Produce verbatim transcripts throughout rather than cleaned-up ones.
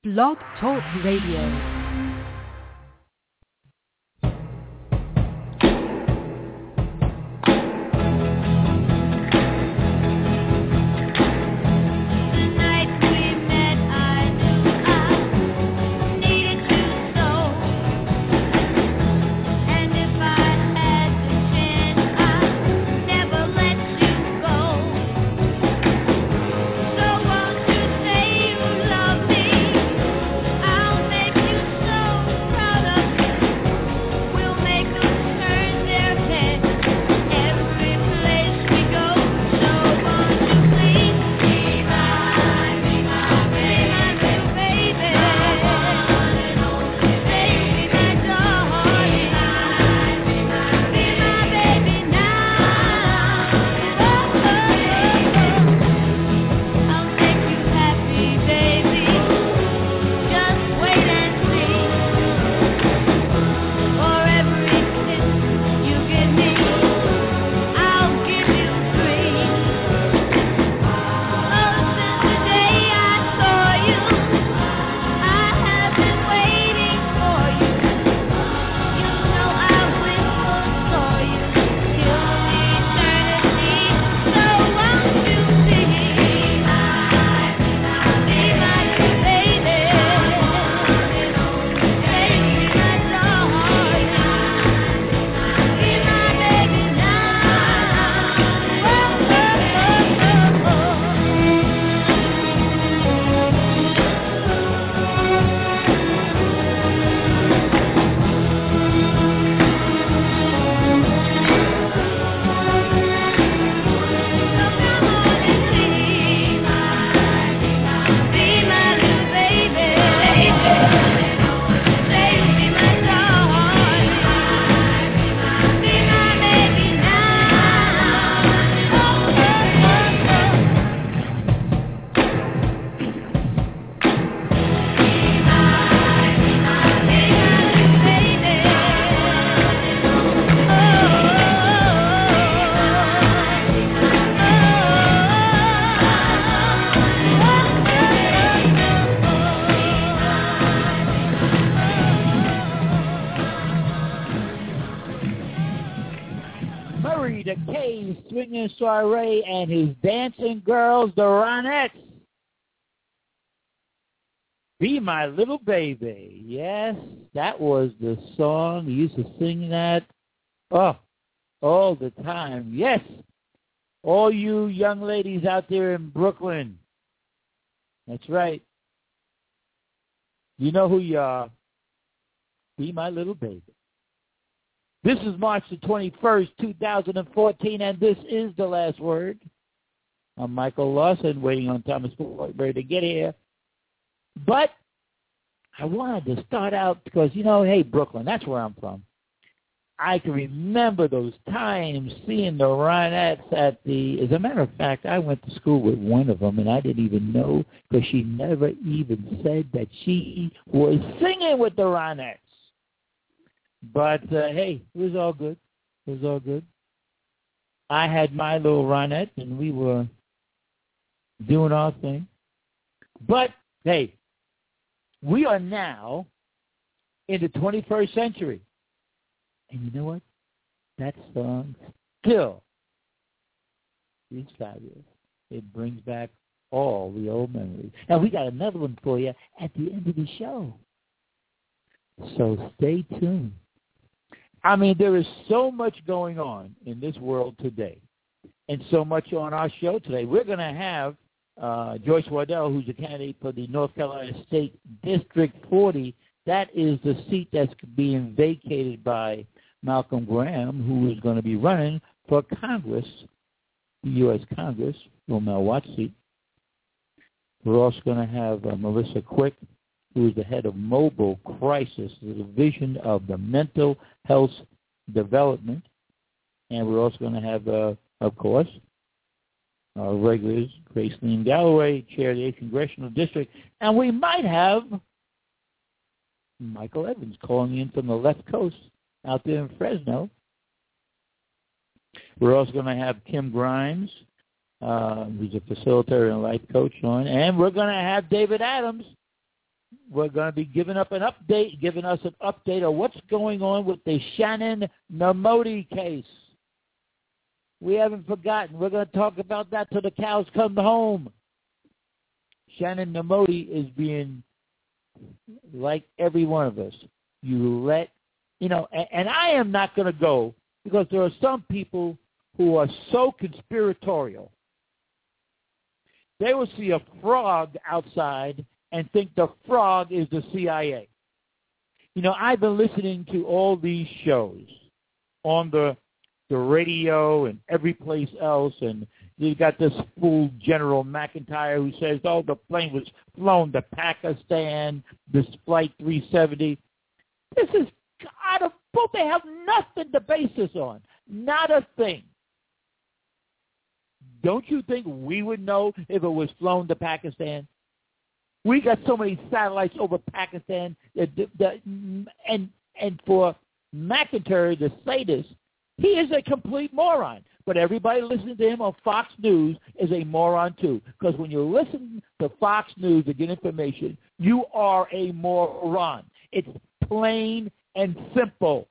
Blog Talk Radio. Soiree and his dancing girls, the Ronettes. Be My Little Baby. Yes, that was the song. We used to sing that oh, all the time. Yes, all you young ladies out there in Brooklyn. That's right. You know who you are. Be My Little Baby. This is March the twenty-first, two thousand fourteen, and this is The Last Word. I'm Michael Lawson, waiting on Thomas Floydberry to get here. But I wanted to start out because, you know, hey, Brooklyn, that's where I'm from. I can remember those times seeing the Ronettes at the, as a matter of fact, I went to school with one of them, and I didn't even know because she never even said that she was singing with the Ronettes. But, uh, hey, it was all good. It was all good. I had my little Ronette, and we were doing our thing. But, hey, we are now in the twenty-first century. And you know what? That song still is fabulous. It brings back all the old memories. Now, we got another one for you at the end of the show. So stay tuned. I mean, there is so much going on in this world today, and so much on our show today. We're going to have uh, Joyce Waddell, who's a candidate for the North Carolina State District forty. That is the seat that's being vacated by Malcolm Graham, who is going to be running for Congress, the U S Congress, Romel Watt's seat. We're also going to have uh, Melissa Quick, who is the head of Mobile Crisis, the division of the Mental Health Development. And we're also going to have, uh, of course, our regulars, Graceline Galloway, chair of the eighth Congressional District. And we might have Michael Evans calling in from the left coast out there in Fresno. We're also going to have Kim Grimes, uh, who's a facilitator and life coach on. And we're going to have David Adams, we're going to be giving up an update, giving us an update of what's going on with the Shannon Namodi case. We haven't forgotten. We're going to talk about that till the cows come home. Shannon Namodi is being like every one of us. You let, you know, and, and I am not going to go because there are some people who are so conspiratorial. They will see a frog outside and think the frog is the C I A. You know, I've been listening to all these shows on the the radio and every place else, and you got this fool General McIntyre who says, oh, the plane was flown to Pakistan, this Flight three seventy. This is out of both. They have nothing to base this on. Not a thing. Don't you think we would know if it was flown to Pakistan? We got so many satellites over Pakistan, that, that, and and for McIntyre to say this, he is a complete moron. But everybody listening to him on Fox News is a moron too. Because when you listen to Fox News to get information, you are a moron. It's plain and simple.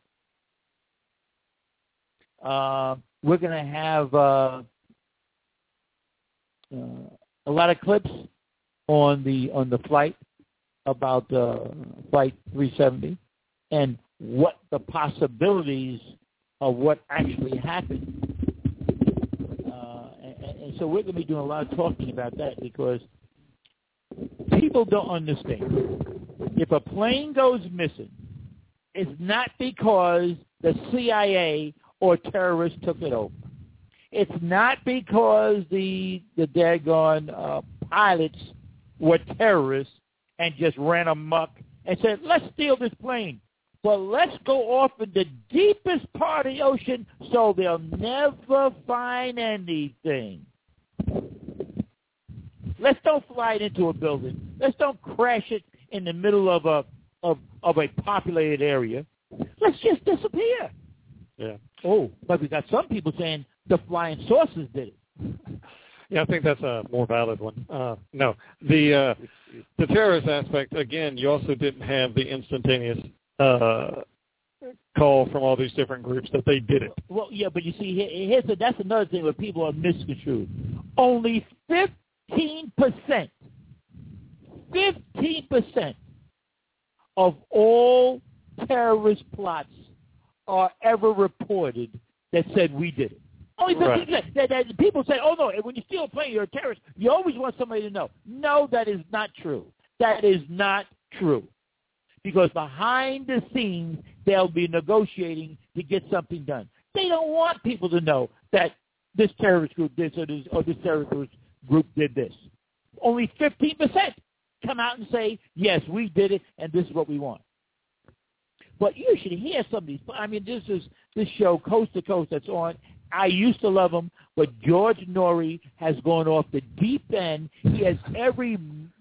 Uh, we're going to have uh, uh, a lot of clips on the on the flight about uh, Flight three seventy and what the possibilities of what actually happened. Uh, and, and so we're going to be doing a lot of talking about that because people don't understand. If a plane goes missing, it's not because the C I A or terrorists took it over. It's not because the the daggone uh, pilots were terrorists and just ran amok and said, let's steal this plane. But let's go off in the deepest part of the ocean so they'll never find anything. Let's don't fly it into a building. Let's don't crash it in the middle of a of, of a populated area. Let's just disappear. Yeah. Oh, but we got some people saying the flying saucers did it. Yeah, I think that's a more valid one. Uh, no, the uh, the terrorist aspect, again, you also didn't have the instantaneous uh, call from all these different groups that they did it. Well, yeah, but you see, here's a, that's another thing where people are misconstrued. Only fifteen percent, fifteen percent of all terrorist plots are ever reported that said we did it. Only fifteen percent. Right. That, that, people say, oh, no, when you steal a plane, you're a terrorist. You always want somebody to know. No, that is not true. That is not true. Because behind the scenes, they'll be negotiating to get something done. They don't want people to know that this terrorist group did this or this, or this terrorist group did this. Only fifteen percent come out and say, yes, we did it, and this is what we want. But you should hear some of these. I mean, this is this show, Coast to Coast, that's on. I used to love him, but George Norrie has gone off the deep end. He has every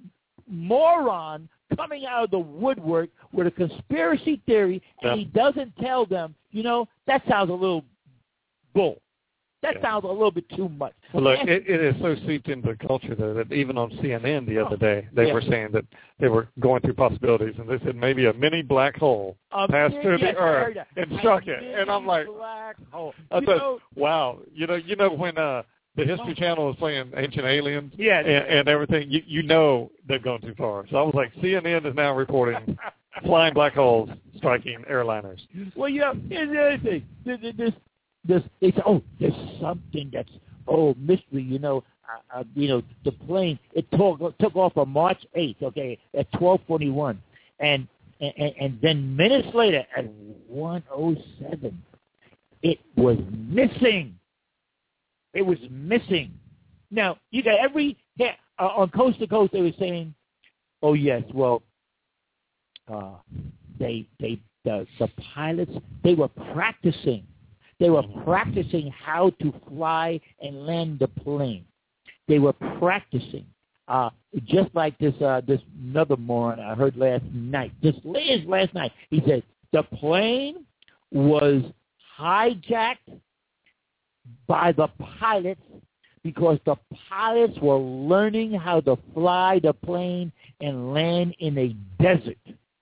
moron coming out of the woodwork with a conspiracy theory, and yeah. he doesn't tell them, you know, that sounds a little bull. That yeah. sounds a little bit too much. Well, look, it, it is so seeped into the culture, though, that even on C N N the other day, they yeah. were saying that they were going through possibilities, and they said maybe a mini black hole a passed mini, through yes, the Earth and struck it. And I'm like, black hole. I you thought, know, wow. You know, you know when uh, the History Channel was playing Ancient Aliens yeah, and, and everything, you, you know they've gone too far. So I was like, C N N is now reporting flying black holes striking airliners. Well, you know, here's the other thing. This, this, this, they say, oh, there's something that's, oh, mystery, you know. Uh, uh, you know, the plane, it took, took off on March eighth, okay, at twelve forty-one. And, and, and then minutes later, at one oh seven, it was missing. It was missing. Now, you got every, yeah, uh, on Coast to Coast, they were saying, oh, yes, well, uh, they, they, the, the pilots, they were practicing. They were practicing how to fly and land the plane. They were practicing. Uh, just like this uh, this another moron I heard last night. Just last night. He said the plane was hijacked by the pilots because the pilots were learning how to fly the plane and land in a desert.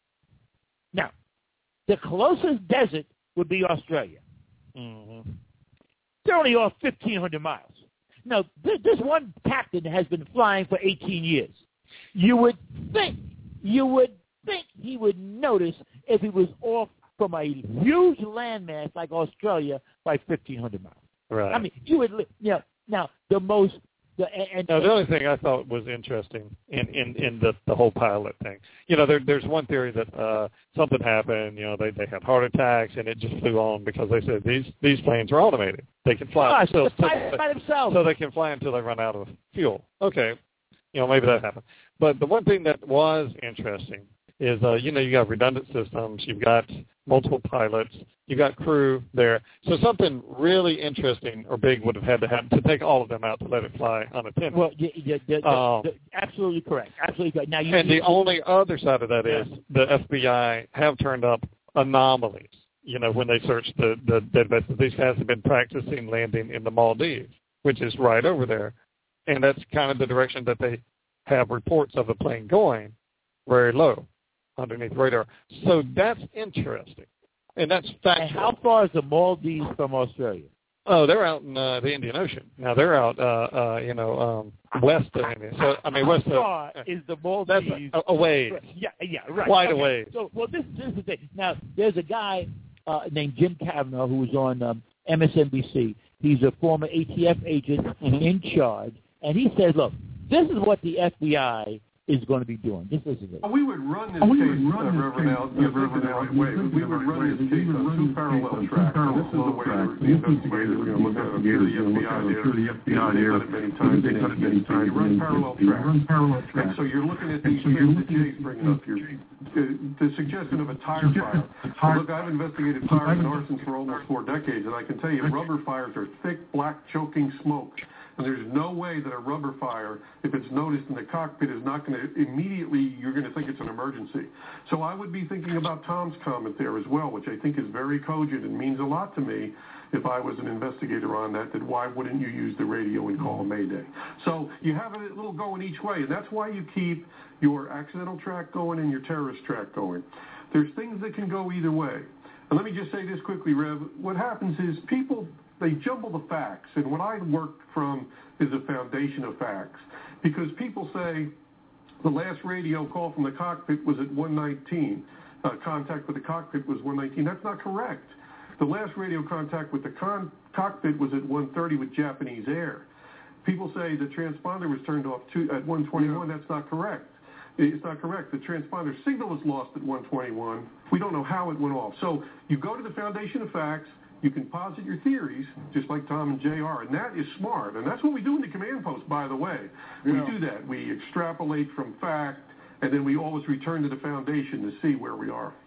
Now, the closest desert would be Australia. Mm-hmm. They're only off fifteen hundred miles. Now, th- this one captain has been flying for eighteen years. You would think, you would think he would notice if he was off from a huge landmass like Australia by fifteen hundred miles. Right. I mean, you would, you know, now, the most, the, and, now, the only thing I thought was interesting in, in, in the, the whole pilot thing, you know, there, there's one theory that uh, something happened, you know, they, they had heart attacks and it just flew on because they said these, these planes are automated. They can fly gosh, themselves, by, by themselves. So they can fly until they run out of fuel. Okay. You know, maybe that happened. But the one thing that was interesting is, uh, you know, you got redundant systems, you've got multiple pilots, you've got crew there. So something really interesting or big would have had to happen to take all of them out to let it fly unattended. Well, yeah, yeah, yeah, um, yeah, absolutely correct. Absolutely correct. Now, you, and you, the only other side of that is the F B I have turned up anomalies. You know, when they search the, the databases, these guys have been practicing landing in the Maldives, which is right over there. And that's kind of the direction that they have reports of the plane going, very low, underneath radar. So that's interesting. And that's factual. And how far is the Maldives from Australia? Oh, they're out in uh, the Indian Ocean. Now, they're out, uh, uh, you know, um, west of India. So, I mean, west of... How far uh, is the Maldives? That's a, a ways. Yeah, yeah, right. Quite okay. a ways. So, well, this, this is the thing. Now, there's a guy uh, named Jim Kavanaugh who was on um, M S N B C. He's a former A T F agent mm-hmm. in charge. And he says, look, this is what the F B I is going to be doing. Just listen to this. We would run this case, uh, Reverend Al, you're thinking the right way. We would run this case on two parallel tracks. And this is the way the investigators are going to look at it. I'm sure the F B I there, they've done it many times. They've done it many times. You run parallel tracks. And so you're looking at these things that Jay's bringing up here. The suggestion of a tire fire. Look, I've investigated fires and arsons for almost four decades, and I can tell you rubber fires are thick, black, choking smoke. And there's no way that a rubber fire, if it's noticed in the cockpit, is not going to immediately, you're going to think it's an emergency. So I would be thinking about Tom's comment there as well, which I think is very cogent and means a lot to me if I was an investigator on that, that why wouldn't you use the radio and call a mayday? So you have a little going each way, and that's why you keep your accidental track going and your terrorist track going. There's things that can go either way. And let me just say this quickly, Rev. What happens is people... they jumble the facts, and what I worked from is a foundation of facts. Because people say the last radio call from the cockpit was at one nineteen. Uh, contact with the cockpit was one nineteen. That's not correct. The last radio contact with the con- cockpit was at one thirty with Japanese Air. People say the transponder was turned off to, at one twenty-one. That's not correct. It's not correct. The transponder signal was lost at one twenty-one. We don't know how it went off. So you go to the foundation of facts. You can posit your theories, just like Tom and Jay are, and that is smart. And that's what we do in the command post, by the way. Yeah. We do that. We extrapolate from fact, and then we always return to the foundation to see where we are.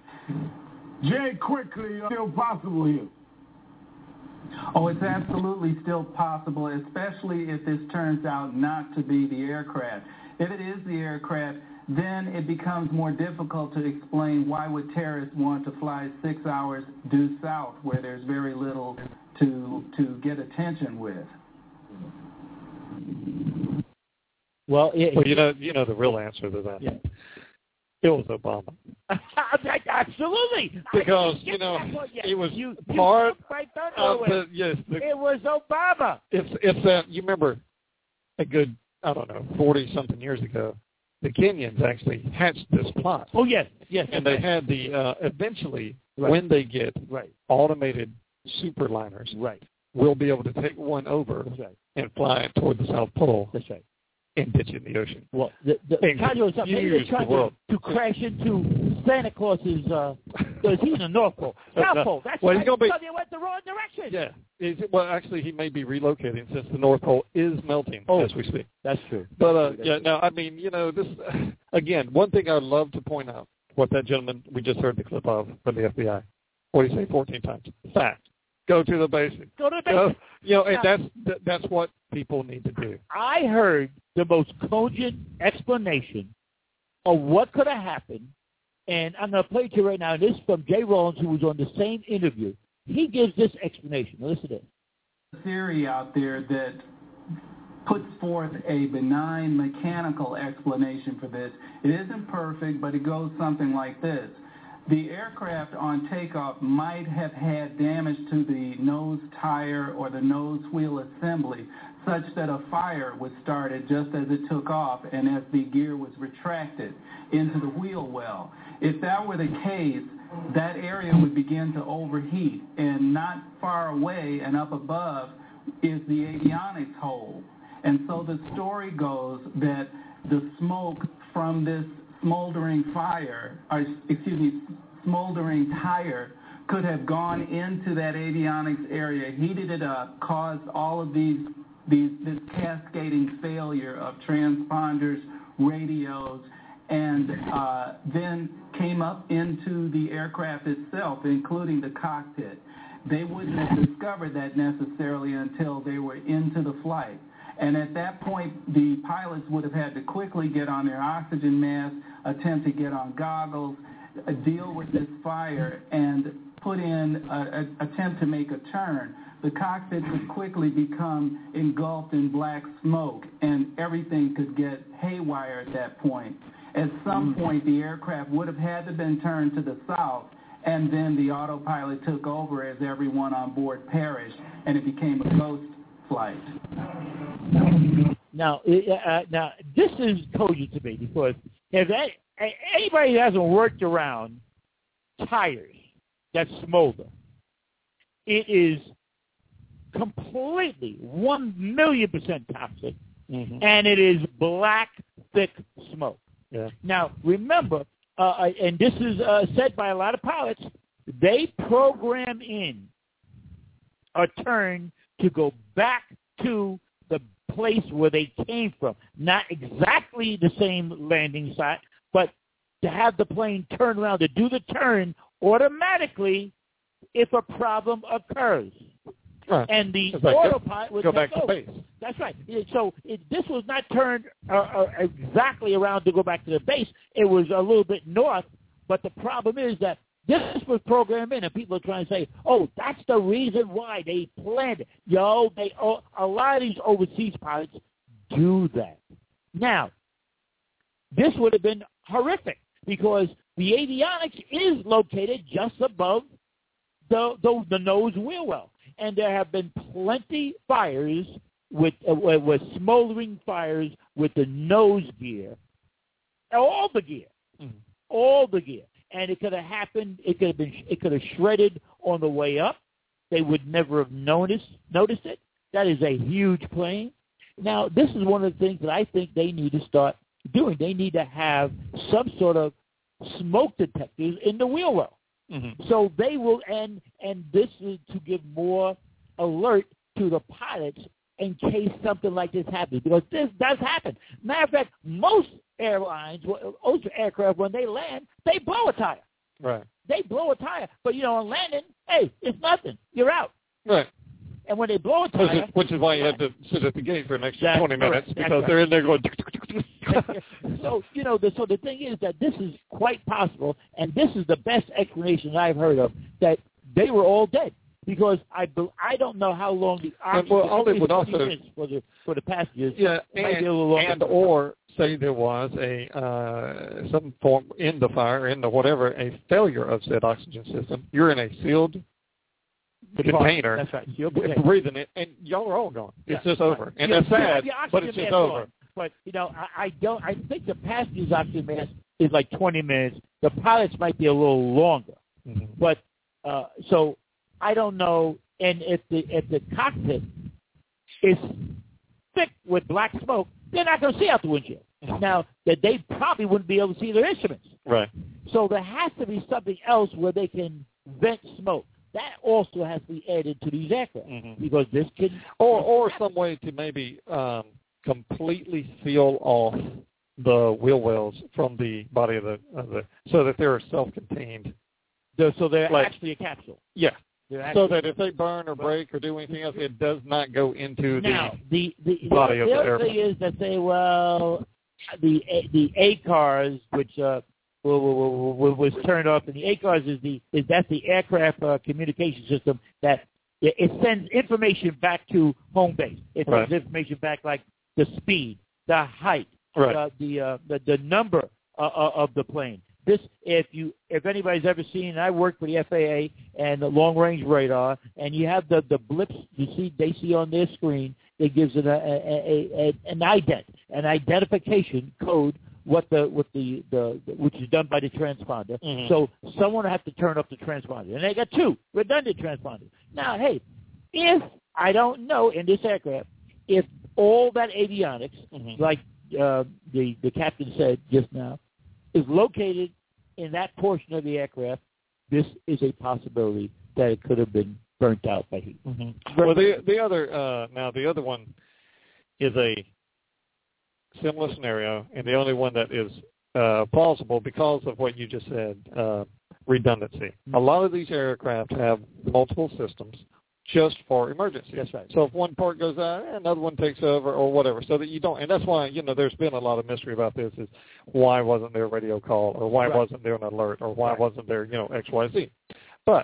Jay, quickly, uh, still possible here? Oh, it's absolutely still possible, especially if this turns out not to be the aircraft. If it is the aircraft, then it becomes more difficult to explain why would terrorists want to fly six hours due south where there's very little to to get attention with. Well, it, well, you know, you know the real answer to that. Yeah. It was Obama. Absolutely. Because, you know, yeah. it was you, part you right of the, yes. The, it was Obama. It's, it's that, you remember a good, I don't know, forty-something years ago, the Kenyans actually hatched this plot. Oh, yes, yes. And yes. they had the, uh, eventually, right. when they get right. automated superliners, right. we'll be able to take one over right. and fly it toward the South Pole. That's right. And ditch it in the ocean. Well, the, the, Conjo, maybe they're trying the to, to crash into Santa Claus's, uh, because he's in the North Pole. South uh, Pole, that's well, right. He's gonna be, so they went the wrong direction. Yeah. Is it, well, actually, he may be relocating since the North Pole is melting oh, as we speak. That's true. But, uh, that's yeah, true. no, I mean, you know, this, again, one thing I'd love to point out, what that gentleman we just heard the clip of from the F B I, what did he say, fourteen times? Fact. Go to the basics. Go to the basics. Go, you know, and that's, that, that's what people need to do. I heard the most cogent explanation of what could have happened, and I'm going to play it to you right now. And this is from Jay Rollins, who was on the same interview. He gives this explanation. Now, listen to this. Theory out there that puts forth a benign mechanical explanation for this. It isn't perfect, but it goes something like this. The aircraft on takeoff might have had damage to the nose tire or the nose wheel assembly, such that a fire was started just as it took off and as the gear was retracted into the wheel well. If that were the case, that area would begin to overheat, and not far away and up above is the avionics hole. And so the story goes that the smoke from this smoldering fire, or excuse me, smoldering tire could have gone into that avionics area, heated it up, caused all of these, these this cascading failure of transponders, radios, and uh, then came up into the aircraft itself, including the cockpit. They wouldn't have discovered that necessarily until they were into the flight. And at that point, the pilots would have had to quickly get on their oxygen mask, attempt to get on goggles, uh, deal with this fire, and put in a, a attempt to make a turn. The cockpit could quickly become engulfed in black smoke, and everything could get haywire at that point. At some point, the aircraft would have had to been turned to the south, and then the autopilot took over as everyone on board perished, and it became a ghost flight. Now, uh, now this is cogent to me, because if that, anybody that hasn't worked around tires that smolder, it is completely one million percent toxic, mm-hmm. and it is black, thick smoke. Yeah. Now, remember, uh, and this is uh, said by a lot of pilots, they program in a turn to go back to the place where they came from. Not exactly the same landing site, but to have the plane turn around, to do the turn automatically if a problem occurs. Right. And the like autopilot would go back to over. base. That's right. So it, this was not turned uh, uh, exactly around to go back to the base. It was a little bit north, but the problem is that this was programmed in, and people are trying to say, oh, that's the reason why they planned it. Yo, they, oh, a lot of these overseas pilots do that. Now, this would have been horrific because the avionics is located just above the, the, the nose wheel well. And there have been plenty fires with, uh, with smoldering fires with the nose gear, all the gear, mm-hmm. all the gear. And it could have happened. It could have been. It could have shredded on the way up. They would never have noticed noticed it. That is a huge plane. Now, this is one of the things that I think they need to start doing. They need to have some sort of smoke detectors in the wheel well. Mm-hmm. So they will, and and this is to give more alert to the pilots in case something like this happens, because this does happen. Matter of fact, most airlines, most aircraft, when they land, they blow a tire. Right. They blow a tire, but you know, on landing, hey, it's nothing. You're out. Right. And when they blow a tire, which is, which is why you have to sit at the gate for an extra that's twenty minutes correct. because That's they're right. in there going. So you know, the, so the thing is that this is quite possible, and this is the best explanation I've heard of, that they were all dead because I I don't know how long the oxygen well, all it would also for the for the passengers. Yeah, it might and, be a little and or say there was a uh, some form in the fire, in the whatever, a failure of said oxygen system. You're in a sealed container, that's right. You're breathing it, and y'all are all gone. It's yeah, just over, right. and yeah, it's sad, yeah, but it's just over. Gone. But you know, I, I don't. I think the passenger's oxygen mask is like twenty minutes. The pilots might be a little longer, mm-hmm. but uh, so I don't know. And if the if the cockpit is thick with black smoke, they're not going to see out the windshield. Mm-hmm. Now, that they probably wouldn't be able to see their instruments. Right. So there has to be something else where they can vent smoke. That also has to be added to these aircraft mm-hmm. because this can or or some way to maybe um, completely seal off the wheel wells from the body of the, of the so that they're self-contained. They're, so they're like, actually a capsule. Yeah. Actually, so that if they burn or break or do anything else, it does not go into now, the, the, the body the, of the the other airplane. thing is that they, well, the the A cars, which uh, was turned off, and the A cars is the is that's the aircraft uh, communication system that It, it sends information back to home base. It Right. sends information back like the speed, the height, Right. uh, the, uh, the the number uh, of the plane. This, if you, if anybody's ever seen, I work for the F A A and the long range radar, and you have the, the blips you see they see on their screen. It gives it a, a, a, an ident, an identification code. What the what the, the, the which is done by the transponder. Mm-hmm. So someone will have to turn up the transponder, and they got two redundant transponders. Now, hey, if I don't know in this aircraft, if all that avionics, Mm-hmm. like uh, the the captain said just now, is located in that portion of the aircraft, this is a possibility that it could have been burnt out by heat. Mm-hmm. Well, the the other uh, now the other one is a similar scenario, and the only one that is uh, plausible because of what you just said, uh, redundancy. Mm-hmm. A lot of these aircraft have multiple systems just for emergencies. That's right. So if one part goes out, another one takes over or whatever, so that you don't, and that's why, you know, there's been a lot of mystery about this is why wasn't there a radio call or why right. wasn't there an alert or why right. wasn't there, you know, X, Y, Z. But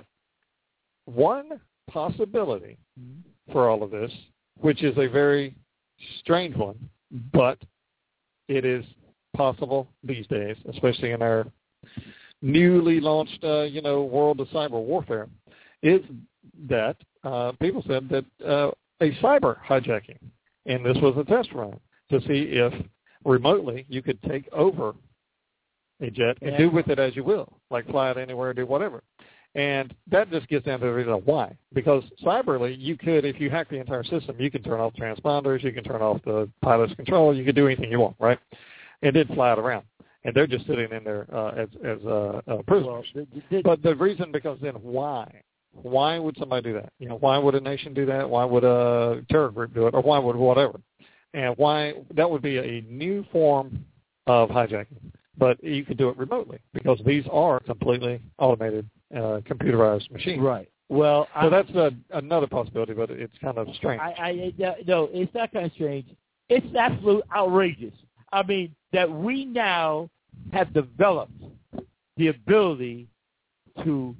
one possibility mm-hmm. for all of this, which is a very strange one, but it is possible these days, especially in our newly launched, uh, you know, world of cyber warfare, is that uh, people said that uh, a cyber hijacking, and this was a test run to see if remotely you could take over a jet and yeah. do with it as you will, like fly it anywhere, do whatever. And that just gets down to the reason why. Because cyberly, you could, if you hack the entire system, you can turn off transponders, you can turn off the pilot's control, you can do anything you want, right? And then fly it around. And they're just sitting in there uh, as, as uh, uh, prisoners. Well, the, the, but the reason becomes then why? Why would somebody do that? You know, why would a nation do that? Why would a terror group do it? Or why would whatever? And why that would be a new form of hijacking. But you could do it remotely because these are completely automated, uh, computerized machines. Right. Well, so I'm, that's a, another possibility, but it's kind of strange. I, I, no, it's not kind of strange. It's absolute outrageous. I mean, that we now have developed the ability to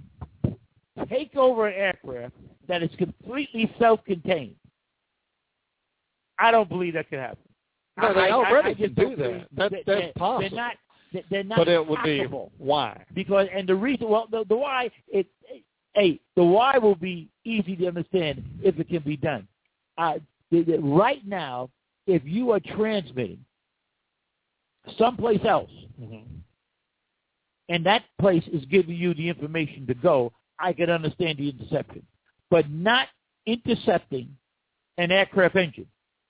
take over an aircraft that is completely self-contained. I don't believe that can happen. No, they I, already I, I can do that. that that's they're, possible. They're not. They're not. But it would possible. be why? Because and the reason, well, the, the why, it, hey, the why will be easy to understand if it can be done. Uh, the, the, right now, if you are transmitting someplace else, mm-hmm. and that place is giving you the information to go, I can understand the interception, but not intercepting an aircraft engine.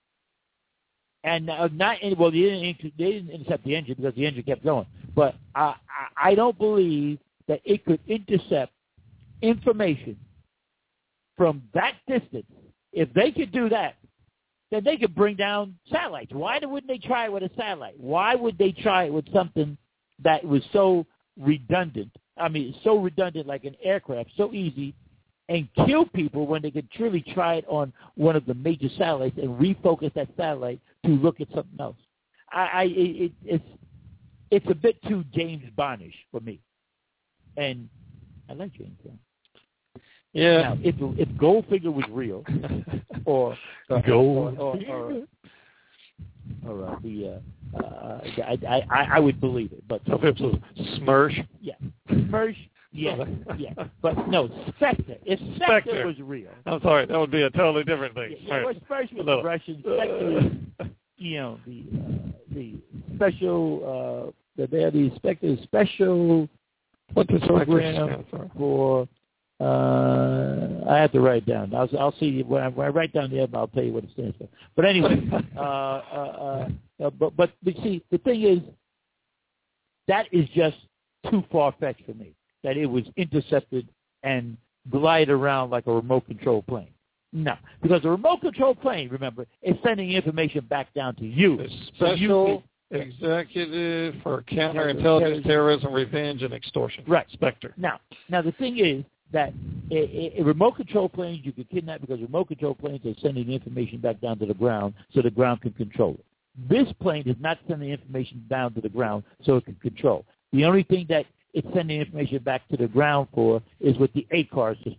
And uh, not well, they didn't, they didn't intercept the engine because the engine kept going. But uh, I, I don't believe that it could intercept information from that distance. If they could do that, then they could bring down satellites. Why wouldn't they try it with a satellite? Why would they try it with something that was so redundant? I mean, so redundant like an aircraft, so easy, and kill people when they could truly try it on one of the major satellites and refocus that satellite to look at something else. I, I it, it's it's a bit too James Bondish for me, and I like James Bond. Yeah. Now, if if Goldfinger was real, or or Gold, or, or, or, or uh, the uh, uh, I, I I would believe it, but so if it was Smersh, yeah, Smersh. Yeah, yeah, but no, Spectre. If Spectre, Spectre was real, I'm sorry, that would be a totally different thing. Yeah, yeah, well, Smersh was no. Russian. Spectre is, you know, the uh, the special. Uh, they have the Spectre special. What does program for? for uh, I have to write it down. I'll I'll see when I, when I write down the name, I'll tell you what it stands for. But anyway, uh, uh, uh, but but but see, the thing is, that is just too far fetched for me. That it was intercepted and glide around like a remote control plane. No, because a remote control plane, remember, is sending information back down to you. The special so you executive for counterintelligence, terrorism, revenge, and extortion. Right, Spectre. Now, now the thing is that a, a, a remote control planes you could kidnap because remote control planes are sending information back down to the ground so the ground can control it. This plane is not sending information down to the ground so it can control. The only thing that it's sending information back to the ground for is with the A C A R system.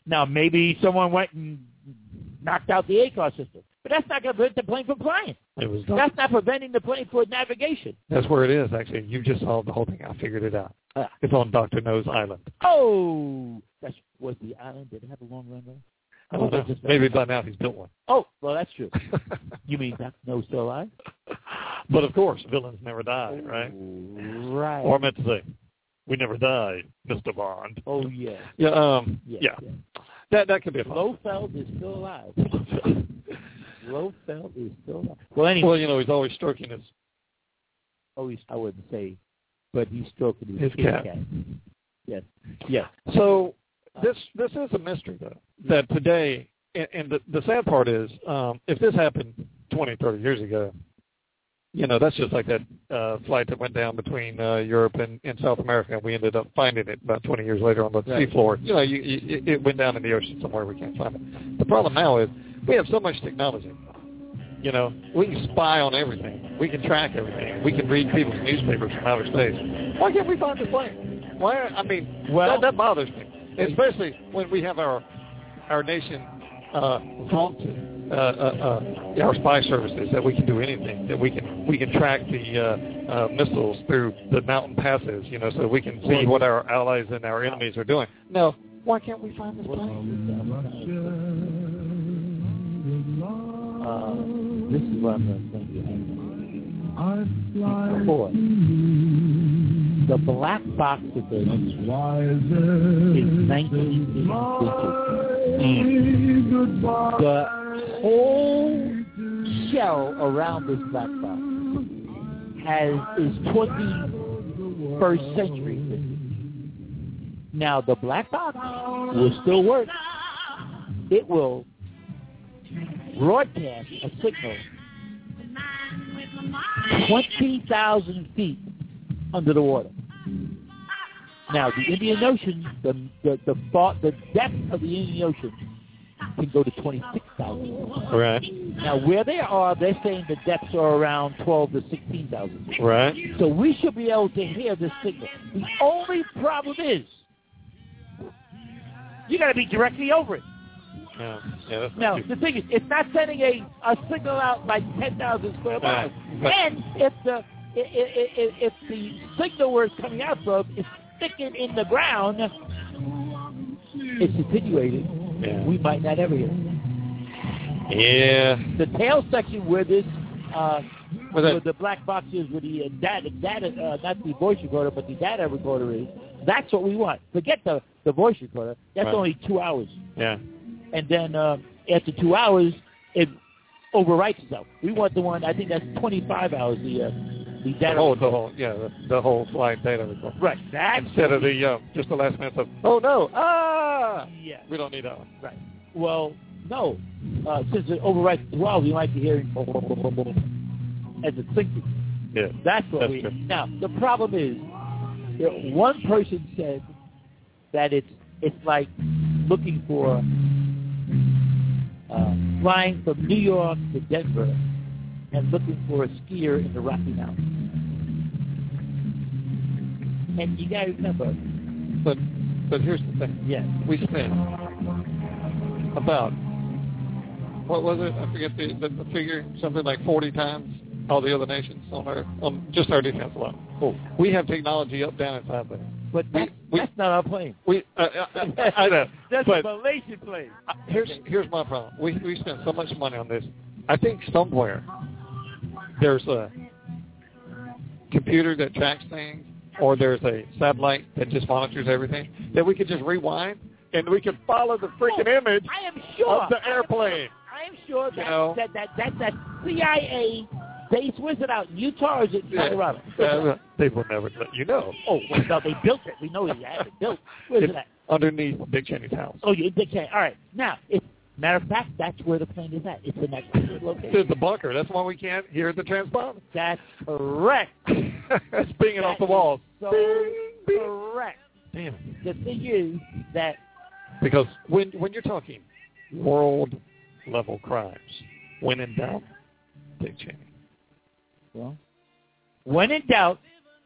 Now, maybe someone went and knocked out the A C A R system. But that's not going to prevent the plane from flying. It was that's not preventing the plane from navigation. That's where it is, actually. You just solved the whole thing. I figured it out. Ah. It's on Doctor No's Island. Oh, that was the island. Did it have a long runway? I don't know. Just maybe by now he's built one. Oh, well, that's true. You mean Doctor No's still alive? But, of course, villains never die, right? Right. Or I meant to say, we never die, Mister Bond. Oh, yeah. Yeah, um, yeah. yeah. yeah. That that could be a fun. Blofeld is still alive. Blofeld is still alive. Well, anyway. Well, you know, he's always stroking his... Oh, he's, I wouldn't say, but he's stroking his, his cat. cat. Yes. Yes. So this this is a mystery, though, that today, and, and the, the sad part is, um, if this happened twenty, thirty years ago, you know, that's just like that uh, flight that went down between uh, Europe and, and South America, and we ended up finding it about twenty years later on the right. seafloor. You know, you, you, it went down in the ocean somewhere we can't find it. The problem now is we have so much technology. You know, we can spy on everything. We can track everything. We can read people's newspapers from outer space. Why can't we find this plane? Why? I mean, well, that, that bothers me, especially when we have our our nation uh, vaunted. Uh, uh, uh, our spy services that we can do anything, that we can we can track the uh, uh, missiles through the mountain passes, you know, so we can see what our allies and our enemies are doing. No, why can't we find this plane? Uh, this is what I'm going to think you Before, the black box that they use is nineteen eighty-two. Mm. The whole shell around this black box has is twenty-first century. Now the black box will still work. It will broadcast a signal twenty thousand feet under the water. Now the Indian Ocean, the the the, thought, the depth of the Indian Ocean can go to twenty-six thousand. Right. Now, where they are, they're saying the depths are around twelve to sixteen thousand. Right. So we should be able to hear this signal. The only problem is you got to be directly over it. Yeah. Yeah, that's now, too... the thing is, it's not sending a, a signal out like ten thousand square miles. Uh, but... And if the if, if, if the signal where it's coming out from is sticking in the ground, it's attenuated. Yeah. We might not ever hear it. Yeah. The tail section where this, uh, where where the black box is, where the uh, data, data uh, not the voice recorder, but the data recorder is, that's what we want. Forget the, the voice recorder. That's right. Only two hours. Yeah. And then uh, after two hours, it overwrites itself. We want the one, I think that's twenty-five hours, the uh, the data. The whole, the whole, yeah, the, the whole flight data recorder. Right. That's Instead of the, uh, just the last minute of, oh, no, ah! Yeah. We don't need that one. Right. Well, no. Uh, since it overwrites two hours, you might be hearing as it's sinking. Yeah. That's what that's we... True. Now, the problem is, you know, one person said that it's it's like looking for uh, flying from New York to Denver and looking for a skier in the Rocky Mountains. And you got to remember... But but here's the thing. Yes. We spent about, what was it? I forget the, the, the figure, something like forty times all the other nations on our, on just our defense alone. Oh. We have technology up, down, and sideways. But that's, we, that's not our plane. We, uh, I, I know. That's but a Malaysian plane. Here's here's my problem. We we spent so much money on this. I think somewhere there's a computer that tracks things, or there's a satellite that just monitors everything, that we could just rewind and we could follow the freaking oh, image I am sure. of the airplane. I am sure that, you know? that, that, that, that C I A base, where's it out? In Utah or is it in Colorado? Yeah. Uh, they will never let you know. Oh, well, no, they built it. We know they had it built. Where's it's it at? Underneath Dick Cheney's house. Oh, yeah, Dick Cheney. All right. Now, if, matter of fact, that's where the plane is at. It's in that location. It's the bunker. That's why we can't hear the transponder. That's correct. It's binging that off the walls. So bing, bing. correct. Damn. The thing is that... Because when when you're talking world-level crimes, when in doubt, Dick Cheney. Well, when in doubt,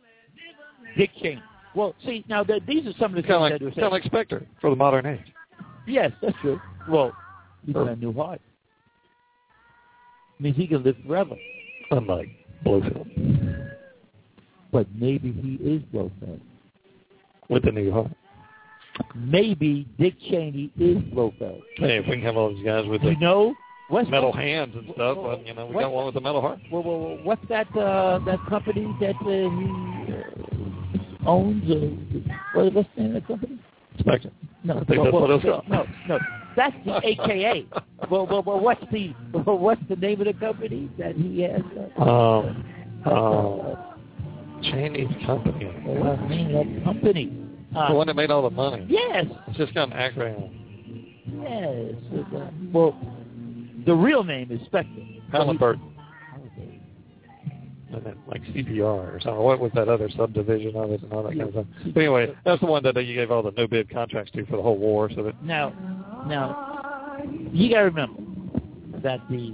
Dick Cheney. Well, see, now the, these are some of the kind things like, that were kind of like Spectre for the modern age. Yes, that's true. Well, he's got a new heart. Means he can live forever. Unlike Blofeld. But maybe he is Blofeld. With a new heart. Maybe Dick Cheney is Blofeld. Hey, if we can have all these guys with the you know, what's metal that? hands and stuff, well, but, you know, we what, got one with a metal heart. Well, well, well what's that uh, that company that uh, he uh, owns? Uh, what, what's the name of the company? Spectrum. No, I think well, that's well, what it's no, called. no, no. That's the A K A. well, well, well, what's the well, what's the name of the company that he has? Uh, Um, uh, uh, Cheney's company. well, what's the name of that company? Uh, The one that made all the money. Yes. It's just got an acronym. Yes. It, uh, well, the real name is Spectrum. Halliburton. And then, like C B R or something. What was that other subdivision of it and all that Yeah. kind of stuff? But anyway, that's the one that you gave all the no-bid contracts to for the whole war. So that Now, now, you got to remember that the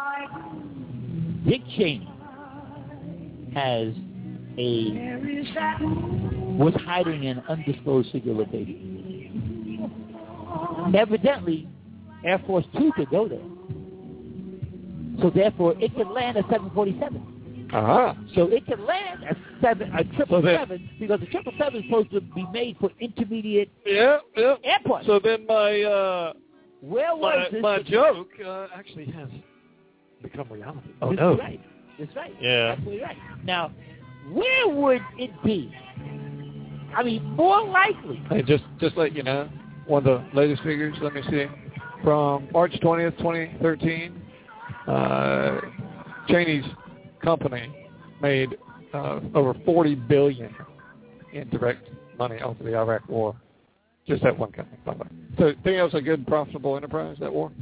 Dick Cheney has a was hiding an undisclosed secret location. Evidently, Air Force Two could go there, so therefore it could land a seven forty-seven. Uh-huh. So it can land a seven, a triple So then- seven, because the triple seven is supposed to be made for intermediate Yeah, yeah. airports. So then my uh, Where was my, this? my joke uh, actually has become reality. Oh, That's no. right. That's right. Yeah. Absolutely right. Now, where would it be? I mean, more likely. Hey, just just let you know, one of the latest figures, let me see, from March twentieth, twenty thirteen, uh, Cheney's company made uh, over forty billion dollars in direct money off of the Iraq War. Just that one company, by the way. So, think that was a good, profitable enterprise, that war?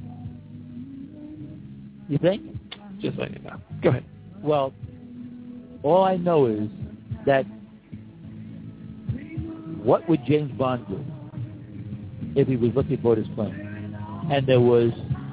You think? Just letting you know. Go ahead. Well, all I know is that what would James Bond do if he was looking for this plane? And there was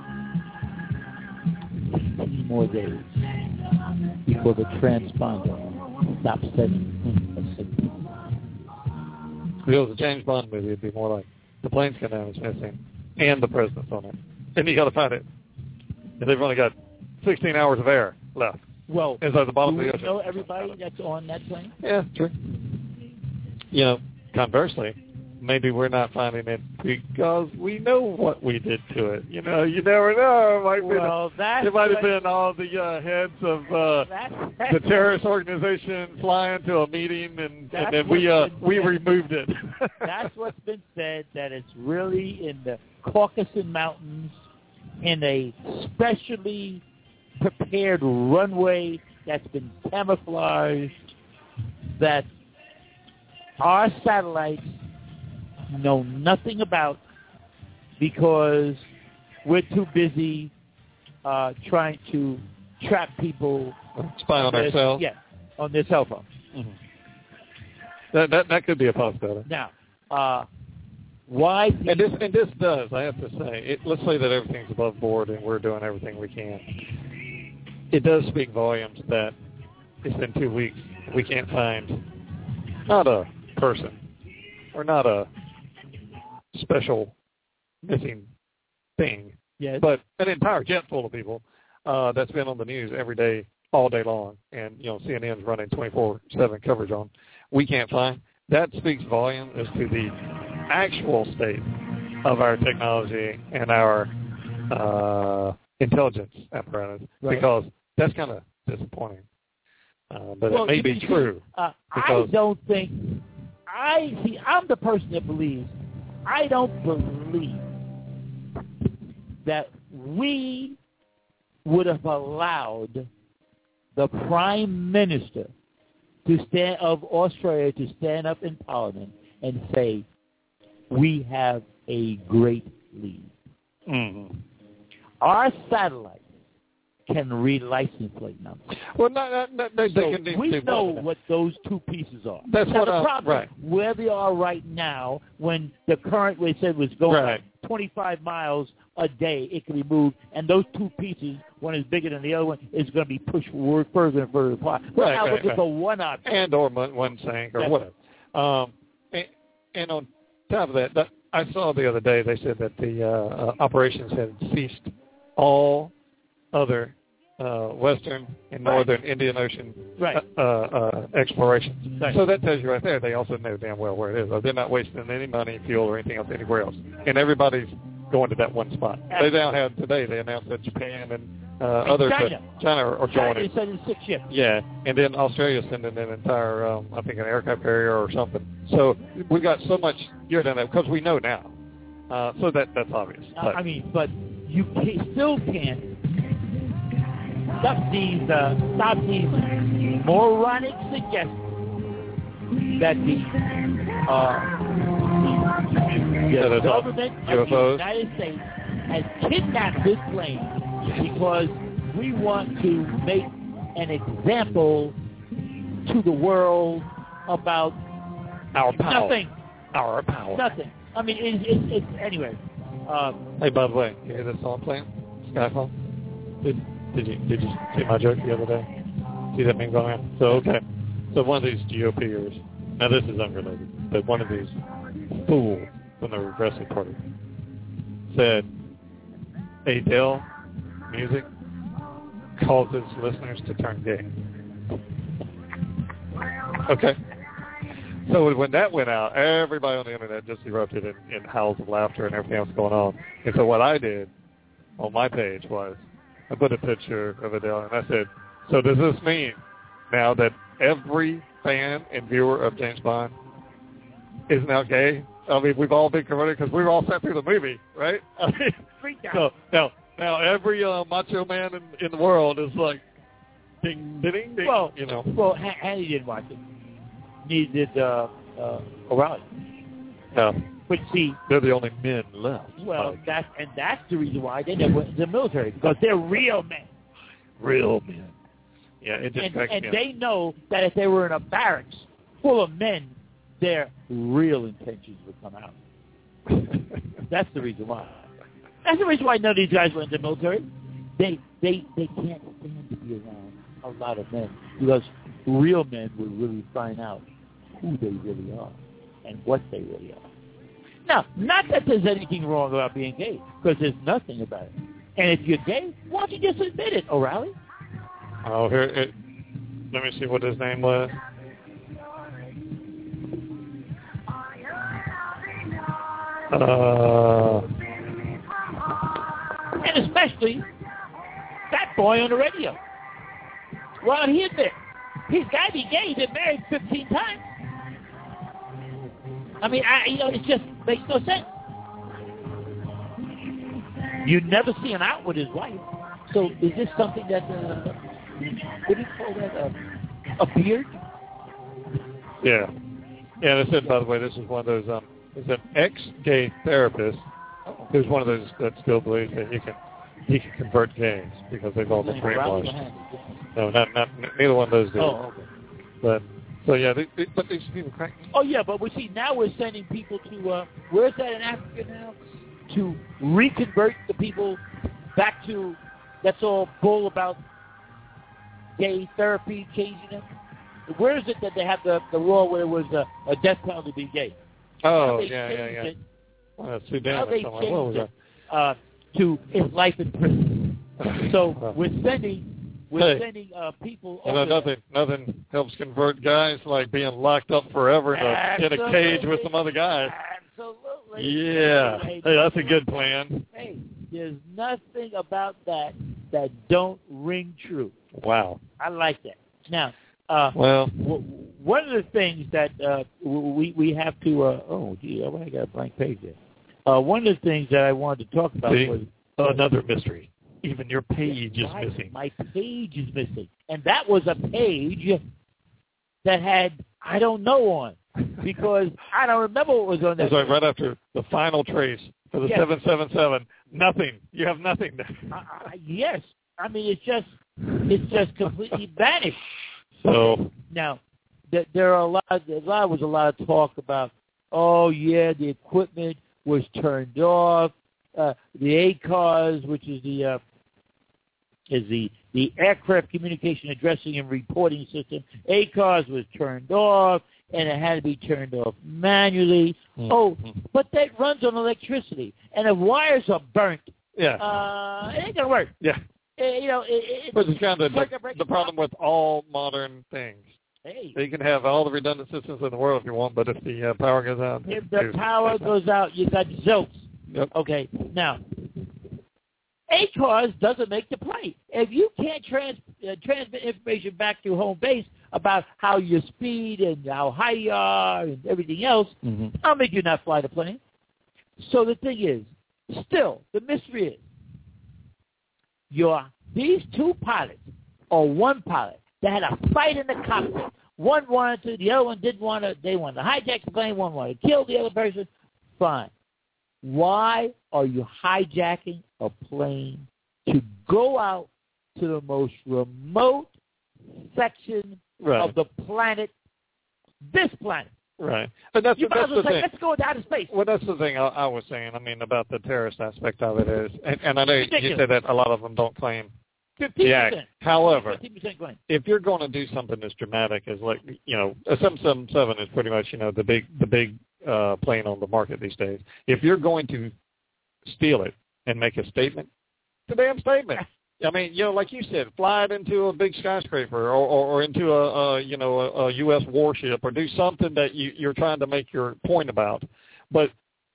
fifteen more days before the transponder stopped sending him a signal. If it was a James Bond movie, it'd be more like the plane's come down, it's missing, and the president's on it. And you got to find it. And they've only got sixteen hours of air left. Well, It's at the bottom do of we the ocean. know everybody that's on that plane? Yeah, true. You know, conversely, maybe we're not finding it because we know what we did to it. You know, you never know. It might, Well, been, that's it might have what- been all the uh, heads of uh, That's, the terrorist organization flying to a meeting, and, That's and then we uh, what's been we said. removed it. That's what's been said, that it's really in the Caucasus Mountains in a specially prepared runway that's been camouflaged, that our satellites know nothing about because we're too busy uh, trying to track people. Spy on their, ourselves. Yeah, on their cell phone. Mm-hmm. That, that that could be a possibility. Now, uh, why? The, And this and this does, I have to say, it, let's say that everything's above board and we're doing everything we can. It does speak volumes that it's been two weeks. We can't find not a person or not a special missing thing, yes. but an entire jet full of people uh, that's been on the news every day, all day long, and you know C N N's running twenty-four seven coverage on. We can't find. That speaks volume as to the actual state of our technology and our uh, intelligence apparatus, Right. because that's kind of disappointing. Uh, but well, it may you be see, true. Uh, I because- don't think. I see. I'm the person that believes. I don't believe that we would have allowed the Prime Minister to stand of Australia to stand up in Parliament and say, "We have a great lead." Mm-hmm. Our satellites can read license plate numbers. Well, not, not, not, they, So they can do we do know more than what those two pieces are. That's now what the I- problem right. is where they are right now, when the current, we said, was going Right. like twenty-five miles a day, it can be moved, and those two pieces, one is bigger than the other one, is going to be pushed forward further and further apart. Right, now, right, with right. the one object. and or one, one sink or That's whatever. Um, and, and on top of that, that, I saw the other day they said that the uh, uh, operations had ceased all other uh, Western and Northern right. Indian Ocean right. uh, uh, explorations. Right. So that tells you right there they also know damn well where it is. They're not wasting any money, fuel, or anything else anywhere else. And everybody's going to that one spot. Absolutely. They now have today. They announced that Japan and uh, and other China, China are, are China joining. China is sending six ships. Yeah, and then Australia's sending an entire, um, I think, an aircraft carrier or something. So we got so much gear down there because we know now. Uh, so that that's obvious. Uh, I mean, but you can, still can't stop these uh, stop these moronic suggestions that the uh, the, the government of the United States has kidnapped this plane because we want to make an example to the world about our power. Nothing. Our power. Nothing. I mean, it's, it's, it's anyway. Um, hey, by the way, you hear this song playing? Skyfall? Did, did you did you see my joke the other day? See that meme going on? So, okay. So one of these G O Pers, now this is unrelated, but one of these fools from the Progressive Party said, Adele music causes listeners to turn gay. Okay. So when that went out, everybody on the internet just erupted in, in howls of laughter and everything else going on. And so what I did on my page was I put a picture of Adele, and I said, so does this mean now that every fan and viewer of James Bond is now gay? I mean, we've all been converted because we were all sat through the movie, right? I mean, so now, now every uh, macho man in, in the world is like, ding, ding, ding, ding, well, you know. Well, Annie didn't watch it. Neither did uh, uh, O'Reilly. No. But see, they're the only men left. Well, like. that's and that's the reason why they never went into the military, because they're real men. Real men. Yeah, it just and and they know that if they were in a barracks full of men, their real intentions would come out. That's the reason why. That's the reason why none of these guys went into the military. They they they can't stand to be around a lot of men, because real men will really find out who they really are and what they really are. Now, not that there's anything wrong about being gay, because there's nothing about it. And if you're gay, why don't you just admit it, O'Reilly? Oh, here, it, let me see what his name was. Uh, and especially that boy on the radio. Well, he admit he's got to be gay. He's been married fifteen times. I mean, I, you know, it just makes no sense. You never see him out with his wife. So is this something that, uh, what do you call that, uh, a beard? Yeah. Yeah, they said, by the way, this is one of those, um, it's an ex-gay therapist who's one of those that still believes that you can he can convert gays because they've all been brainwashed. No, not, not, neither one of those do. Oh, okay. But, so yeah, they, they, but these people crack. Oh, yeah, but we see now we're sending people to, uh, where's that in Africa now? To reconvert the people back to, that's all bull about gay therapy, changing them. Where is it that they have the, the law where it was a, a death penalty to be gay? Oh, yeah, yeah, yeah. It, well, Sudan how or they something. changed What was it uh, to is life in prison. So we're sending, we're hey, sending uh, people you know, over nothing, nothing helps convert guys like being locked up forever in a, in a cage with some other guys. Absolutely. Yeah. Hey, that's a good plan. Hey, there's nothing about that that don't ring true. Wow. I like that. Now, uh, well, w- one of the things that uh, we we have to. Uh, oh, gee, I got a blank page there. Uh, one of the things that I wanted to talk about See? was another mystery. Even your page is my, missing. My page is missing, and that was a page that had I don't know on. Because I don't remember what was on that. It was like right after the final trace for the yes. seven seven seven. Nothing. You have nothing there. Uh, uh, yes. I mean, it's just it's just completely vanished. So now, th- there are a lot. There was a lot of talk about. Oh yeah, the equipment was turned off. Uh, the A C A S, which is the uh, is the the aircraft communication addressing and reporting system. A C A S was turned off. and it had to be turned off manually. Mm-hmm. Oh, but that runs on electricity, and if wires are burnt, yeah, uh, it ain't gonna work. Yeah, uh, you know, it, but it's kind of the, the problem with all modern things. Hey, you can have all the redundant systems in the world if you want, but if the uh, power goes out, if the power goes out, you got zilts. Yep. Okay, now. A C A R S doesn't make the plane. If you can't trans, uh, transmit information back to home base about how your speed and how high you are and everything else, mm-hmm. I'll make you not fly the plane. So the thing is, still, the mystery is, your these two pilots or one pilot that had a fight in the cockpit. One wanted to, the other one didn't want to. They wanted to hijack the plane. One wanted to kill the other person. Fine. Why are you hijacking a plane to go out to the most remote section right. of the planet, this planet? Right. But that's, you that's the say, thing. Let's go down to space. Well, that's the thing I, I was saying. I mean, about the terrorist aspect of it is, and, and I know Ridiculous. you said that a lot of them don't claim fifty percent. the act. However, fifty percent claim. If you're going to do something as dramatic as, like, you know, a seven seventy-seven is pretty much, you know, the big the big uh, plane on the market these days. If you're going to steal it and make a statement, it's a damn statement. I mean, you know, like you said, fly it into a big skyscraper or, or, or into a, a you know a, a U S warship, or do something that you, you're trying to make your point about. But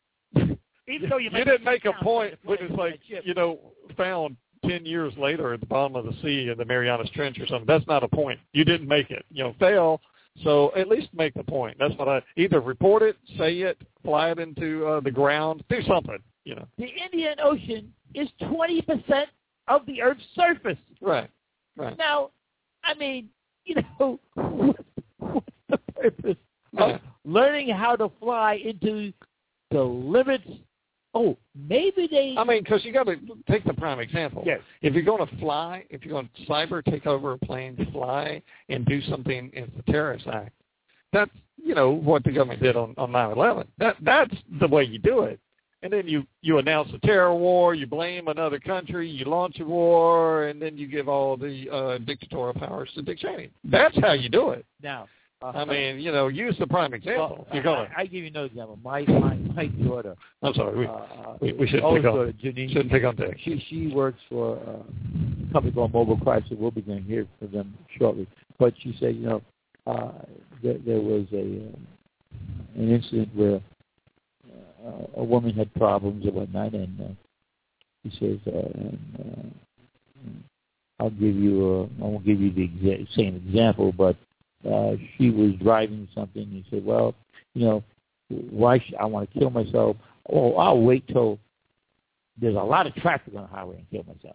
even though you, you didn't make a point when it's like, you know, found ten years later at the bottom of the sea in the Marianas Trench or something. That's not a point. You didn't make it. You know, fail. So at least make the point. That's what I either report it, say it, fly it into uh, the ground, do something. You know, the Indian Ocean is twenty percent of the Earth's surface. Right. Right. Now, I mean, you know, what's the purpose of yeah. learning how to fly into the limits? Oh, maybe they... I mean, because you got to take the prime example. Yes. If you're going to fly, if you're going to cyber take over a plane, fly, and do something in the terrorist act, that's, you know, what the government did on, on nine eleven. That, that's the way you do it. And then you, you announce a terror war, you blame another country, you launch a war, and then you give all the uh, dictatorial powers to Dick Cheney. That's how you do it. Now, uh, I mean, you know, use the prime example. Well, you're gonna. I, I give you another example. My my, my daughter. I'm sorry. We uh, we, we shouldn't pick on. Janine, shouldn't pick on Dick. She she works for a company called Mobile Chrysler. We'll be going to hear from them shortly. But she said, you know, uh, there, there was a uh, an incident where uh, a woman had problems and whatnot, and uh, she says, uh, and, uh, I'll give you a, I won't give you the exa- same example, but uh, she was driving something. And he said, well, you know, why should I want to kill myself? Oh, I'll wait till there's a lot of traffic on the highway and kill myself.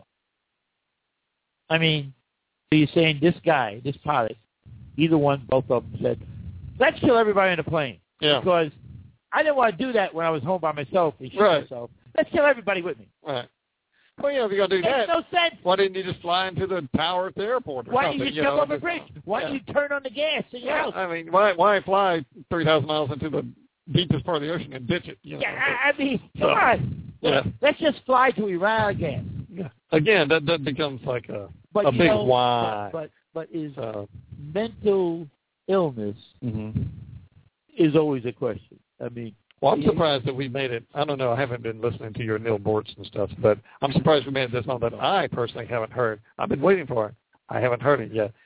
I mean, so you're saying this guy, this pilot, either one, both of them said, let's kill everybody in the plane. Yeah. Because I didn't want to do that when I was home by myself and shoot right. myself. Let's kill everybody with me. Right. Well, yeah, if you're going to do Makes that, no sense. Why didn't you just fly into the tower at the airport or why something? Why don't you you jump know, over a bridge? Why yeah. don't you turn on the gas in your yeah, house? I mean, why why fly three thousand miles into the deepest part of the ocean and ditch it? You know? Yeah, I, I mean, So, come on. Yeah. Let's just fly till we run out of gas. Yeah. Again, that, that becomes like a, but, a big know, why. But, but, but is uh, mental illness mm-hmm. is always a question. I mean, well, I'm surprised that we made it. I don't know. I haven't been listening to your Neil Bortz and stuff, but I'm surprised we made it this long that I personally haven't heard. I've been waiting for it. I haven't heard it yet.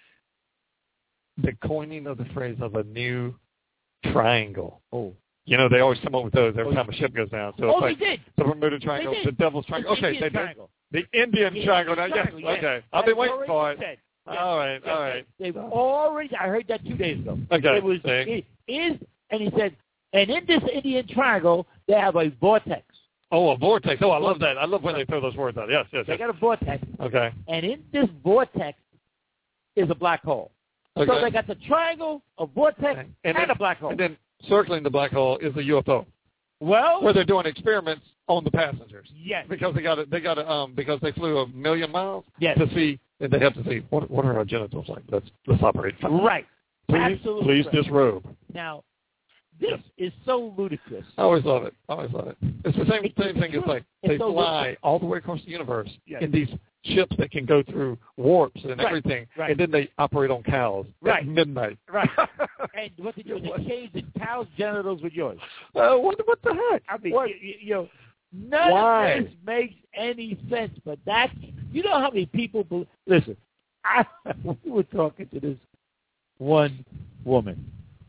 The coining of the phrase of a new triangle. Oh. You know, they always come up with those every oh, time a ship goes down. So oh, it's like they did. The Bermuda Triangle, the Devil's Triangle. The okay, Indian they triangle. did. The Indian the Triangle. Indian Now, triangle, yes, yes. okay. I've been That's waiting for it. Said. Yes. All right, yes. all right. They've already, I heard that two days ago. Okay. It was, it is, and he said, and in this Indian Triangle, they have a vortex. Oh, a vortex. Oh, I love that. I love when they throw those words out. Yes, yes, They yes. got a vortex. Okay. And in this vortex is a black hole. Okay. So they got the triangle, a vortex, and, and, then, a black hole. And then circling the black hole is a U F O. Well, where they're doing experiments on the passengers. Yes. Because they got to, they got to, um, because they flew a million miles. Yes. To see, and they have to see what what are our genitals like. Let's let's operate. Right. Please, Absolutely. please right. disrobe. Now, This is so ludicrous. I always love it. I always love it. It's the same, It's same thing as like it's they so fly ludicrous. all the way across the universe Yes. in these ships that can go through warps and Right, everything, right. and then they operate on cows Right. at midnight. Right. And what they do is they change the cow's genitals with yours. Uh, what, what the heck? I mean, What? you, you, you know, none Why? of this makes any sense. But that's, you know how many people, be, listen, I, we were talking to this one woman.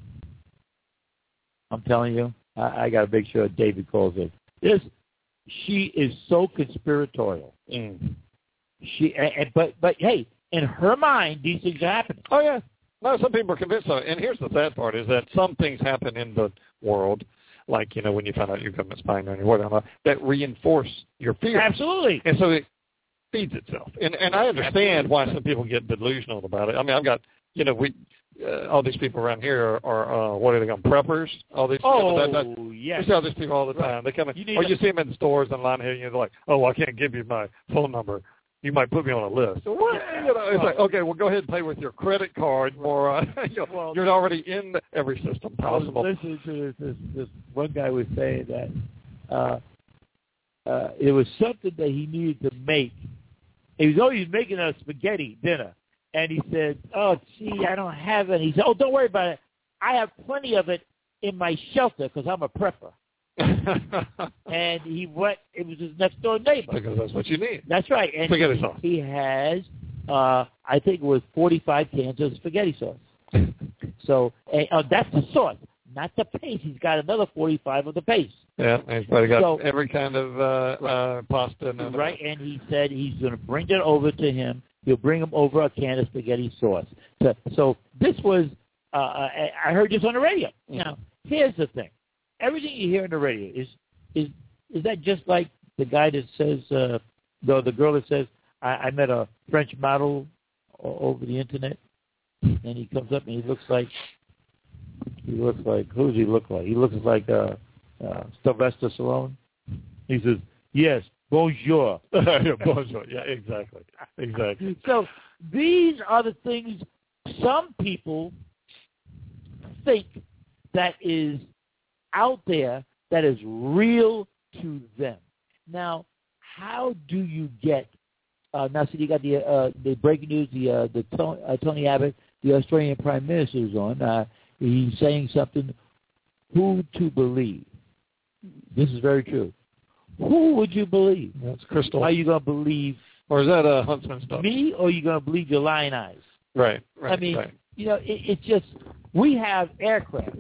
I'm telling you, I, I got to make sure David calls in. This, she is so conspiratorial. Mm. She, and, but but hey, in her mind, these things are happening. Oh, yeah. No, some people are convinced of it. And here's the sad part is that some things happen in the world, like, you know, when you find out your government spying on you, whatever, that reinforce your fear. Absolutely. And so it feeds itself. And and I understand why some people get delusional about it. I mean, I've got, you know, we uh, all these people around here are, are uh, what are they called, preppers? All these Oh, people, that, that, yes. You see all these people all the time. They come in, You or to, you see them in the stores and line here, and you're like, oh, I can't give you my phone number. You might put me on a list. So what? Yeah. You know, it's like, okay, well, go ahead and pay with your credit card, or uh, you know, well, you're already in every system possible. I was listening to this, this, this one guy was saying that uh, uh, it was something that he needed to make. He was always making a spaghetti dinner, and he said, "Oh, gee, I don't have any." He said, "Oh, don't worry about it. I have plenty of it in my shelter because I'm a prepper." And he went. It was his next door neighbor. Because that's what you need. That's right. And Spaghetti he, sauce. he has, uh, I think it was forty-five cans of spaghetti sauce. So and, uh, that's the sauce, not the paste. He's got another forty-five of the paste. Yeah, and he's probably got So- every kind of uh, Right. uh, pasta. And Right, and he said he's going to bring it over to him. He'll bring him over a can of spaghetti sauce. So, so this was, uh, I I heard this on the radio. Mm-hmm. Now, here's the thing. Everything you hear on the radio is, is is that just like the guy that says, uh, the, the girl that says, I, I met a French model o- over the Internet, and he comes up and he looks like, he looks like, who does he look like? He looks like uh, uh, Sylvester Stallone. He says, yes, bonjour. yeah, bonjour. Yeah, exactly. Exactly. So these are the things some people think that is out there that is real to them. Now, how do you get? Uh, now, see, you got the uh, the breaking news. The uh, the Tony, uh, Tony Abbott, the Australian Prime Minister, is on. Uh, he's saying something. Who to believe? This is very true. Who would you believe? That's Crystal. Are you going to believe Or is that a Huntsman stuff? me, or are you going to believe your lying eyes? Right. Right. I mean, right. you know, it, it's just we have aircraft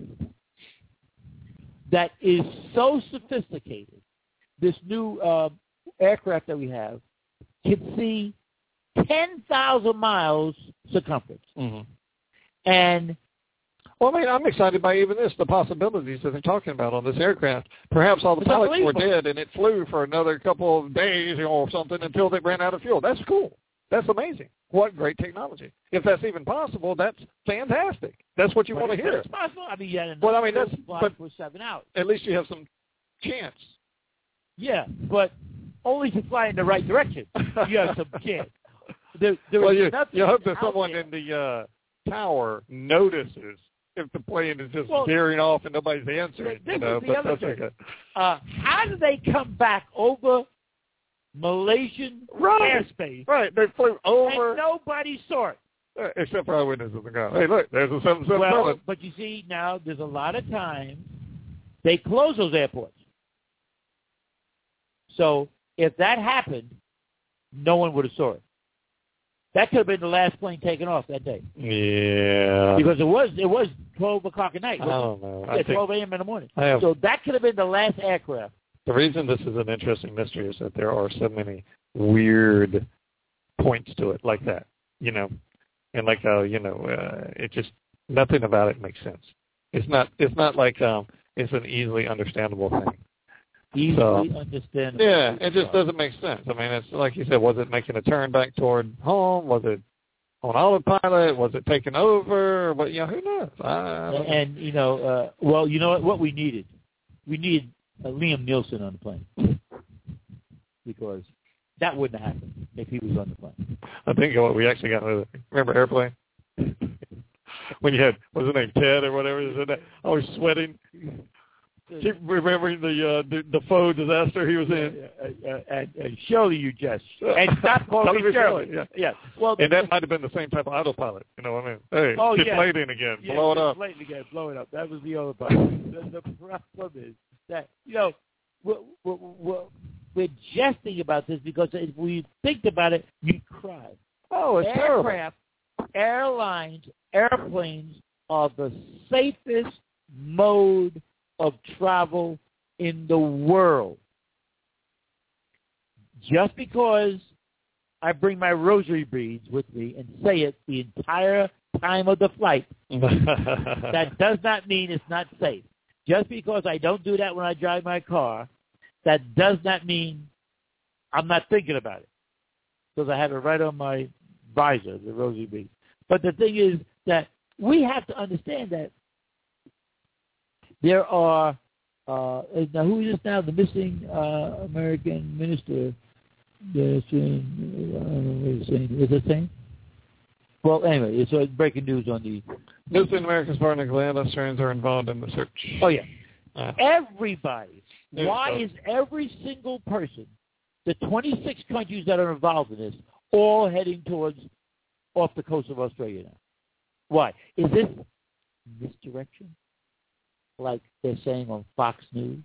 that is so sophisticated. This new uh, aircraft that we have can see ten thousand miles circumference. Mm-hmm. And Well, I mean, I'm excited by even this, the possibilities that they're talking about on this aircraft. Perhaps all the It's pilots were unbelievable. dead and it flew for another couple of days or something until they ran out of fuel. That's cool. That's amazing. What great technology. If that's even possible, that's fantastic. That's what you want to hear. It's possible. I mean, you had Well, I mean, that's- fly but- for seven hours. At least you have some chance. Yeah, but only if you fly in the right direction. You have some chance. There, there Well, is you, nothing you hope that out someone there. in the uh, tower notices if the plane is just Well, veering off and nobody's answering. this You know, is the but other that's thing. okay. Uh, how do they come back over Malaysian Right. airspace Right, they flew over, and nobody saw it? uh, except for eyewitnesses in the ground. Hey, look, there's a seven seven Well, seven. but you see, now there's a lot of times they close those airports. So if that happened, no one would have saw it. That could have been the last plane taken off that day Yeah. because it was it was twelve o'clock at night. I wasn't don't know. it? I Yeah, think twelve a.m. in the morning. I have, So that could have been the last aircraft. the reason this is an interesting mystery is that there are so many weird points to it like that, you know, and like how, you know, uh, it just, nothing about it makes sense. It's not, it's not like um, it's an easily understandable thing. Easily So, understandable. Yeah, it just doesn't make sense. I mean, it's like you said, was it making a turn back toward home? Was it on autopilot? Was it taken over? But, you know, who knows? I, I don't know. And, you know, uh, well, you know what, what we needed? We needed uh, Liam Nielsen on the plane because that wouldn't have happened if he was on the plane. I think what we actually got, remember Airplane? when you had, what's his name, Ted or whatever, is that always sweating. Keep remembering the uh, the, the faux disaster he was in. Uh, uh, and, and Shirley, you just and stop calling me Shirley. Yeah. yeah. Well, and that might have been the same type of autopilot. You know what I mean? Hey, oh, get yeah. deflating again, yeah, blow it up. Deflating again, blow it up. That was the other part. the, the problem is that you know we're, we're, we're jesting about this because if we think about it, you cry. Oh, it's Aircraft, terrible. airlines, airplanes are the safest mode of travel in the world. Just because I bring my rosary beads with me and say it the entire time of the flight, that does not mean it's not safe. Just because I don't do that when I drive my car, that does not mean I'm not thinking about it. Because I have it right on my visor, the rosary bead. But the thing is that we have to understand that there are, uh, now who is this now? The missing uh, American minister. The saying, I don't know what he's saying. Is it saying? Well, anyway, it's uh, breaking news on the... Missing Americans born in Atlanta, Australians are involved in the search. Oh, yeah. Uh, Everybody. There's Why so. is every single person, the twenty-six countries that are involved in this, all heading towards off the coast of Australia now? Why? Is this misdirection? Like they're saying on Fox News?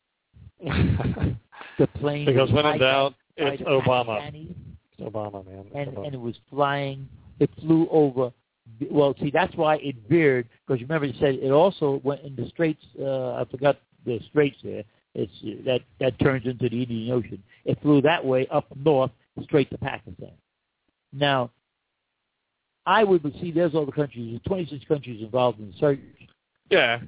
The plane because when in right doubt, by it's the Obama. Pakistanis, It's Obama, man. It's and, Obama. and it was flying, it flew over. Well, see, that's why it veered, because remember it said it also went in the straits, uh, I forgot the straits there, it's uh, that, that turns into the Indian Ocean. It flew that way up north, straight to Pakistan. Now, I would see there's all the countries, there's twenty-six countries involved in the search. Yeah.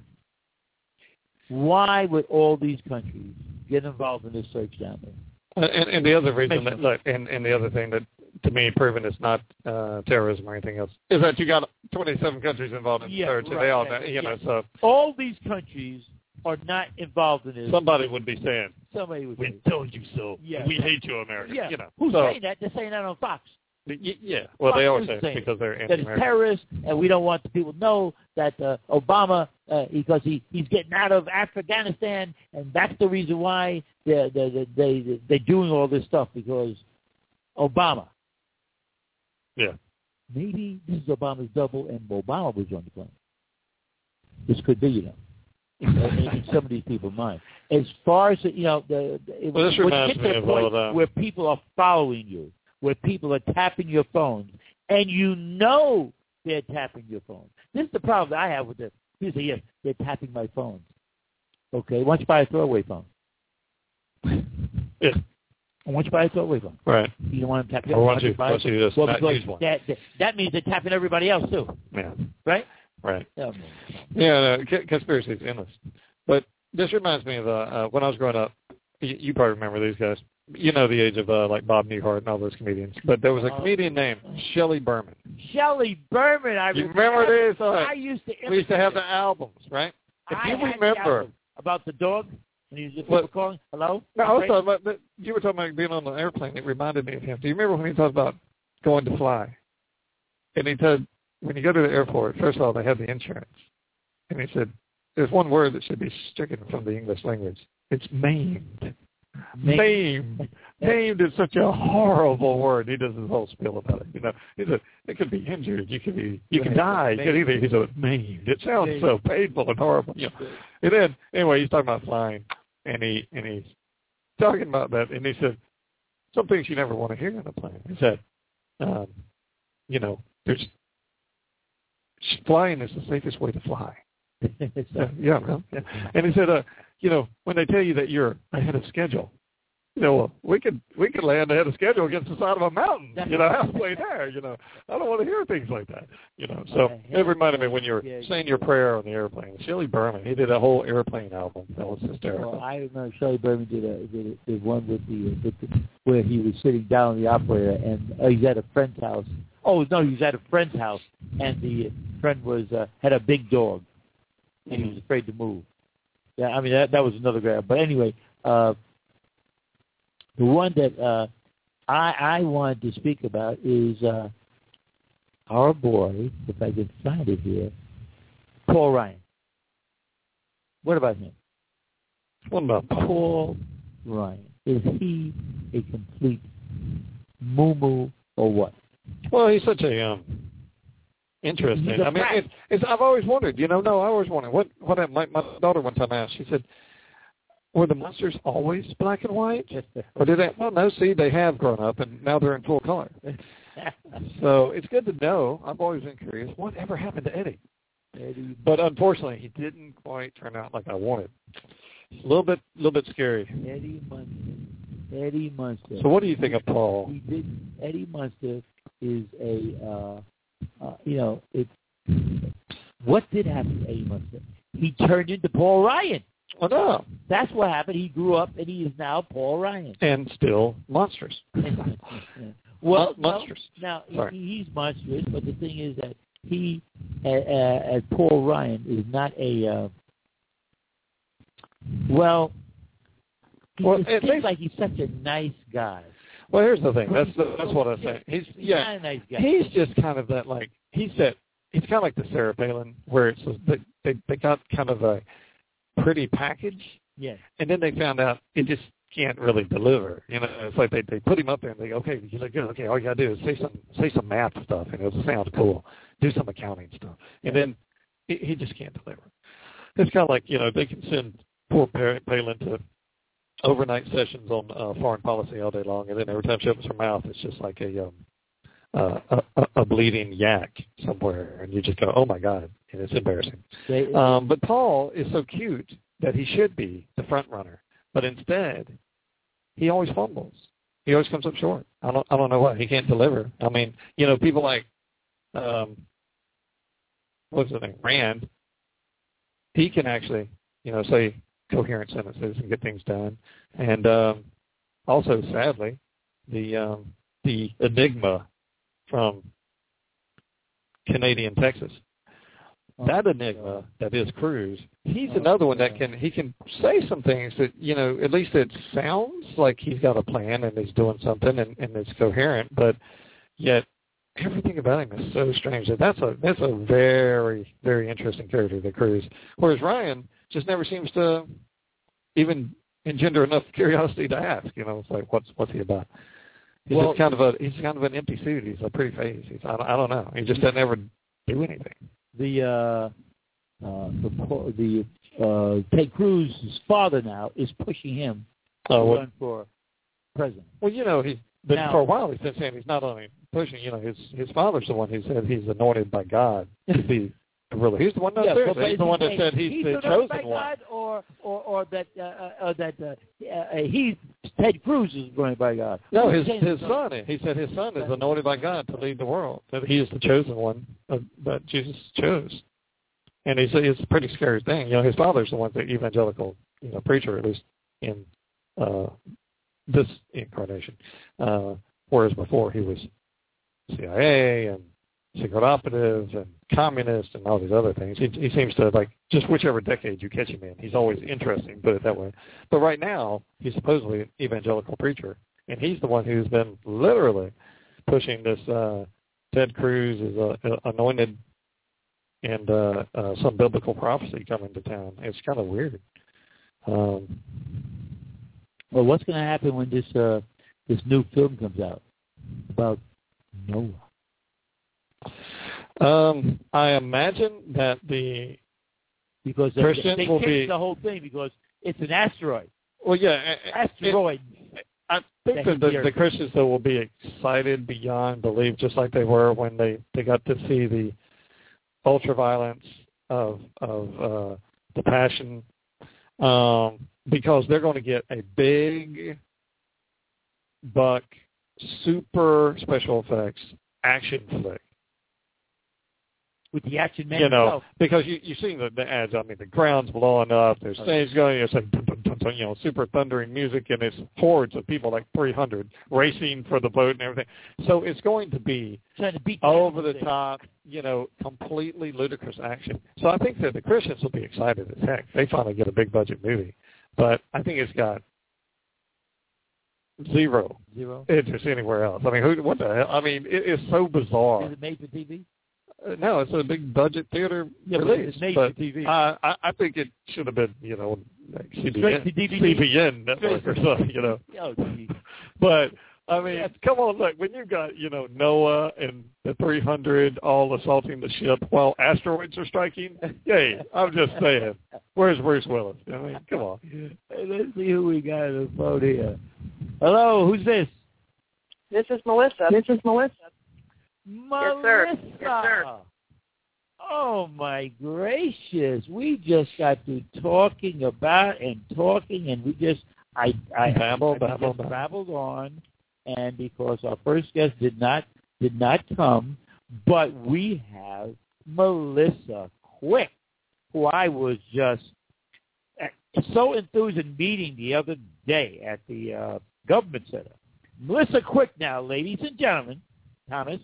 Why would all these countries get involved in this search down there? And, and the other reason that, look, and, and the other thing that, to me, proven it's not uh, terrorism or anything else, is that you got twenty-seven countries involved in the yeah, search, right, and they all, yeah, know, you yeah. know, so. All these countries are not involved in this. Somebody would be saying, Somebody would we say, told you so. Yeah. We hate you, America. yeah. You know. Who's so, saying that? They're saying that on Fox. Y- yeah. Well, Fox they always News say saying it because they're that it's anti-American. terrorists, and we don't want the people to know that uh, Obama, uh, because he, he's getting out of Afghanistan, and that's the reason why they're, they're, they they they're doing all this stuff, because Obama. Yeah. Maybe this is Obama's double, and Obama was on the plane. This could be, you know, in, in some of these people's minds. As far as, you know, the, the Well, this when reminds you get me to of the point all of that. where people are following you, where people are tapping your phones, and you know they're tapping your phone. This is the problem that I have with this. People say, yes, they're tapping my phones. Okay, why don't you buy a throwaway phone? Yeah. Why don't you buy a throwaway phone? Right. You don't want them tapping Or why don't your you, phone? why don't you just Well, not because use one? that, that, that means they're tapping everybody else, too. Yeah. Right? Right. Oh, Yeah, no, c- conspiracy is endless. But this reminds me of uh, uh, when I was growing up. You, you probably remember these guys. You know the age of uh, like Bob Newhart and all those comedians. But there was a Uh, comedian named Shelley Berman. Shelley Berman, I You remember. remember this? Uh, I used to. we used to have the imitate albums, right? If I you had the remember, album about the dog, and he was just What? people calling. Hello. no, I was Right? talking about that. You were talking about being on the airplane. It reminded me of him. Do you remember when he talked about going to fly? And he said, when you go to the airport, first of all, they have the insurance. And he said, there's one word that should be stricken from the English language. It's maimed. Maimed. Maimed is such a horrible word. He does his whole spiel about it. You know, he said it could be injured. You could be, you can die. You could either. He said maimed. It sounds so painful and horrible. You know. And then anyway, he's talking about flying, and he and he's talking about that, and he said some things you never want to hear on a plane. He said, um, you know, there's flying is the safest way to fly. Yeah, yeah, well, yeah. And he said, uh, you know, when they tell you that you're ahead of schedule, you know, well, we could we could land ahead of schedule against the side of a mountain, you know, halfway there. You know, I don't want to hear things like that. You know, so it reminded me when you were saying your prayer on the airplane. Shelley Berman, he did a whole airplane album. That was hysterical. Well, I remember Shelley Berman did a did, a, did one with the, with the where he was sitting down in the operator, and uh, he's at a friend's house. Oh no, he was at a friend's house, and the friend was uh, had a big dog, and he was afraid to move. Yeah, I mean that that was another grab. But anyway, uh, the one that uh, I I wanted to speak about is uh, our boy, if I can find it here, Paul Ryan. What about him? What about Paul? Paul Ryan. Is he a complete moo-moo or what? Well, he's such a um, interesting. I mean, it, it's, I've always wondered. You know, no, I always wondered. What? What? My, my daughter one time asked. She said, "Were the monsters always black and white, or did they?" Well, no. See, they have grown up, and now they're in full color. So it's good to know. I've always been curious. What ever happened to Eddie? Eddie. But unfortunately, he didn't quite turn out like I wanted. It's a little bit, little bit scary. Eddie Munster. Eddie Munster. So what do you think of Paul? He did. Eddie Munster is a, uh, uh, you know, it. What did happen to Eddie Munster? He turned into Paul Ryan. Oh no, that's what happened. He grew up, and he is now Paul Ryan. And still monstrous. Well, Mon- monstrous. Now, now he, he's monstrous, but the thing is that he, uh, uh, as Paul Ryan, is not a. Uh, well, he well, just it seems makes, like he's such a nice guy. Well, here's the thing. That's the, that's what I'm saying. He's yeah. He's, a nice guy. He's just kind of that like he's that. He's kind of like the Sarah Palin, where it's they they, they got kind of a pretty package. Yeah. And then they found out it just can't really deliver. You know, it's like they they put him up there and they go, okay, you look good. Okay, all you gotta do is say some say some math stuff, and it'll sound cool. Do some accounting stuff, and then he, he just can't deliver. It's kind of like, you know, they can send poor Palin to overnight sessions on uh, foreign policy all day long, and then every time she opens her mouth, it's just like a um, uh, a, a bleeding yak somewhere, and you just go, oh my God, and it's embarrassing. Um, but Paul is so cute that he should be the front runner, but instead, he always fumbles. He always comes up short. I don't I don't know why he can't deliver. I mean, you know, people like um, what's his name, Rand. He can actually, you know, say coherent sentences and get things done. And um, also, sadly, the um, the enigma from Canadian Texas, that enigma that is Cruz, he's another one that can he can say some things that, you know, at least it sounds like he's got a plan and he's doing something and, and it's coherent, but yet everything about him is so strange. That that's a that's a very, very interesting character, the Cruz. Whereas Ryan just never seems to even engender enough curiosity to ask. You know, it's like, what's what's he about? He's well, just kind of a he's kind of an empty suit. He's a pretty face. He's I don't, I don't know. He just doesn't ever do anything. The uh, uh, the the uh, Ted Cruz's father now is pushing him to uh, run for president. Well, you know, he's been now, for a while. He's been saying he's not only pushing. You know, his his father's the one who said he's anointed by God to be. Really, he's the one. No, yeah, seriously, but he's the one that said he's, he's the chosen chosen one. God, or, or, or that uh, uh, that uh, uh, he Ted Cruz is anointed by God. No, his his son. He said his son is anointed by God to lead the world. That he is the chosen one uh, that Jesus chose. And he's it's a pretty scary thing. You know, his father's the one, the evangelical, you know, preacher, at least in uh, this incarnation. Uh, whereas before he was C I A and secret operative and communist and all these other things. He, he seems to, like, just whichever decade you catch him in, he's always interesting, put it that way. But right now, he's supposedly an evangelical preacher, and he's the one who's been literally pushing this uh, Ted Cruz is uh, anointed and uh, uh, some biblical prophecy coming to town. It's kind of weird. Um, well, what's going to happen when this uh, this new film comes out about Noah? Um, I imagine that the because Christians they, they will changed be the whole thing because it's an asteroid. Well, yeah, asteroid. It, I think that the, the Christians though will be excited beyond belief, just like they were when they, they got to see the ultraviolence of of uh, the Passion, um, because they're going to get a big buck, super special effects action flick. With the action man you know, himself. because you you seen the, the ads. I mean, the ground's blowing up. There's things going. It's like dun, dun, dun, dun, you know, super thundering music, and it's hordes of people, like three hundred, racing for the boat and everything. So it's going to be trying to beat over the top, you know, completely ludicrous action. So I think that the Christians will be excited as heck. They finally get a big budget movie, but I think it's got zero, Zero. interest anywhere else. I mean, who? What the hell? I mean, it is so bizarre. Is it made for T V? Uh, no, it's a big budget theater yeah, release. It's made but for T V. I, I, I think it should have been, you know, like C B N, to D V D. C B N network or something, you know. Oh, geez. But I mean, come on, look, when you've got, you know, Noah and the three hundred all assaulting the ship while asteroids are striking, yay, I'm just saying, where's Bruce Willis? I mean, come on. Hey, let's see who we got on the phone here. Hello, who's this? This is Melissa. This is Melissa. Melissa. Yes, sir. Yes, sir. Oh, my gracious. We just got to talking about and talking, and we just, I, I, babble, I babble, just babbled on. And because our first guest did not did not come, but we have Melissa Quick, who I was just so enthused in meeting the other day at the uh, government center. Melissa Quick now, ladies and gentlemen, Thomas,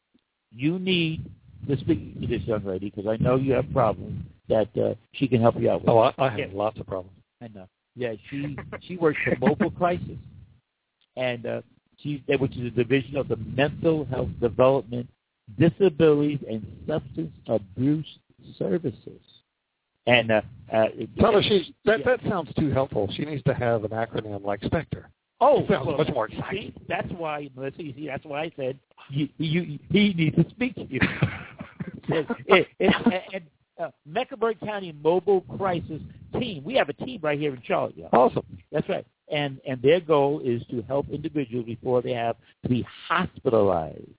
you need to speak to this young lady because I know you have problems that uh, she can help you out with. Oh, I, I have yeah. lots of problems. I know. Yeah, she she works for Mobile Crisis, and uh, she which is a division of the Mental Health Development, Disabilities, and Substance Abuse Services. And uh, uh, tell her she's that. Yeah. That sounds too helpful. She needs to have an acronym like Spectre. Oh, sounds well, much more exciting. See, that's why, Melissa. You see, that's why I said you, you, he needs to speak to you. it, it, it, and uh, Mecklenburg County Mobile Crisis Team. We have a team right here in Charlotte. Yeah. Awesome. That's right. And and their goal is to help individuals before they have to be hospitalized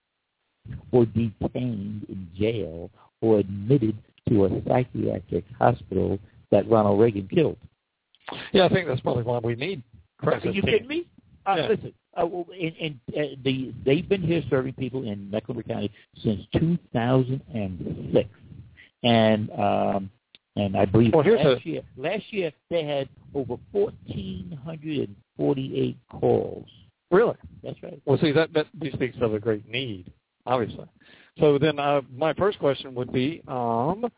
or detained in jail or admitted to a psychiatric hospital that Ronald Reagan killed. Yeah, I think that's probably why we need crisis. Are you team. kidding me? Uh, yeah. Listen, uh, in, in, uh, the, they've been here serving people in Mecklenburg County since two thousand six. And um, and I believe well, last, a... year, last year they had over one thousand four hundred forty-eight calls. Really? That's right. Well, see, that, that speaks of a great need, obviously. So then uh, my first question would be, um,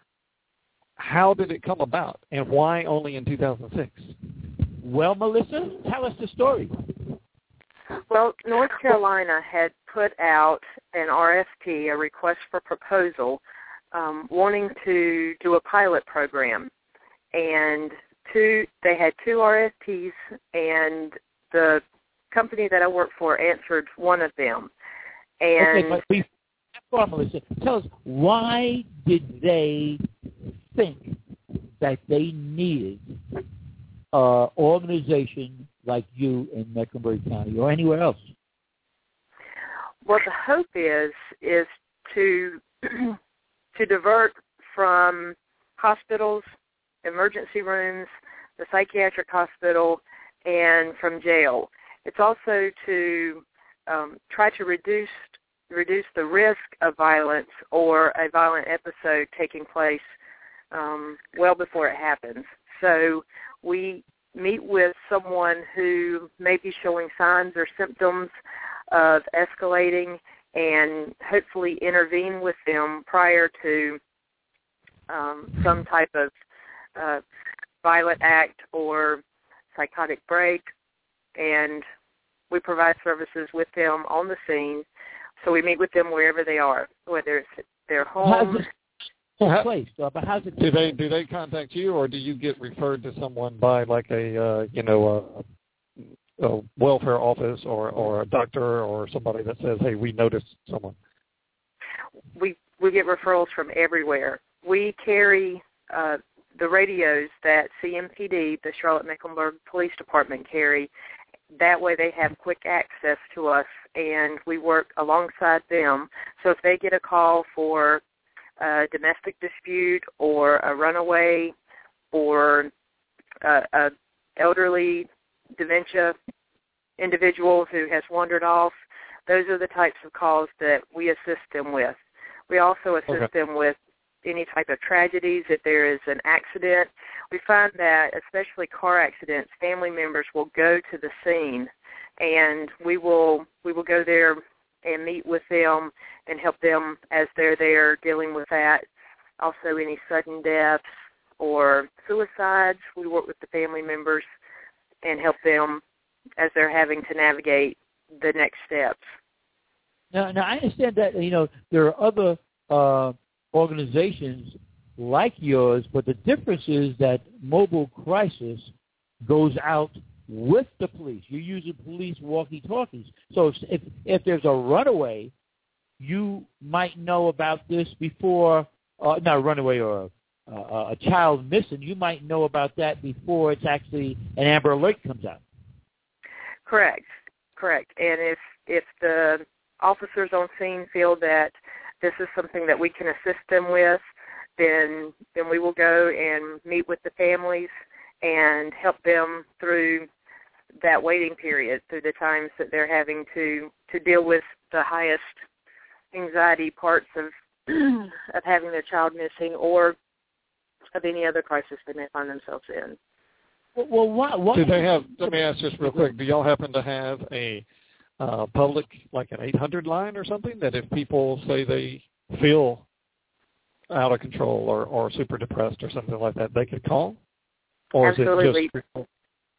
how did it come about, and why only in two thousand six? Well, Melissa, tell us the story. Well, North Carolina had put out an R F P, a request for proposal, um, wanting to do a pilot program. And two, they had two R F Ps, and the company that I work for answered one of them. And okay, but before, Melissa, tell us, why did they think that they needed an uh, organization like you in Mecklenburg County or anywhere else? Well, the hope is is to to divert from hospitals, emergency rooms, the psychiatric hospital, and from jail. It's also to um, try to reduce reduce the risk of violence or a violent episode taking place um, well before it happens. So we meet with someone who may be showing signs or symptoms of escalating and hopefully intervene with them prior to um, some type of uh, violent act or psychotic break. And we provide services with them on the scene. So we meet with them wherever they are, whether it's their home. How's place, uh, but how's it? Do they do they contact you, or do you get referred to someone by like a uh, you know a, a welfare office or, or a doctor or somebody that says, hey, we noticed someone? We we get referrals from everywhere. We carry uh, the radios that C M P D, the Charlotte-Mecklenburg Police Department, carry. That way they have quick access to us, and we work alongside them. So if they get a call for a domestic dispute or a runaway or a, a elderly dementia individual who has wandered off, those are the types of calls that we assist them with. We also assist okay. them with any type of tragedies. If there is an accident, we find that especially car accidents, family members will go to the scene, and we will we will go there and meet with them and help them as they're there dealing with that. Also, any sudden deaths or suicides, we work with the family members and help them as they're having to navigate the next steps. Now, now I understand that, you know, there are other uh, organizations like yours, but the difference is that Mobile Crisis goes out with the police. You're using police walkie-talkies. So if, if, if there's a runaway, you might know about this before, uh, not a runaway or a, a, a child missing, you might know about that before it's actually an Amber Alert comes out. Correct, correct. And if if the officers on scene feel that this is something that we can assist them with, then then we will go and meet with the families and help them through that waiting period, through the times that they're having to, to deal with the highest anxiety parts of of having their child missing or of any other crisis they may find themselves in. Well, what, what do they have? Let me ask just real quick. Do y'all happen to have a uh, public, like an eight hundred line or something, that if people say they feel out of control or, or super depressed or something like that, they could call? Or Absolutely. Is it just...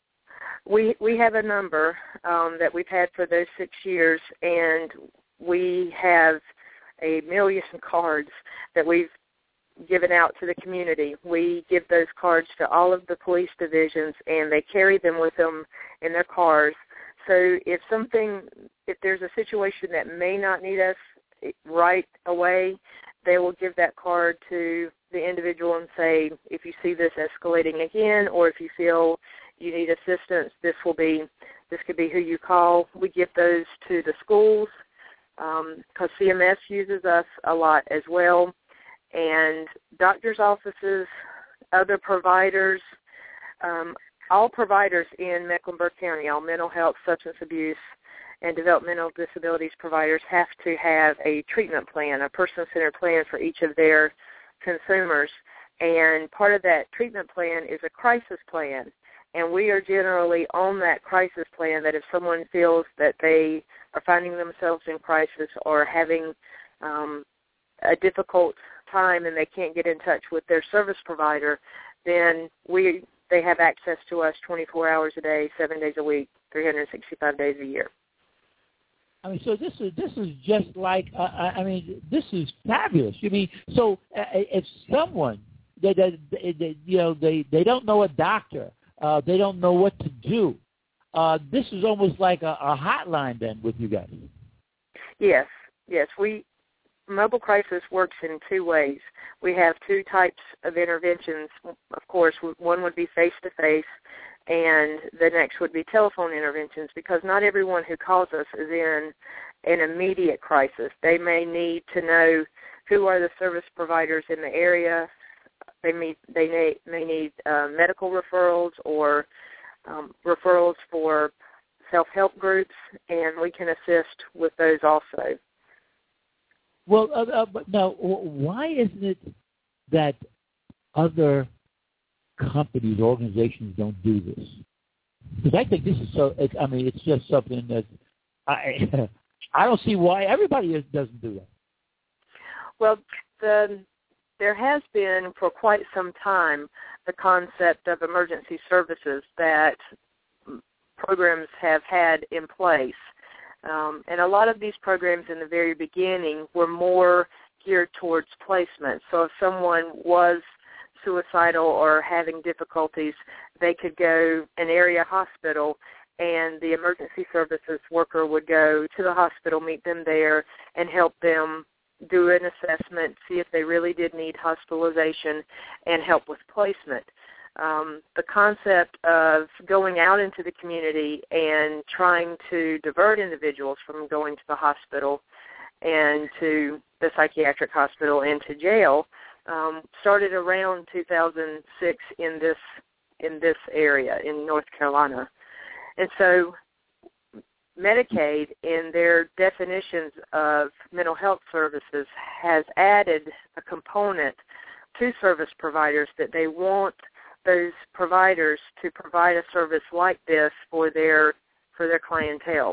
We we have a number um, that we've had for those six years, and we have a million cards that we've given out to the community. We give those cards to all of the police divisions, and they carry them with them in their cars. So if something, if there's a situation that may not need us right away, they will give that card to the individual and say, if you see this escalating again, or if you feel you need assistance, this will be, this could be who you call. We give those to the schools because um, C M S uses us a lot as well, and doctors' offices, other providers, um, all providers in Mecklenburg County, all mental health, substance abuse, and developmental disabilities providers have to have a treatment plan, a person-centered plan for each of their consumers. And part of that treatment plan is a crisis plan. And we are generally on that crisis plan that if someone feels that they are finding themselves in crisis or having um, a difficult time and they can't get in touch with their service provider, then we they have access to us twenty-four hours a day, seven days a week, three hundred sixty-five days a year. I mean, so this is this is just like uh, I mean, this is fabulous. I mean, so uh, if someone they, they, they you know they, they don't know a doctor, uh, they don't know what to do. Uh, this is almost like a, a hotline then with you guys. Yes, yes. We Mobile Crisis works in two ways. We have two types of interventions. Of course, one would be face-to-face, and the next would be telephone interventions, because not everyone who calls us is in an immediate crisis. They may need to know who are the service providers in the area. They may, they may, may need uh, medical referrals or um, referrals for self-help groups, and we can assist with those also. Well, uh, uh, but now, why isn't it that other companies, organizations don't do this? Because I think this is so. It's, I mean, it's just something that I I don't see why everybody is, doesn't do that. Well, the, there has been for quite some time the concept of emergency services that programs have had in place. Um, and a lot of these programs in the very beginning were more geared towards placement. So if someone was suicidal or having difficulties, they could go an area hospital, and the emergency services worker would go to the hospital, meet them there, and help them do an assessment, see if they really did need hospitalization, and help with placement. Um, the concept of going out into the community and trying to divert individuals from going to the hospital and to the psychiatric hospital and to jail um, started around two thousand six in this in this area in North Carolina. And so Medicaid, in their definitions of mental health services, has added a component to service providers that they want those providers to provide a service like this for their for their clientele.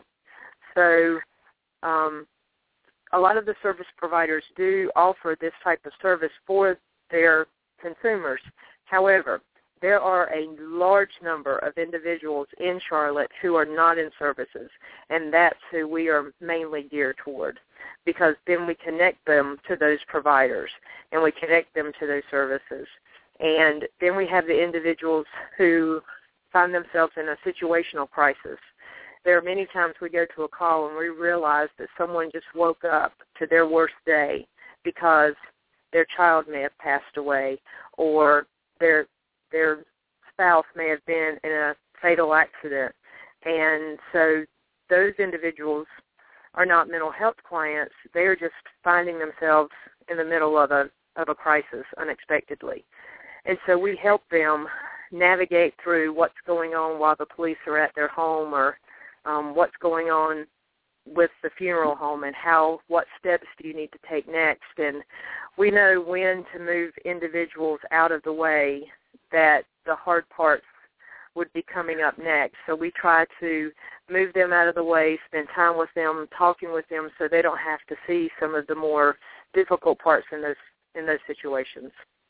So um, a lot of the service providers do offer this type of service for their consumers. However, there are a large number of individuals in Charlotte who are not in services, and that's who we are mainly geared toward, because then we connect them to those providers and we connect them to those services. And then we have the individuals who find themselves in a situational crisis. There are many times we go to a call and we realize that someone just woke up to their worst day because their child may have passed away, or their their spouse may have been in a fatal accident. And so those individuals are not mental health clients. They're just finding themselves in the middle of a of a crisis unexpectedly. And so we help them navigate through what's going on while the police are at their home, or um, what's going on with the funeral home, and how, what steps do you need to take next. And we know when to move individuals out of the way that the hard parts would be coming up next. So we try to move them out of the way, spend time with them, talking with them, so they don't have to see some of the more difficult parts in those in those situations.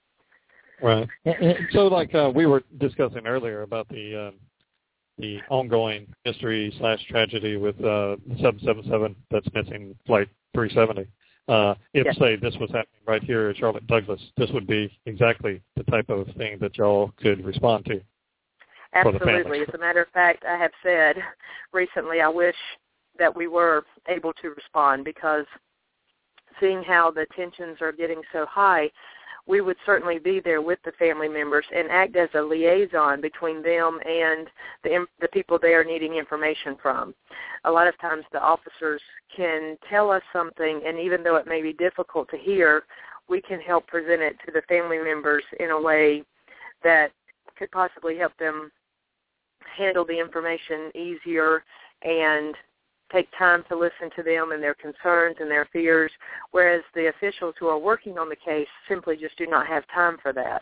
Right. So, like uh, we were discussing earlier about the uh, the ongoing mystery slash tragedy with uh, seven seven seven that's missing Flight three seventy. Uh, if, yes. say, this was happening right here at Charlotte Douglas, this would be exactly the type of thing that y'all could respond to. Absolutely. As a matter of fact, I have said recently I wish that we were able to respond, because seeing how the tensions are getting so high, we would certainly be there with the family members and act as a liaison between them and the, the people they are needing information from. A lot of times the officers can tell us something, and even though it may be difficult to hear, we can help present it to the family members in a way that could possibly help them handle the information easier and take time to listen to them and their concerns and their fears, whereas the officials who are working on the case simply just do not have time for that.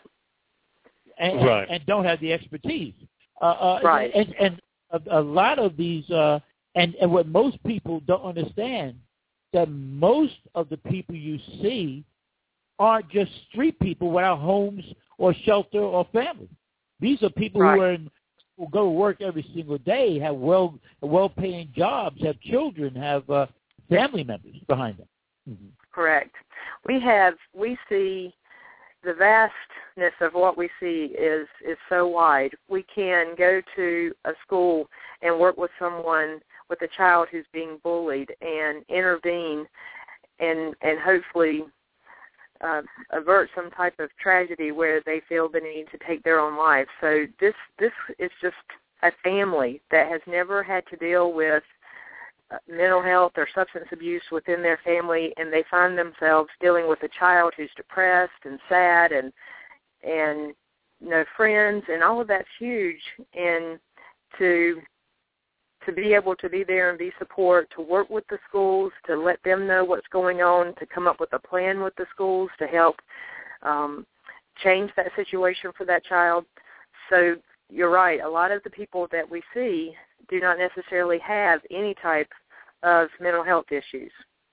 And, right. and don't have the expertise. Uh, uh, right. And, and a, a lot of these, uh, and, and what most people don't understand, that most of the people you see aren't just street people without homes or shelter or family. These are people right. who are in, who go to work every single day, have well well-paying jobs, have children, have uh, family members behind them. Mm-hmm. Correct. We have we see the vastness of what we see is is so wide. We can go to a school and work with someone, with a child who's being bullied, and intervene and and hopefully Uh, avert some type of tragedy where they feel the need to take their own life. So this this is just a family that has never had to deal with uh, mental health or substance abuse within their family, and they find themselves dealing with a child who's depressed and sad and and no friends, and all of that's huge. And to to be able to be there and be support, to work with the schools, to let them know what's going on, to come up with a plan with the schools to help um, change that situation for that child. So you're right. A lot of the people that we see do not necessarily have any type of mental health issues.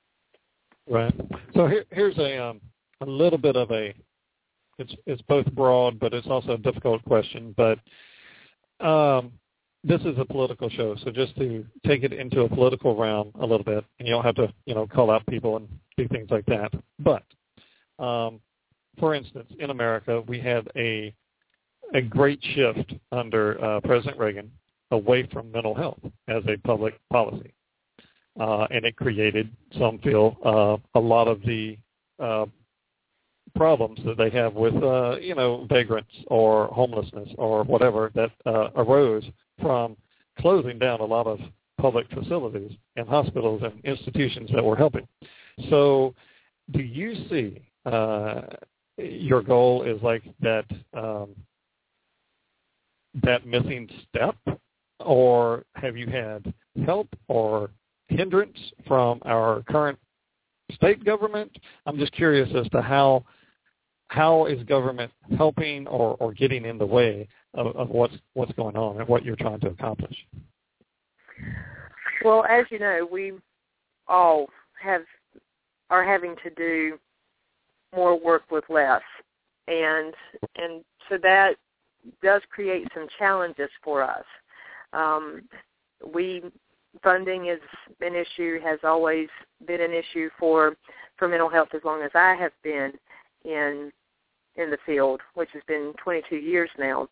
Right. So here, here's a um, a little bit of a, it's it's both broad, but it's also a difficult question. But um, this is a political show, so just to take it into a political realm a little bit, and you don't have to, you know, call out people and do things like that. But, um, for instance, in America, we had a a great shift under uh, President Reagan away from mental health as a public policy, uh, and it created, some feel, uh, a lot of the uh, problems that they have with, uh, you know, vagrants or homelessness or whatever that uh, arose from closing down a lot of public facilities and hospitals and institutions that were helping. So do you see uh, your goal is like that um, that missing step, or have you had help or hindrance from our current state government? I'm just curious as to how how is government helping or, or getting in the way of, of what's what's going on and what you're trying to accomplish? Well, as you know, we all have are having to do more work with less, and and so that does create some challenges for us. Um, we funding is an issue, has always been an issue for for mental health as long as I have been in in the field, which has been twenty-two years now.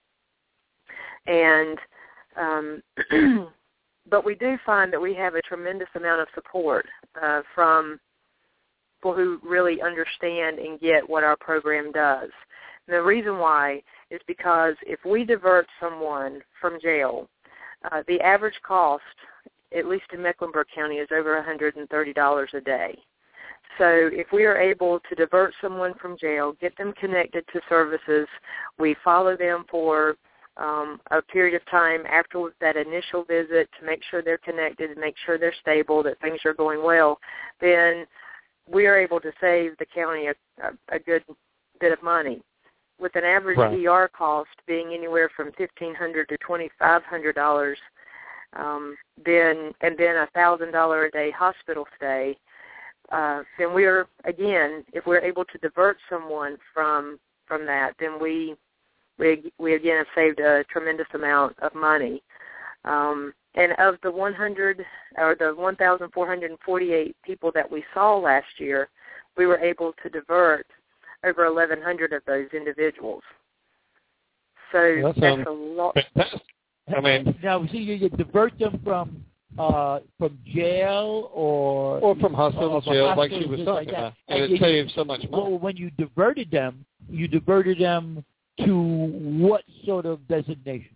And um, but we do find that we have a tremendous amount of support uh, from people who really understand and get what our program does. And the reason why is because if we divert someone from jail, uh, the average cost, at least in Mecklenburg County, is over one hundred thirty dollars a day. So if we are able to divert someone from jail, get them connected to services, we follow them for um, a period of time after that initial visit to make sure they're connected, to make sure they're stable, that things are going well, then we are able to save the county a, a, a good bit of money. With an average right. E R cost being anywhere from fifteen hundred dollars to twenty-five hundred dollars, um, then and then a one thousand dollars a day hospital stay, uh, then we're, again, if we're able to divert someone from from that, then we, we, we again, have saved a tremendous amount of money. Um, and of the one hundred or the one thousand four hundred forty-eight people that we saw last year, we were able to divert over eleven hundred of those individuals. So well, that's, that's um, a lot. I mean, now see, you, you divert them from uh, from jail or or from hospital or, jail, or like she was talking like about, and, and it saves so much money. Well, when you diverted them, you diverted them to what sort of designation?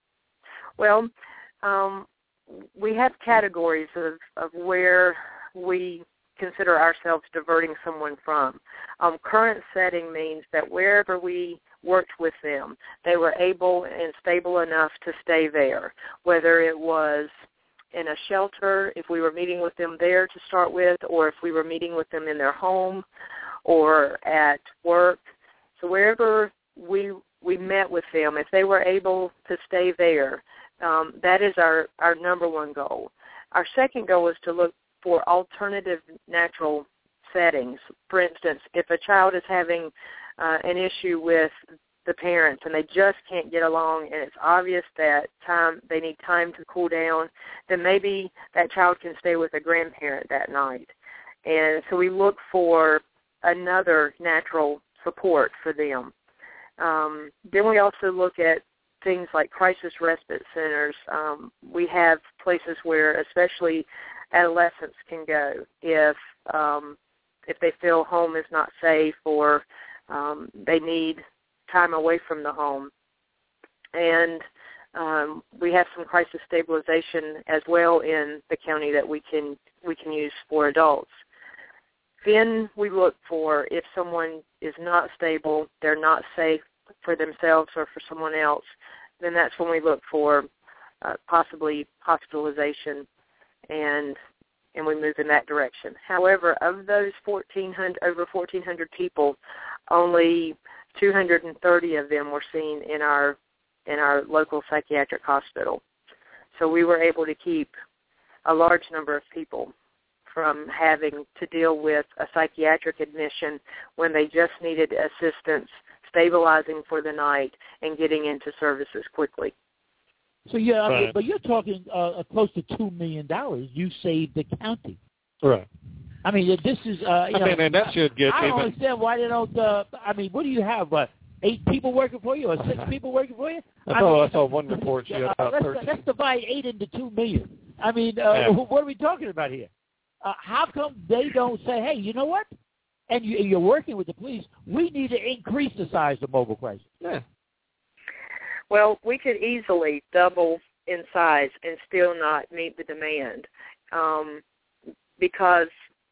Well, um, we have categories of, of where we consider ourselves diverting someone from. Um, current setting means that wherever we worked with them, they were able and stable enough to stay there, whether it was in a shelter, if we were meeting with them there to start with, or if we were meeting with them in their home or at work. So wherever we we met with them, if they were able to stay there, um, that is our, our number one goal. Our second goal is to look for alternative natural settings. For instance, if a child is having uh, an issue with the parents and they just can't get along and it's obvious that time they need time to cool down, then maybe that child can stay with a grandparent that night. And so we look for another natural support for them. Um, then we also look at things like crisis respite centers. Um, we have places where especially adolescents can go if um, if they feel home is not safe or um, they need time away from the home. And um, we have some crisis stabilization as well in the county that we can we can use for adults. Then we look for if someone is not stable, they're not safe for themselves or for someone else, then that's when we look for uh, possibly hospitalization, and and we move in that direction. However, of those fourteen hundred, over fourteen hundred people, only two hundred thirty of them were seen in our in our local psychiatric hospital. So we were able to keep a large number of people from having to deal with a psychiatric admission when they just needed assistance stabilizing for the night and getting into services quickly. So yeah, right. I mean, but you're talking uh, close to two million dollars. You saved the county, right? I mean, this is. Uh, you I know, mean, and that should get. I don't even, understand why they don't. Uh, I mean, what do you have? Uh, eight people working for you, or six people working for you? I, I saw, mean, I saw one report. She had uh, about let's, thirteen. let's divide eight into two million. I mean, uh, yeah. what are we talking about here? Uh, how come they don't say, hey, you know what? And you, you're working with the police. We need to increase the size of mobile crisis. Yeah. Well, we could easily double in size and still not meet the demand, um, because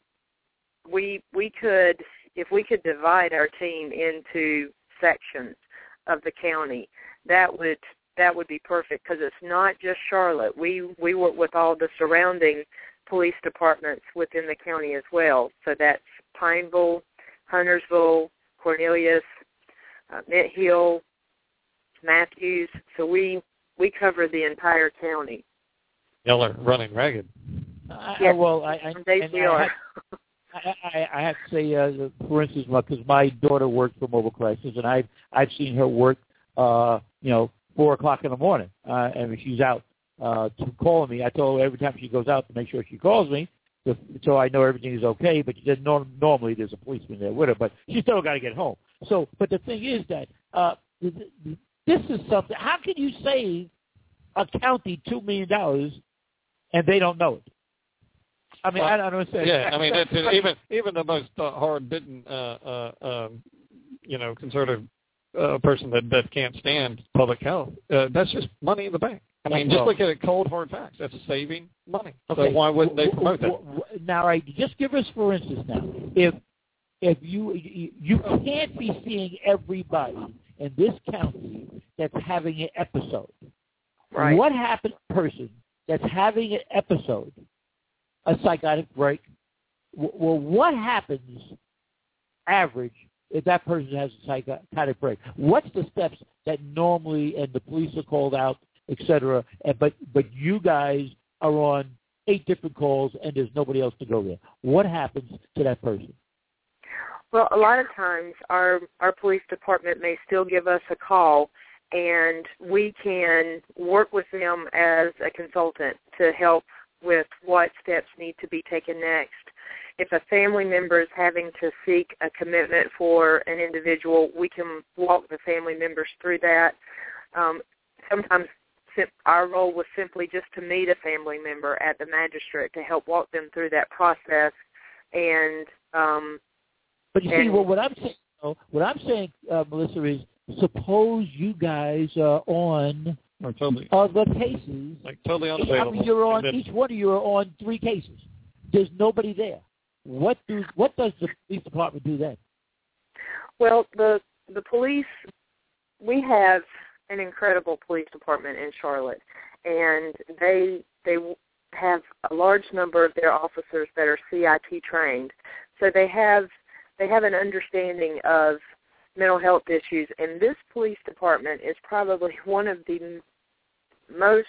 we we could, if we could divide our team into sections of the county, that would that would be perfect, because it's not just Charlotte. We we work with all the surrounding police departments within the county as well. So that's Pineville, Huntersville, Cornelius, uh, Mint Hill, Matthews. So we we cover the entire county. Y'all are running ragged. I, yes. I, well, I, I, they we are. I, I, I have to say, uh, for instance, because my daughter worked for Mobile Crisis, and I've I've seen her work uh, you know, four o'clock in the morning, uh, and she's out uh, to calling me. I told her every time she goes out to make sure she calls me, so I know everything is okay. But she said no, normally there's a policeman there with her, but she still got to get home. So, but the thing is that uh, this is something. How can you save a county two million dollars and they don't know it? I mean, well, I don't understand. Yeah, I mean, it's, it's, even even the most uh, hard-bitten, uh, uh, um, you know, conservative uh, person that, that can't stand public health, uh, that's just money in the bank. I mean, just look at it, cold, hard facts. That's saving money. Okay. So why wouldn't they promote that? Now, right, just give us, for instance, now, if if you you can't be seeing everybody in this county that's having an episode. Right. What happens to a person that's having an episode, a psychotic break? Well, what happens average if that person has a psychotic break? What's the steps that normally, and the police are called out, et cetera, but, but you guys are on eight different calls and there's nobody else to go there? What happens to that person? Well, a lot of times our, our police department may still give us a call, and we can work with them as a consultant to help with what steps need to be taken next. If a family member is having to seek a commitment for an individual, we can walk the family members through that. Um, sometimes our role was simply just to meet a family member at the magistrate to help walk them through that process. And um, but you see, well, what I'm saying, what I'm saying, uh, Melissa, is suppose you guys are on or totally, other cases. Like totally unavailable. I mean, you're on, each one of you are on three cases. There's nobody there. What do what does the police department do then? Well, the the police, we have an incredible police department in Charlotte, and they they have a large number of their officers that are C I T trained, so they have they have an understanding of mental health issues, and this police department is probably one of the m- most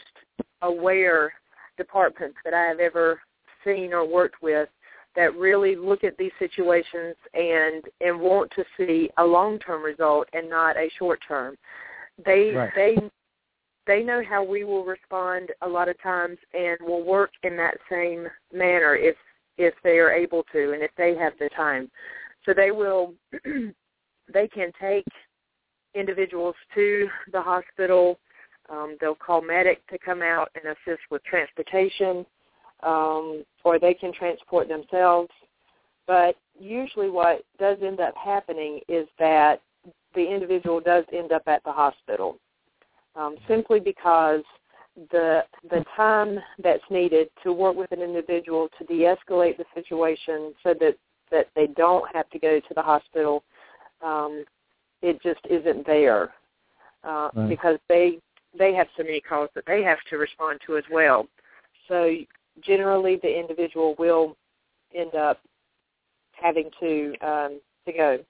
aware departments that I have ever seen or worked with, that really look at these situations and and want to see a long-term result and not a short-term. They right. they they know how we will respond a lot of times, and will work in that same manner if if they are able to and if they have the time. So they will they can take individuals to the hospital. Um, they'll call medic to come out and assist with transportation. Um, or they can transport themselves. But usually what does end up happening is that the individual does end up at the hospital, um, simply because the the time that's needed to work with an individual to de-escalate the situation so that, that they don't have to go to the hospital, um, it just isn't there uh, right. because they they have so many calls that they have to respond to as well. So generally, the individual will end up having to um, to go.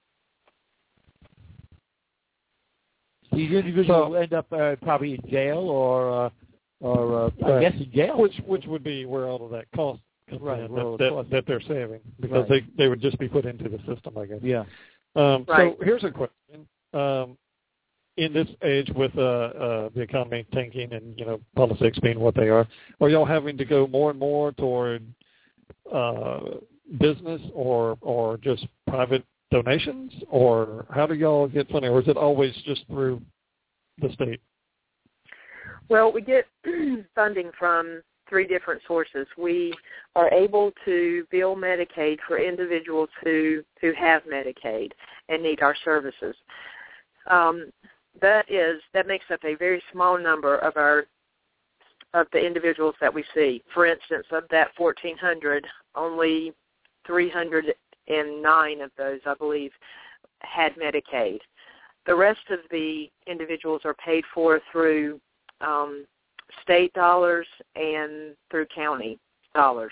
The individual so, will end up uh, probably in jail, or uh, or uh, right. I guess in jail, which which would be where all of that cost comes right, in, that, that, cost. that they're saving, because right. they they would just be put into the system, I guess. Yeah. Um, right. So here's a question. Um, in this age with uh, uh, the economy tanking and, you know, politics being what they are, are y'all having to go more and more toward uh, business or or just private donations? Or how do y'all get funding? Or is it always just through the state? Well, we get funding from three different sources. We are able to bill Medicaid for individuals who, who have Medicaid and need our services. Um, That is that makes up a very small number of our of the individuals that we see. For instance, of that fourteen hundred, only three hundred nine of those, I believe, had Medicaid. The rest of the individuals are paid for through um, state dollars and through county dollars.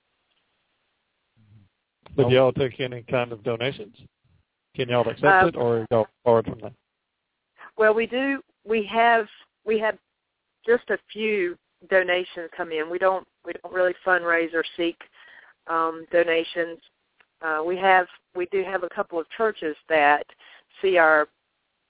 But do y'all take any kind of donations? Can y'all accept uh, it, or y'all forward from that? Well, we do. We have we have just a few donations come in. We don't we don't really fundraise or seek um, donations. Uh, we have we do have a couple of churches that see our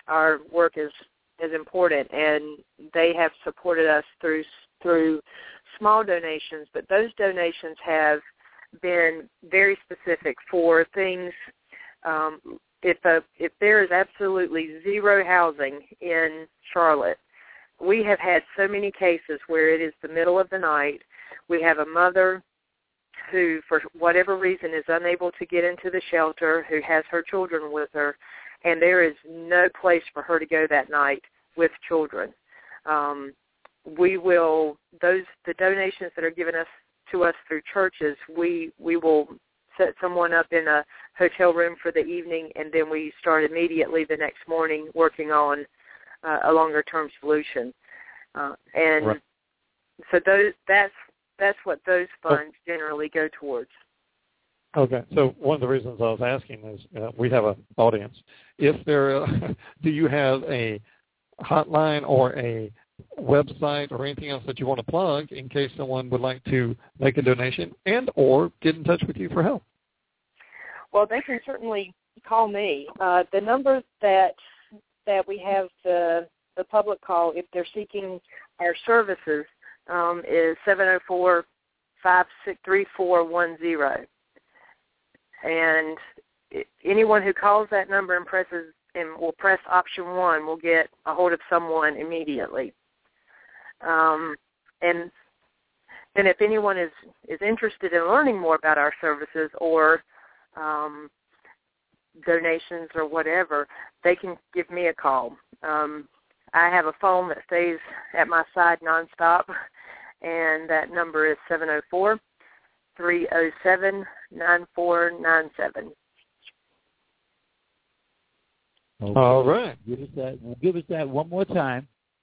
our work is, is important, and they have supported us through through small donations, but those donations have been very specific for things. Um, if a, if there is absolutely zero housing in Charlotte, we have had so many cases where it is the middle of the night. We have a mother who, for whatever reason, is unable to get into the shelter, who has her children with her, and there is no place for her to go that night with children. Um, we will, those, the donations that are given us to us through churches, we, we will set someone up in a hotel room for the evening, and then we start immediately the next morning working on uh, a longer-term solution. Uh, and right. so those, that's, that's what those funds oh. generally go towards. Okay, so one of the reasons I was asking is uh, we have an audience. If there, uh, do you have a hotline or a website or anything else that you want to plug in case someone would like to make a donation and or get in touch with you for help? Well, they can certainly call me. Uh, the number that that we have the the public call if they're seeking our services um, is seven oh four, five six three four one zero. And anyone who calls that number and presses and will press option one will get a hold of someone immediately. Um, and then if anyone is, is interested in learning more about our services or um, donations or whatever, they can give me a call. Um, I have a phone that stays at my side nonstop, and that number is seven oh four, three oh seven, nine four nine seven. Okay. All right. Give us that. Give us that one more time.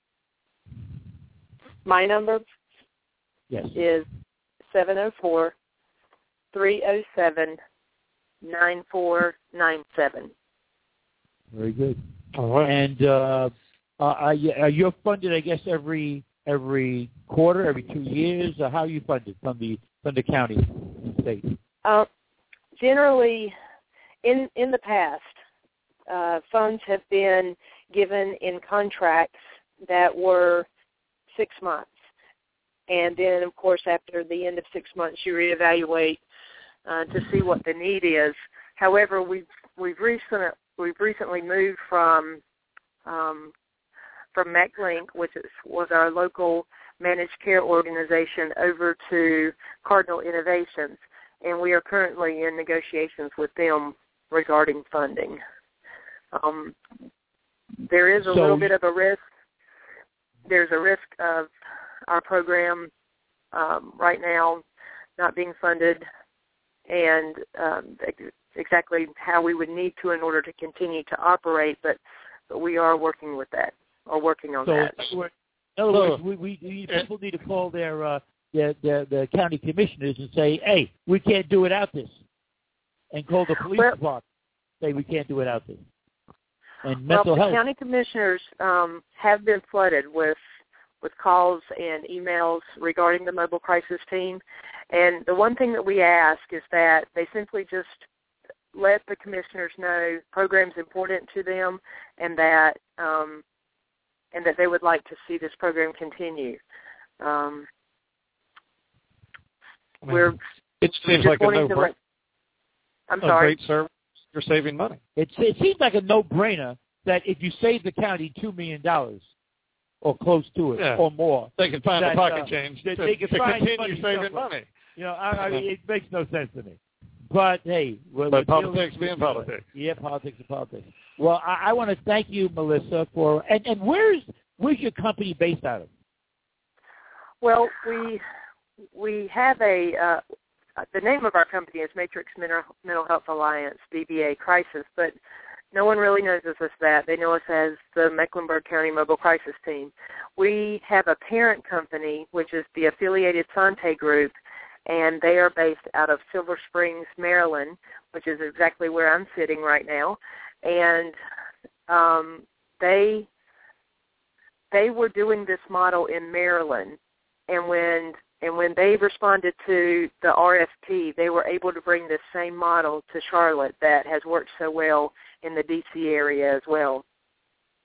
My number yes. is seven oh four, three oh seven, nine four nine seven. Very good. All right. And uh, are, you, are you funded, I guess, every every quarter, every two years? Or how are you funded from the from the county and state? Uh, generally, in in the past, uh, funds have been given in contracts that were six months. And then, of course, after the end of six months, you reevaluate uh, to see what the need is. However, we've we've recently we've recently moved from um, from MacLink, which is, was our local managed care organization, over to Cardinal Innovations, and we are currently in negotiations with them regarding funding. Um, there is a so, little bit of a risk. There's a risk of our program um, right now not being funded and um, exactly how we would need to in order to continue to operate, but, but we are working with that, or working on so that. In other words, we, we, we people need to call their, uh, their, their, their county commissioners and say, hey, we can't do without this, and call the police well, department say we can't do without this. And well, mental the health. county commissioners um, have been flooded with with calls and emails regarding the mobile crisis team. And the one thing that we ask is that they simply just let the commissioners know program's important to them and that um, and that they would like to see this program continue. Um, I mean, we're it seems like a no-brainer. Let, I'm a sorry. great service. You're saving money. It, it seems like a no-brainer that if you save the county two million dollars or close to it yeah. or more, they can find that, the pocket uh, change they, to, they can to find continue money saving somewhere. money. You know, I, I mean, it makes no sense to me. But, hey. We're, but we're politics being politics. Yeah, politics is politics. Well, I, I want to thank you, Melissa, for – and and where's where's your company based out of? Well, we we have a uh, – the name of our company is Matrix Mental, Mental Health Alliance, D B A Crisis, but no one really knows us as that. They know us as the Mecklenburg County Mobile Crisis Team. We have a parent company, which is the affiliated Sante Group, and they are based out of Silver Springs, Maryland, which is exactly where I'm sitting right now. And um, they they were doing this model in Maryland, and when and when they responded to the R F P, they were able to bring this same model to Charlotte that has worked so well in the D C area as well.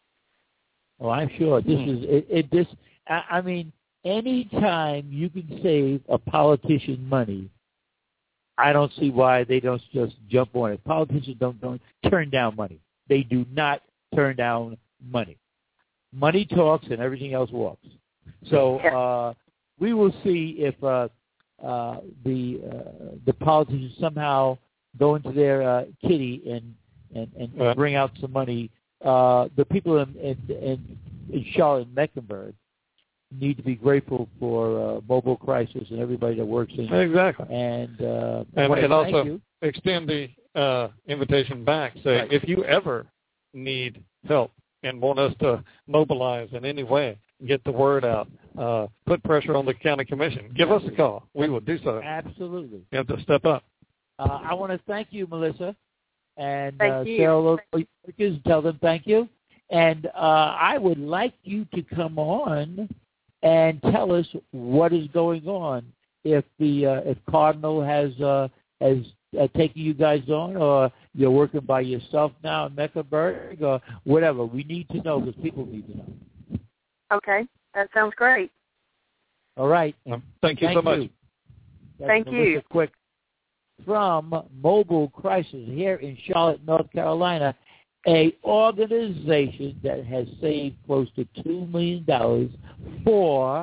Oh, I'm sure. This is it. it this, I, I mean, any time you can save a politician money, I don't see why they don't just jump on it. Politicians don't don't turn down money. They do not turn down money. Money talks, and everything else walks. So uh, we will see if uh, uh, the uh, the politicians somehow go into their uh, kitty and and, and right. bring out some money. Uh, the people in, in, in, in Charlotte and Mecklenburg need to be grateful for uh, Mobile Crisis and everybody that works in it. Exactly. And, uh, and, and also you. extend the uh, invitation back. Say, right. if you ever need help and want us to mobilize in any way, get the word out, uh, put pressure on the county commission, give us a call. We will do so. Absolutely. You have to step up. Uh, I want to thank you, Melissa. And thank uh, you. Sarah, tell them thank you. And uh, I would like you to come on and tell us what is going on. If the uh, if Cardinal has uh, has uh, taken you guys on, or you're working by yourself now in Mecklenburg, or whatever, we need to know because people need to know. Okay, that sounds great. All right. Um, thank you thank so much. You. Thank Melissa you. Quick from Mobile Crisis here in Charlotte, North Carolina, a organization that has saved close to two million dollars for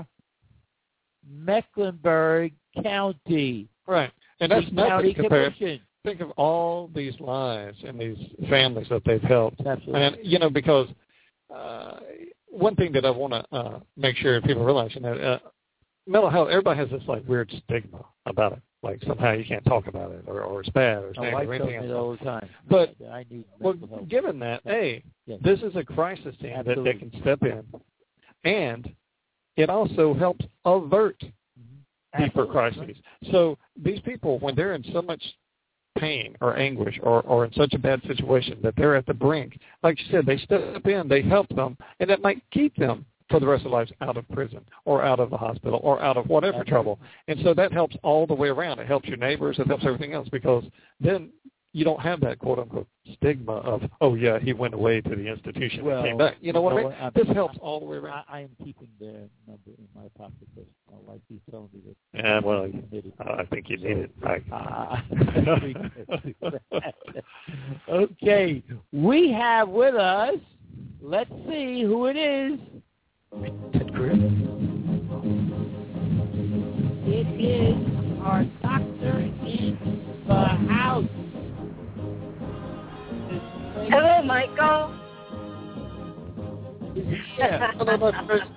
Mecklenburg County. Right. And that's the nothing County compared. Commission. Think of all these lives and these families that they've helped. Absolutely. And, you know, because uh, one thing that I want to uh, make sure people realize, you know, uh, mental health, everybody has this, like, weird stigma about it. Like, somehow you can't talk about it, or, or it's bad, or, My or wife anything tells me else. all the time. But, I need well, mental help. given that, A, yes. this is a crisis team that, Absolutely. that can step in, and it also helps avert Mm-hmm. deeper Absolutely. crises. So these people, when they're in so much pain or anguish or, or in such a bad situation that they're at the brink, like you said, they step in, they help them, and that might keep them for the rest of their lives out of prison or out of the hospital or out of whatever Absolutely. trouble. And so that helps all the way around. It helps your neighbors. It helps everything else, because then you don't have that quote-unquote stigma of, oh, yeah, he went away to the institution Well, and came back. You know what you I know mean? what? This I'm- helps all the way around. I, I am keeping their number in my pocket because my wife keeps telling me that. Yeah, well, committed. I think you need it. I, Uh, okay, we have with us, let's see who it is. Ted Cruz. It is our doctor in the house. Hello, Michael. Yeah. Hello, my friend.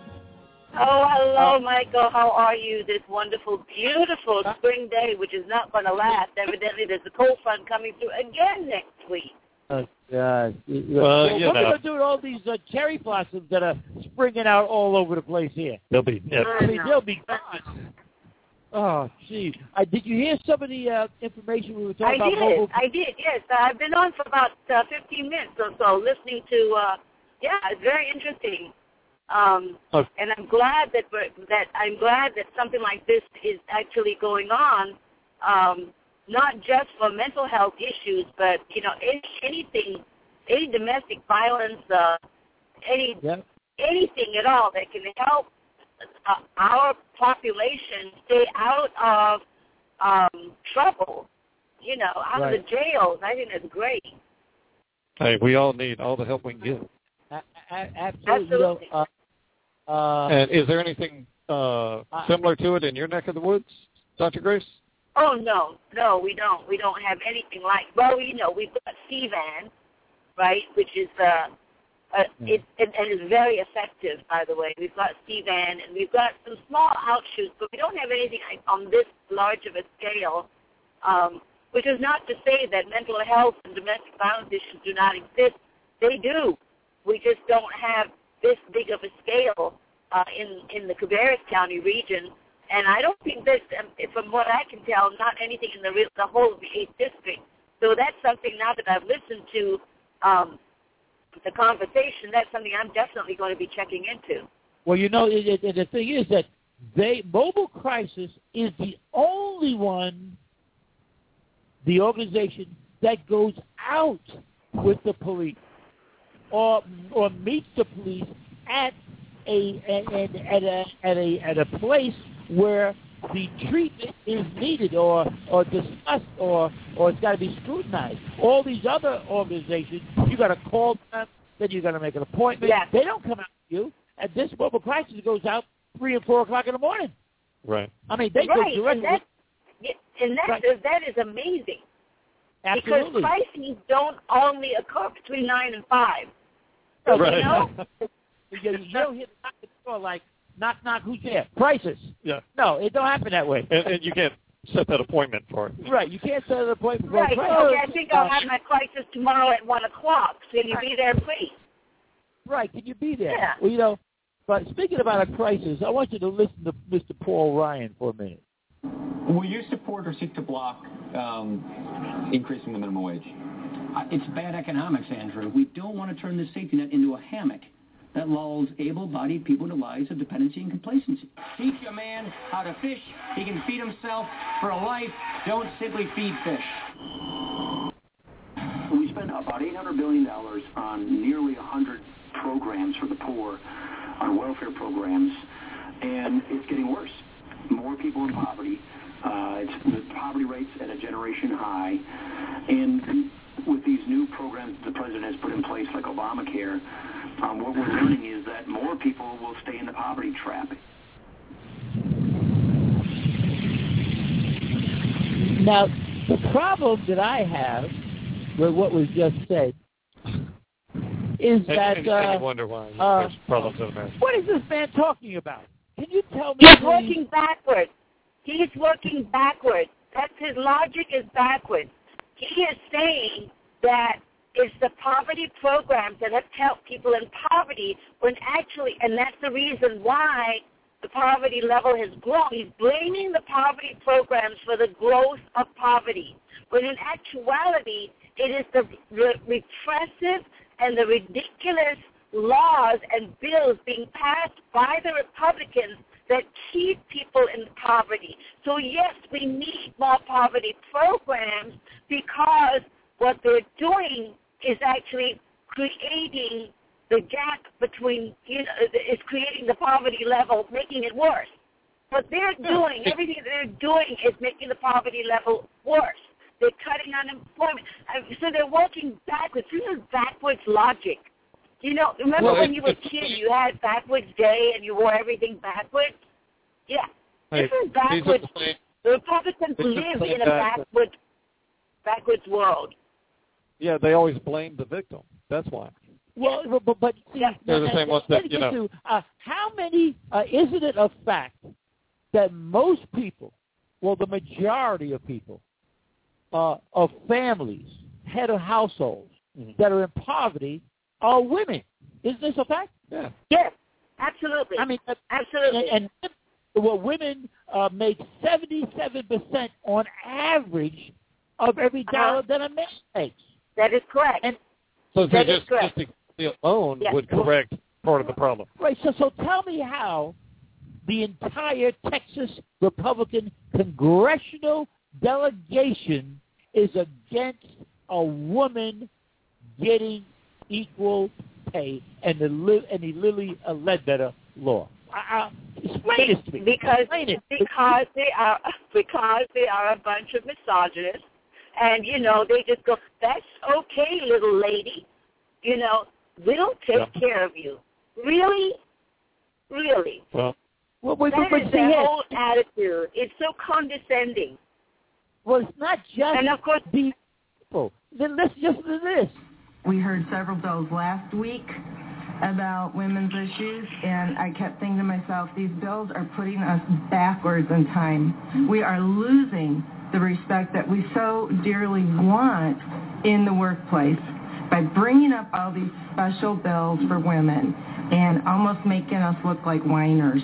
Oh, hello, Michael. How are you this wonderful, beautiful spring day, which is not going to last? Evidently, there's a cold front coming through again next week. Oh, God. Well, what you are we know. going to do with all these uh, cherry blossoms that are springing out all over the place here? They'll be. Yeah. I mean, they'll be gone. Oh, gee. Uh, did you hear some of the uh, information we were talking I about? did. Mobile? I did, yes. I've been on for about uh, fifteen minutes or so listening to, uh, yeah, it's very interesting. Um, Okay. and I'm glad that we're, that I'm glad that something like this is actually going on, um, not just for mental health issues, but you know, any, anything, any domestic violence, uh, any Yep. anything at all that can help uh, our population stay out of um, trouble. You know, out Right. of the jails. I think that's great. Hey, we all need all the help we can get. A- a- absolutely. Absolutely. You know, uh, uh, And is there anything uh, similar to it in your neck of the woods, Doctor Grace? Oh no, no, we don't. We don't have anything like. Well, you know, we've got C VAN, right, which is uh, uh it, it and is very effective. By the way, we've got C VAN and we've got some small outshoots, but we don't have anything like on this large of a scale. Um, which is not to say that mental health and domestic violence issues do not exist. They do. We just don't have this big of a scale uh, in in the Cabarrus County region. And I don't think that, um, from what I can tell, not anything in the re- the whole of the eighth District. So that's something, now that I've listened to um, the conversation, that's something I'm definitely going to be checking into. well, you know, it, it, the thing is that they Mobile Crisis is the only one, the organization that goes out with the police. or or meets the police at a at, at a at a at a place where the treatment is needed or or discussed or or it's got to be scrutinized. All these other organizations, you got to call them, then you got to make an appointment. Yeah. They don't come out to you. At this mobile crisis goes out three and four o'clock in the morning. Right. I mean, they right. go directly. And that, and that, right. that is amazing. Absolutely. Because crises don't only occur between nine and five. So, right. You know, you, you don't hit the knock at the door like, knock, knock, who's there? Crisis. Yeah. No, it don't happen that way. And, and you can't set that appointment for it. Right. You can't set an appointment for Right. a crisis. Okay, I think I'll have my crisis tomorrow at one o'clock. Can you be there, please? Right. Can you be there? Yeah. Well, you know, but speaking about a crisis, I want you to listen to Mister Paul Ryan for a minute. Will you support or seek to block um, increasing the minimum wage? Uh, It's bad economics, Andrew. We don't want to turn this safety net into a hammock that lulls able-bodied people into lives of dependency and complacency. Teach a man how to fish. He can feed himself for a life. Don't simply feed fish. We spend about eight hundred billion dollars on nearly one hundred programs for the poor, on welfare programs, and it's getting worse. More people in poverty. Uh, it's, the poverty rate's at a generation high. And with these new programs the president has put in place, like Obamacare, um, what we're learning is that more people will stay in the poverty trap. Now, the problem that I have with what was just said is And, that and, uh, and you wonder why uh, there's problems in America. what is this man talking about? Can you tell me? He's please? working backwards. He's working backwards. That's his logic is backwards. He is saying that it's the poverty programs that have helped people in poverty when actually, and that's the reason why the poverty level has grown. He's blaming the poverty programs for the growth of poverty, when in actuality, it is the re- repressive and the ridiculous laws and bills being passed by the Republicans that keep people in poverty. So yes, we need more poverty programs because what they're doing is actually creating the gap between, you know, is creating the poverty level, making it worse. What they're doing, everything they're doing is making the poverty level worse. They're cutting unemployment. So they're working backwards. This is backwards logic. You know, remember well, when you were a kid, you had backwards day and you wore everything backwards? Yeah. Hey, this is backwards. Saying, the Republicans live in a backwards, backwards world. Yeah, they always blame the victim. That's why. Well, but, but, but see, They're the same ones that, you know. To, uh, how many, uh, isn't it a fact that most people, well, the majority of people, uh, of families, head of households mm-hmm. that are in poverty are women? Is this a fact? Yeah. Yes, absolutely. I mean, absolutely. And, and well, women uh, make seventy-seven percent on average of every dollar uh-huh. that a man makes. That is correct. And so that just, just the alone yes. would correct part of the problem. Right. So, so tell me how the entire Texas Republican congressional delegation is against a woman getting equal pay and the and the Lilly Ledbetter law. I, I, explain this to me. Because explain it. because they are because they are a bunch of misogynists, and you know they just go, "That's okay, little lady. You know, we don't take yeah. care of you. Really, really." Well, well wait, that but, is but their see, whole attitude. It's so condescending. Well, it's not just and of course the people. Then let's just do this. We heard several bills last week about women's issues, and I kept thinking to myself, these bills are putting us backwards in time. We are losing the respect that we so dearly want in the workplace by bringing up all these special bills for women and almost making us look like whiners.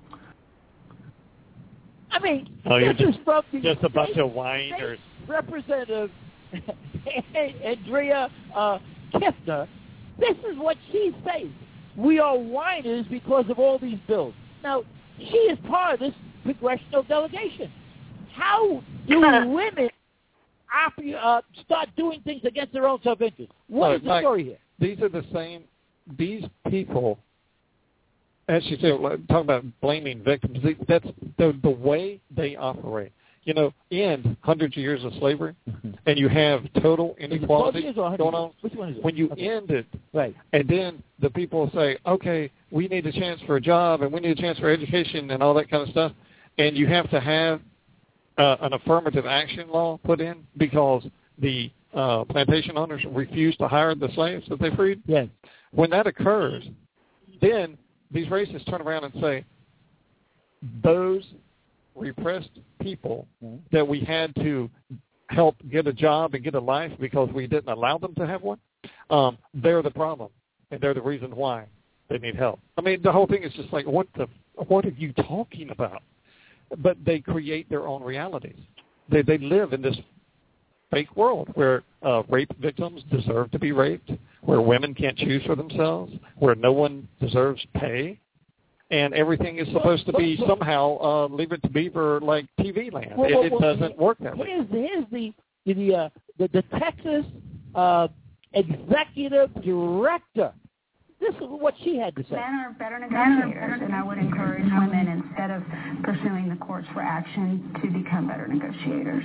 I mean, oh, you're this just, is from the just a bunch state, of whiners. Representative Andrea uh, Kiffner, this is what she says. We are whiners because of all these bills. Now, she is part of this congressional delegation. How do women uh, start doing things against their own self-interest? What well, is the not, story here? these are the same, these people, as you said, talking about blaming victims, that's the, the way they operate. You know, end hundreds of years of slavery, mm-hmm. and you have total inequality going on. Which one is it? When you okay. end it, right. and then the people say, okay, we need a chance for a job, and we need a chance for education and all that kind of stuff, and you have to have uh, an affirmative action law put in because the uh, plantation owners refuse to hire the slaves that they freed. Yes. When that occurs, then these racists turn around and say, those repressed people mm-hmm. that we had to help get a job and get a life because we didn't allow them to have one, um, they're the problem, and they're the reason why they need help. I mean, the whole thing is just like, what the, what are you talking about? But they create their own realities. They they live in this fake world where uh, rape victims deserve to be raped, where women can't choose for themselves, where no one deserves pay, and everything is supposed to be somehow uh, Leave It to Beaver like T V land. Well, it, well, it well, doesn't work that way. Here's, here's the the uh, the, the Texas uh, executive director. This is what she had to say. Men are better negotiators, and I would encourage women, instead of pursuing the courts for action, to become better negotiators.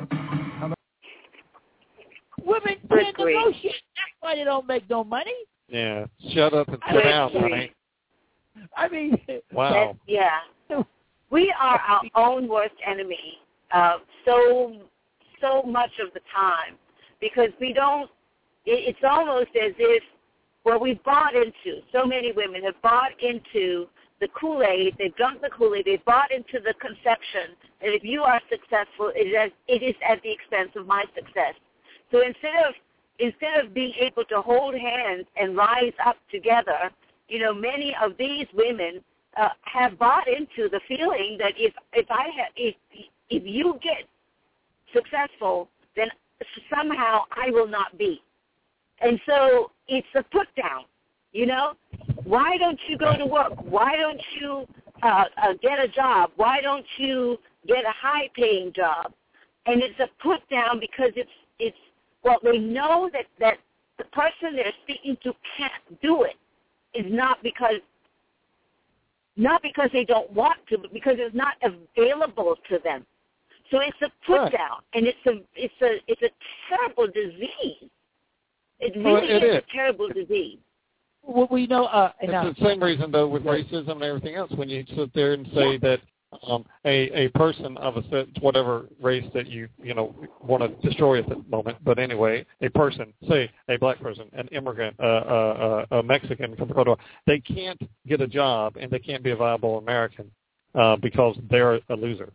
Women can't negotiate. That's why they don't make no money. Yeah, shut up and sit down, honey. I mean, wow. That, yeah, we are our own worst enemy. Uh, so so much of the time, because we don't. It, it's almost as if. Well, we've bought into, so many women have bought into the Kool-Aid, they've drunk the Kool-Aid, they've bought into the conception that if you are successful, it is, it is at the expense of my success. So instead of instead of being able to hold hands and rise up together, you know, many of these women uh, have bought into the feeling that if if I have if if you get successful, then somehow I will not be. And so it's a put down, you know. Why don't you go to work? Why don't you uh, uh, get a job? Why don't you get a high-paying job? And it's a put down because it's it's well, they know that, that the person they're speaking to can't do it. Is not because not because they don't want to, but because it's not available to them. So it's a put right. down, and it's a it's a it's a terrible disease. It really well, it is, is a terrible disease. Well, we know. Uh, it's now, the same reason, though, with racism and everything else. When you sit there and say yeah. that um, a a person of a set, whatever race that you you know want to destroy at the moment, but anyway, a person, say a black person, an immigrant, uh, uh, uh, a Mexican from Ecuador, they can't get a job and they can't be a viable American uh, because they're a loser.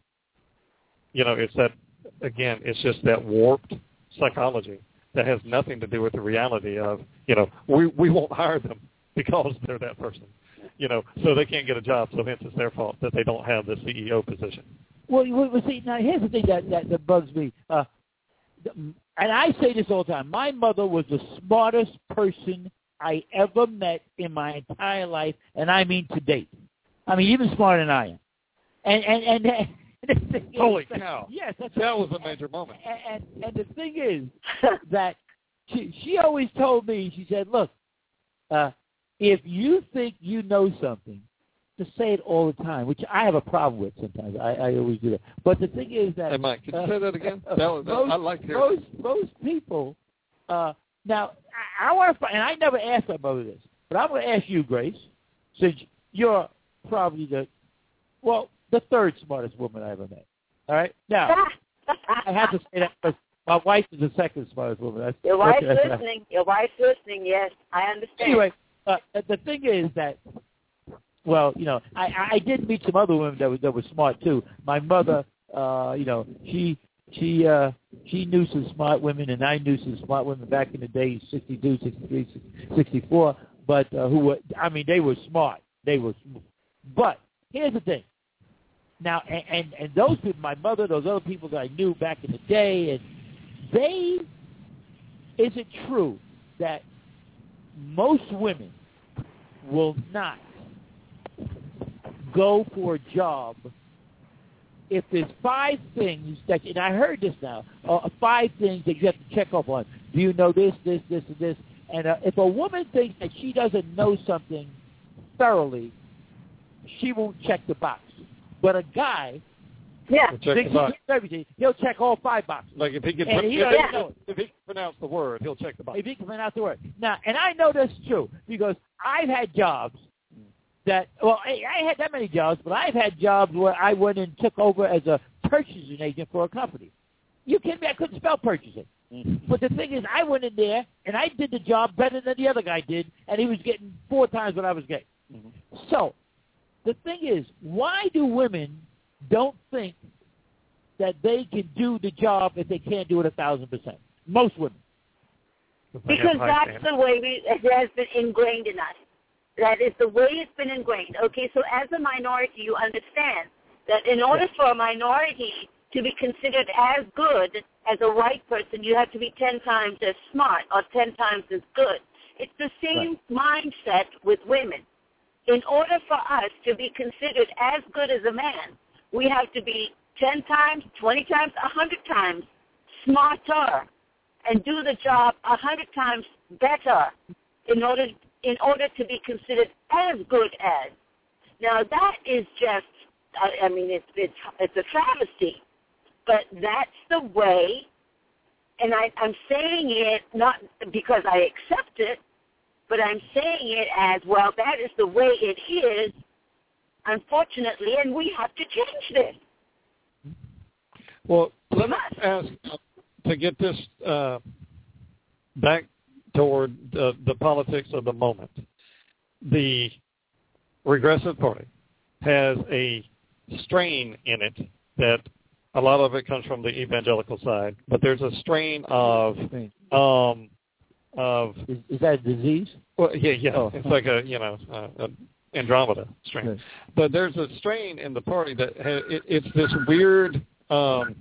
You know, it's that again. It's just that warped psychology that has nothing to do with the reality of, you know, we we won't hire them because they're that person, you know, so they can't get a job, so hence it's their fault that they don't have the C E O position. Well, well see, now here's the thing that, that, that bugs me, uh, and I say this all the time. My mother was the smartest person I ever met in my entire life, and I mean to date. I mean, even smarter than I am. And, and, and, Holy cow! Yes, that's that was a major moment. And, and, and the thing is that she, she always told me, she said, look, uh, if you think you know something, just say it all the time, which I have a problem with sometimes. I, I always do that. But the thing is that... Hey, Mike, can you uh, say that again? Uh, that was, most, I like to hear most, most people... Uh, now, I, I want to... And I never asked my mother this, but I'm going to ask you, Grace, since you're probably the... Well... the third smartest woman I ever met. All right? Now, I have to say that because my wife is the second smartest woman. That's, Your wife's that's, listening. Your wife's listening, yes. I understand. Anyway, uh, the thing is that, well, you know, I, I did meet some other women that were, that were smart, too. My mother, uh, you know, she she uh, she knew some smart women, and I knew some smart women back in the day, sixty-two, sixty-three, sixty-four, but uh, who were, I mean, they were smart. They were smart. But here's the thing. Now, and, and, and those people, my mother, those other people that I knew back in the day, and they, is it true that most women will not go for a job if there's five things that, and I heard this now, uh, five things that you have to check off on. Do you know this, this, this, and this? And uh, if a woman thinks that she doesn't know something thoroughly, she won't check the box. But a guy, yeah, check thinks the box. he gets everything. He'll check all five boxes. Like if he can, And he if, doesn't he, know it. if he can pronounce the word, he'll check the box. If he can pronounce the word. Now, and I know this is true because I've had jobs that, well, I, I had that many jobs, but I've had jobs where I went and took over as a purchasing agent for a company. You kidding me? I couldn't spell purchasing. Mm-hmm. But the thing is, I went in there, and I did the job better than the other guy did, and he was getting four times what I was getting. Mm-hmm. So the thing is, why do women don't think that they can do the job if they can't do it a thousand percent? Most women. Because that's the way we, it has been ingrained in us. That is the way it's been ingrained. Okay, so as a minority, you understand that in order for a minority to be considered as good as a white person, you have to be ten times as smart or ten times as good. It's the same right. mindset with women. In order for us to be considered as good as a man, we have to be ten times, twenty times, one hundred times smarter and do the job one hundred times better in order in order to be considered as good as. Now, that is just, I, I mean, it's, it's, it's a travesty, but that's the way, and I, I'm saying it not because I accept it, but I'm saying it as, well, that is the way it is, unfortunately, and we have to change this. Well, let me ask, to get this uh, back toward uh, the politics of the moment. The Regressive Party has a strain in it that a lot of it comes from the evangelical side, but there's a strain of um, of is, is that a disease? Well, yeah, yeah, oh. It's like a you know uh, a Andromeda strain, yes. But there's a strain in the party that ha- it, it's this weird. Um,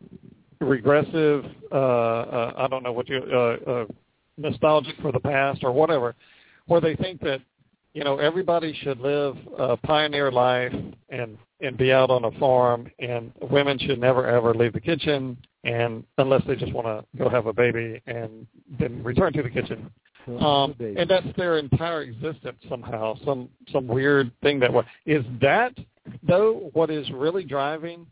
regressive, uh, uh, I don't know what you, uh, uh, nostalgic for the past or whatever, where they think that, you know, everybody should live a pioneer life and, and be out on a farm, and women should never, ever leave the kitchen, and unless they just want to go have a baby and then return to the kitchen. Um, and that's their entire existence somehow, some, some weird thing that way. Is that, though, what is really driving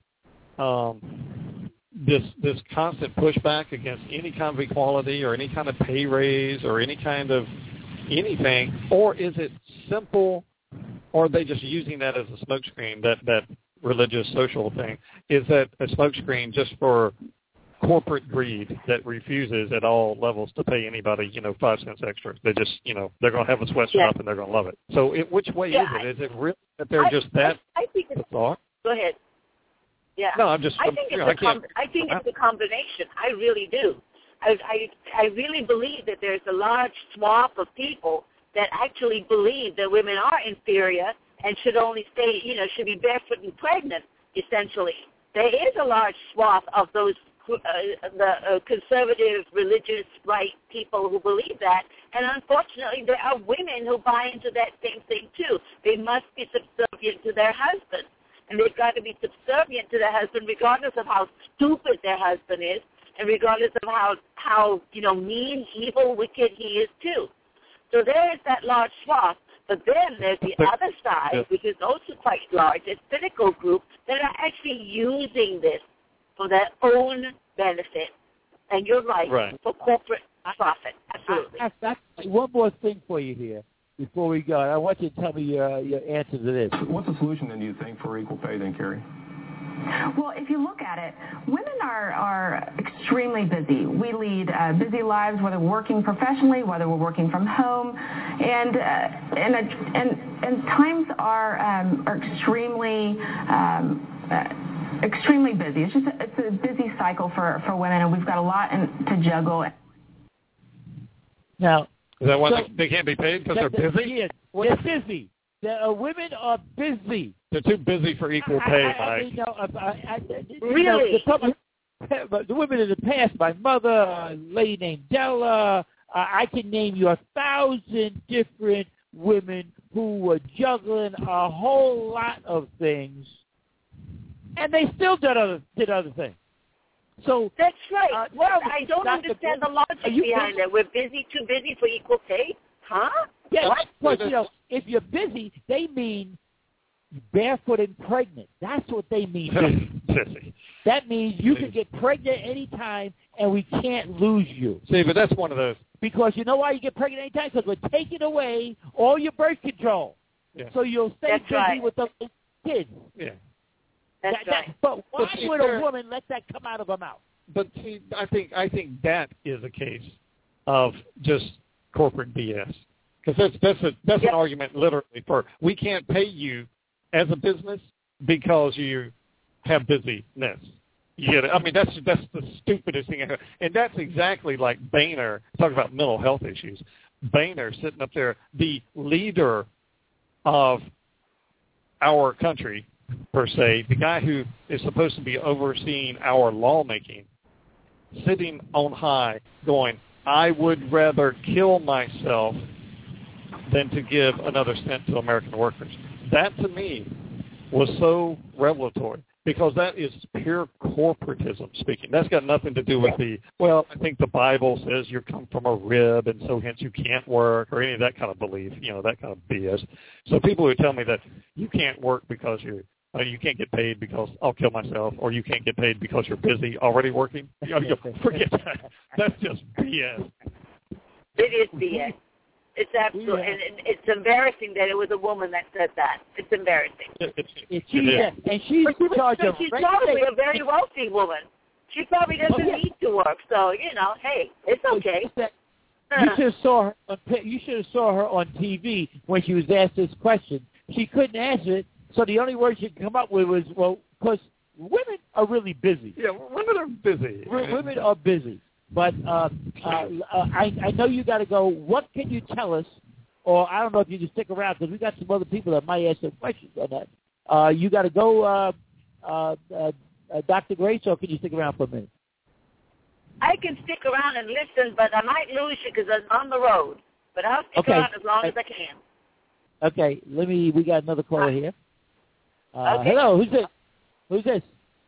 um, this this constant pushback against any kind of equality or any kind of pay raise or any kind of anything, or is it simple, or are they just using that as a smokescreen, that, that religious social thing? Is that a smokescreen just for corporate greed that refuses at all levels to pay anybody, you know, five cents extra? They just, you know, they're going to have a sweatshop yeah. and they're going to love it. So it, which way yeah, is it? Is it really that they're I, just that I, I think it's, bizarre? Go ahead. Yeah. No, I'm just. I I'm, think you it's know, a com- I think it's a combination. I really do. I, I I really believe that there's a large swath of people that actually believe that women are inferior and should only stay, you know, should be barefoot and pregnant. Essentially, there is a large swath of those uh, the uh, conservative, religious, right people who believe that, and unfortunately, there are women who buy into that same thing too. They must be subservient to their husband. And they've got to be subservient to their husband regardless of how stupid their husband is and regardless of how, how you know, mean, evil, wicked he is too. So there is that large swath. But then there's the other side, which is also quite large, a cynical group that are actually using this for their own benefit. And you're right, right. for corporate profit. Absolutely. I, I, I, one more thing for you here. Before we go, I want you to tell me your, your answer to this. What's the solution, then, do you think, for equal pay, then, Carrie? Well, if you look at it, women are, are extremely busy. We lead uh, busy lives, whether we're working professionally, whether we're working from home, and uh, and, and and times are um, are extremely um, uh, extremely busy. It's just a, it's a busy cycle for, for women, and we've got a lot in, to juggle. Now. Is that why so, they, they can't be paid because they're busy? Yeah, they're busy. The uh, women are busy. They're too busy for equal pay, I, I, I, Mike. you know, I, I, I, really? You know, the, the women in the past, my mother, a lady named Della, uh, I can name you a thousand different women who were juggling a whole lot of things, and they still did other, did other things. So that's right. Uh, well, I don't Doctor understand Ben, the logic behind busy? it. We're busy, too busy for equal pay, huh? Yeah, what? because you know, if you're busy, they mean barefoot and pregnant. That's what they mean. Busy. That means you can get pregnant anytime, and we can't lose you. See, but that's one of those. Because you know why you get pregnant anytime? Because we're taking away all your birth control. Yeah. So you'll stay That's busy right. with the kids. Yeah. That's that, right. That, but why But see, would a there- woman let that come out of her mouth? But see, I think I think that is a case of just corporate B S. Because that's that's a that's Yep. an argument literally for we can't pay you as a business because you have busyness. You get it? I mean, that's that's the stupidest thing I heard. And that's exactly like Boehner talking about mental health issues. Boehner sitting up there, the leader of our country, per se, the guy who is supposed to be overseeing our lawmaking, sitting on high going, I would rather kill myself than to give another cent to American workers. That, to me, was so revelatory because that is pure corporatism speaking. That's got nothing to do with the, well, I think the Bible says you come from a rib and so hence you can't work or any of that kind of belief, you know, that kind of B S. So people who tell me that you can't work because you're, uh, you can't get paid because I'll kill myself or you can't get paid because you're busy already working, you know, you forget that. That's just B S. It is B S. It's absolutely, Yeah. and, and it's embarrassing that it was a woman that said that. It's embarrassing. It, it, It, it she's, is. and she's But she in charge was, of she's rate probably setting. a very wealthy woman. She probably doesn't Oh, yeah. need to work, so you know, hey, it's okay. You should have saw her. On, you should have saw her on T V when she was asked this question. She couldn't answer it, so the only word she could come up with was, "Well, because women are really busy. Yeah, women are busy. W- women are busy." But uh, uh, uh, I, I know you got to go. What can you tell us? Or I don't know if you can stick around because we got some other people that might ask some questions on that. Uh, you got to go, uh, uh, uh, uh, Doctor Grace, or can you stick around for a minute? I can stick around and listen, but I might lose you because I'm on the road. But I'll stick Okay. around as long as I can. Okay, let me. We got another caller here. Uh, Okay. Hello, who's this? Who's this?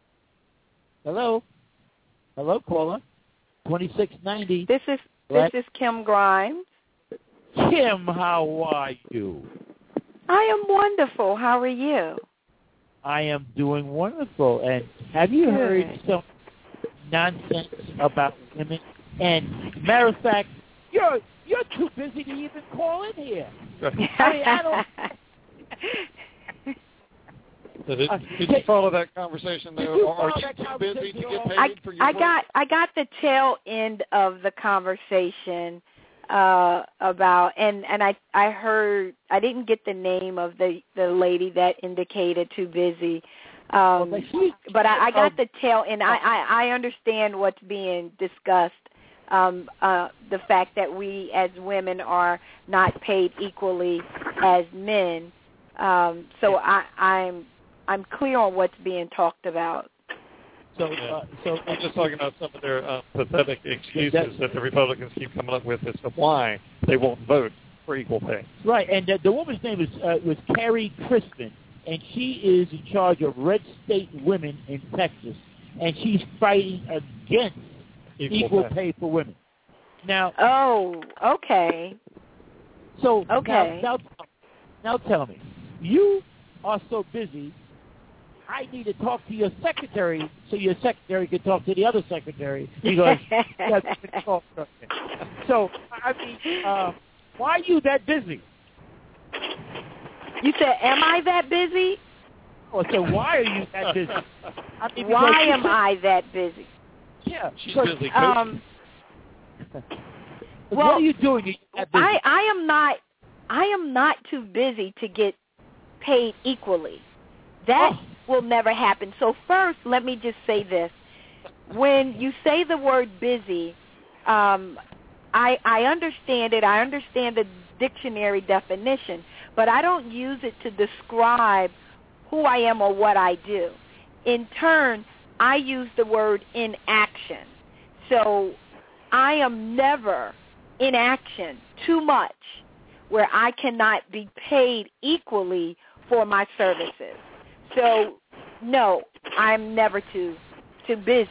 Hello, hello, caller. Twenty-six ninety. This is Right. this is Kim Grimes. Kim, how are you? I am wonderful. How are you? I am doing wonderful. And have you Good. heard some nonsense about women? And matter of fact, you're you're too busy to even call in here. I mean, I don't. So did, Uh, did you follow that conversation there? Did you Or are follow you that too busy to conversation? get paid I, for your I work? got I got the tail end of the conversation uh, about and, and I I heard I didn't get the name of the, the lady that indicated too busy. Um, Well, she- but I, I got oh. the tail end. I, I, I understand what's being discussed. Um, uh, the fact that we as women are not paid equally as men. Um, so I, I'm I'm clear on what's being talked about. So, uh, so I'm just talking about some of their uh, pathetic excuses That- that the Republicans keep coming up with as to why they won't vote for equal pay. right, and the, the woman's name is uh, was Carrie Crispin, and she is in charge of Red State Women in Texas, and she's fighting against Equal, equal pay. pay for women. Now, Oh, okay. so Okay. now, now, now tell me, you are so busy. I need to talk to your secretary so your secretary can talk to the other secretary because that's talk to her. So I mean, uh, why are you that busy? You said, am I that busy? Or so why are you that busy? I mean, Why because- am I that busy? Yeah, She's because- busy coaching. Um, what well, are you doing? You're that busy? I, I am not I am not too busy to get paid equally. That Oh. will never happen. So first, let me just say this. When you say the word busy, um, I, I understand it. I understand the dictionary definition, but I don't use it to describe who I am or what I do. In turn, I use the word in action. So I am never in action too much where I cannot be paid equally for my services. So, no, I'm never too too busy.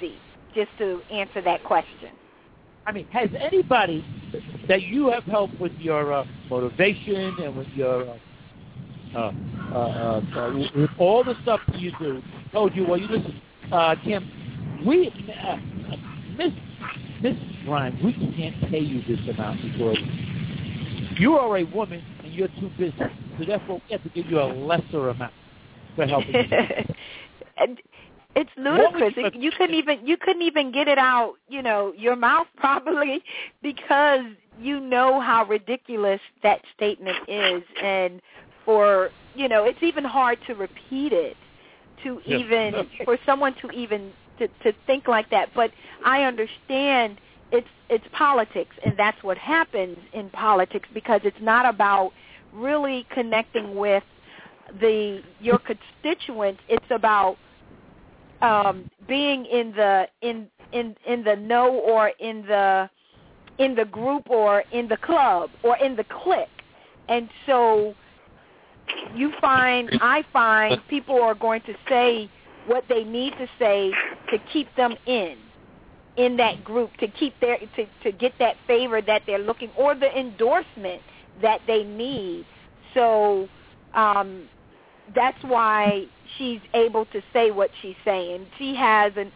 just to answer that question. I mean, has anybody that you have helped with your uh, motivation and with your uh, uh, uh, uh, with all the stuff that you do told you, well, you listen, uh, Kim, we, uh, Miss Miss Grimes, we can't pay you this amount because you are a woman and you're too busy, so therefore we have to give you a lesser amount for helping you. And it's ludicrous. You, you couldn't even you couldn't even get it out, you know, your mouth probably because you know how ridiculous that statement is, and for you know, it's even hard to repeat it, to Yes. even for someone to even to, to think like that. But I understand it's it's politics, and that's what happens in politics because it's not about really connecting with the your constituents. It's about um, being in the in in in the know or in the in the group or in the club or in the clique, and so you find I find people are going to say what they need to say to keep them in in that group, to keep their to, to get that favor that they're looking or the endorsement that they need. So um, that's why she's able to say what she's saying. She has an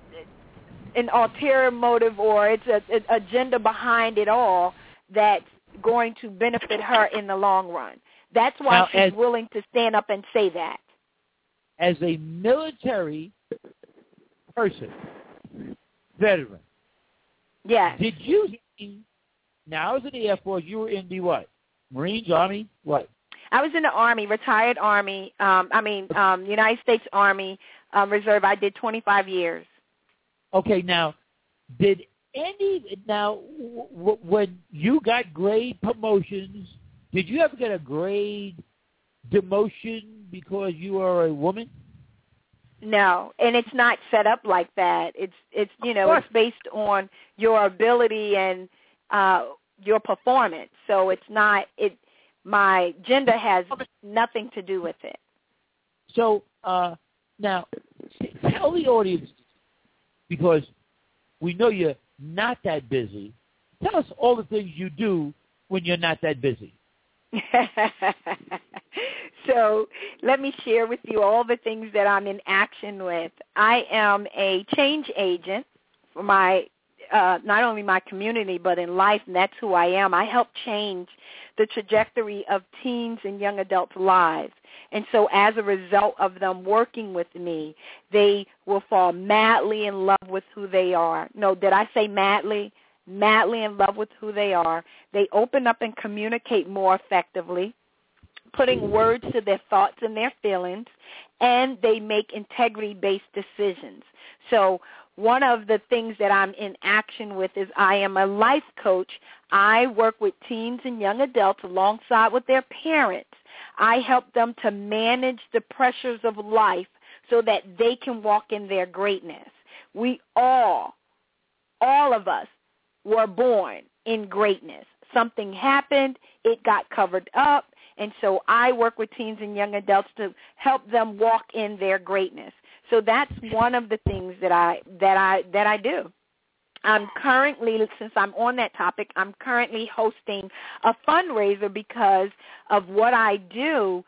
an ulterior motive or it's an agenda behind it all that's going to benefit her in the long run. That's why now, she's as, willing to stand up and say that. As a military person, veteran, yes. Did you, now I was in the Air Force, you were in the what? Marines, Army, what? I was in the Army, retired Army, um, I mean, um, United States Army um, Reserve. I did twenty-five years. Okay, now, did any, now, w- w- when you got grade promotions, did you ever get a grade demotion because you are a woman? No, and it's not set up like that. It's, it's you know, it's based on your ability and uh, your performance. So it's not, it. My gender has nothing to do with it. So uh, now, tell the audience, because we know you're not that busy, tell us all the things you do when you're not that busy. So let me share with you all the things that I'm in action with. I am a change agent for my uh, not only my community but in life, and that's who I am. I help change the trajectory of teens and young adults' lives. And so as a result of them working with me, they will fall madly in love with who they are. No, did I say madly? Madly in love with who they are. They open up and communicate more effectively, putting words to their thoughts and their feelings, and they make integrity-based decisions. So one of the things that I'm in action with is I am a life coach. I work with teens and young adults alongside with their parents. I help them to manage the pressures of life so that they can walk in their greatness. We all, all of us, were born in greatness. Something happened, it got covered up, and so I work with teens and young adults to help them walk in their greatness. So that's one of the things that I that I that I do. I'm currently, since I'm on that topic, I'm currently hosting a fundraiser because of what I do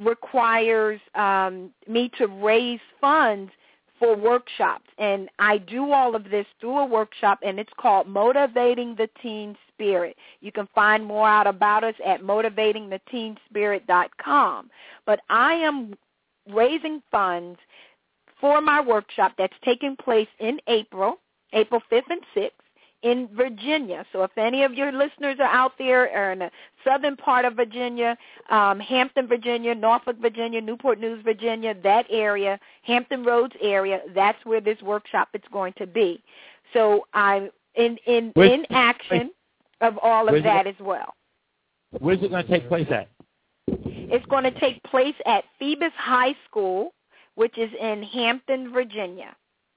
requires um, me to raise funds for workshops. And I do all of this through a workshop, and it's called Motivating the Teen Spirit. You can find more out about us at motivating the teen spirit dot com. But I am raising funds for my workshop that's taking place in April, April fifth and sixth, in Virginia. So if any of your listeners are out there or in the southern part of Virginia, um, Hampton, Virginia, Norfolk, Virginia, Newport News, Virginia, that area, Hampton Roads area, that's where this workshop is going to be. So I'm in, in, Where's, in action of all of that as well. Where's it going to take place at? It's going to take place at Phoebus High School, which is in Hampton, Virginia.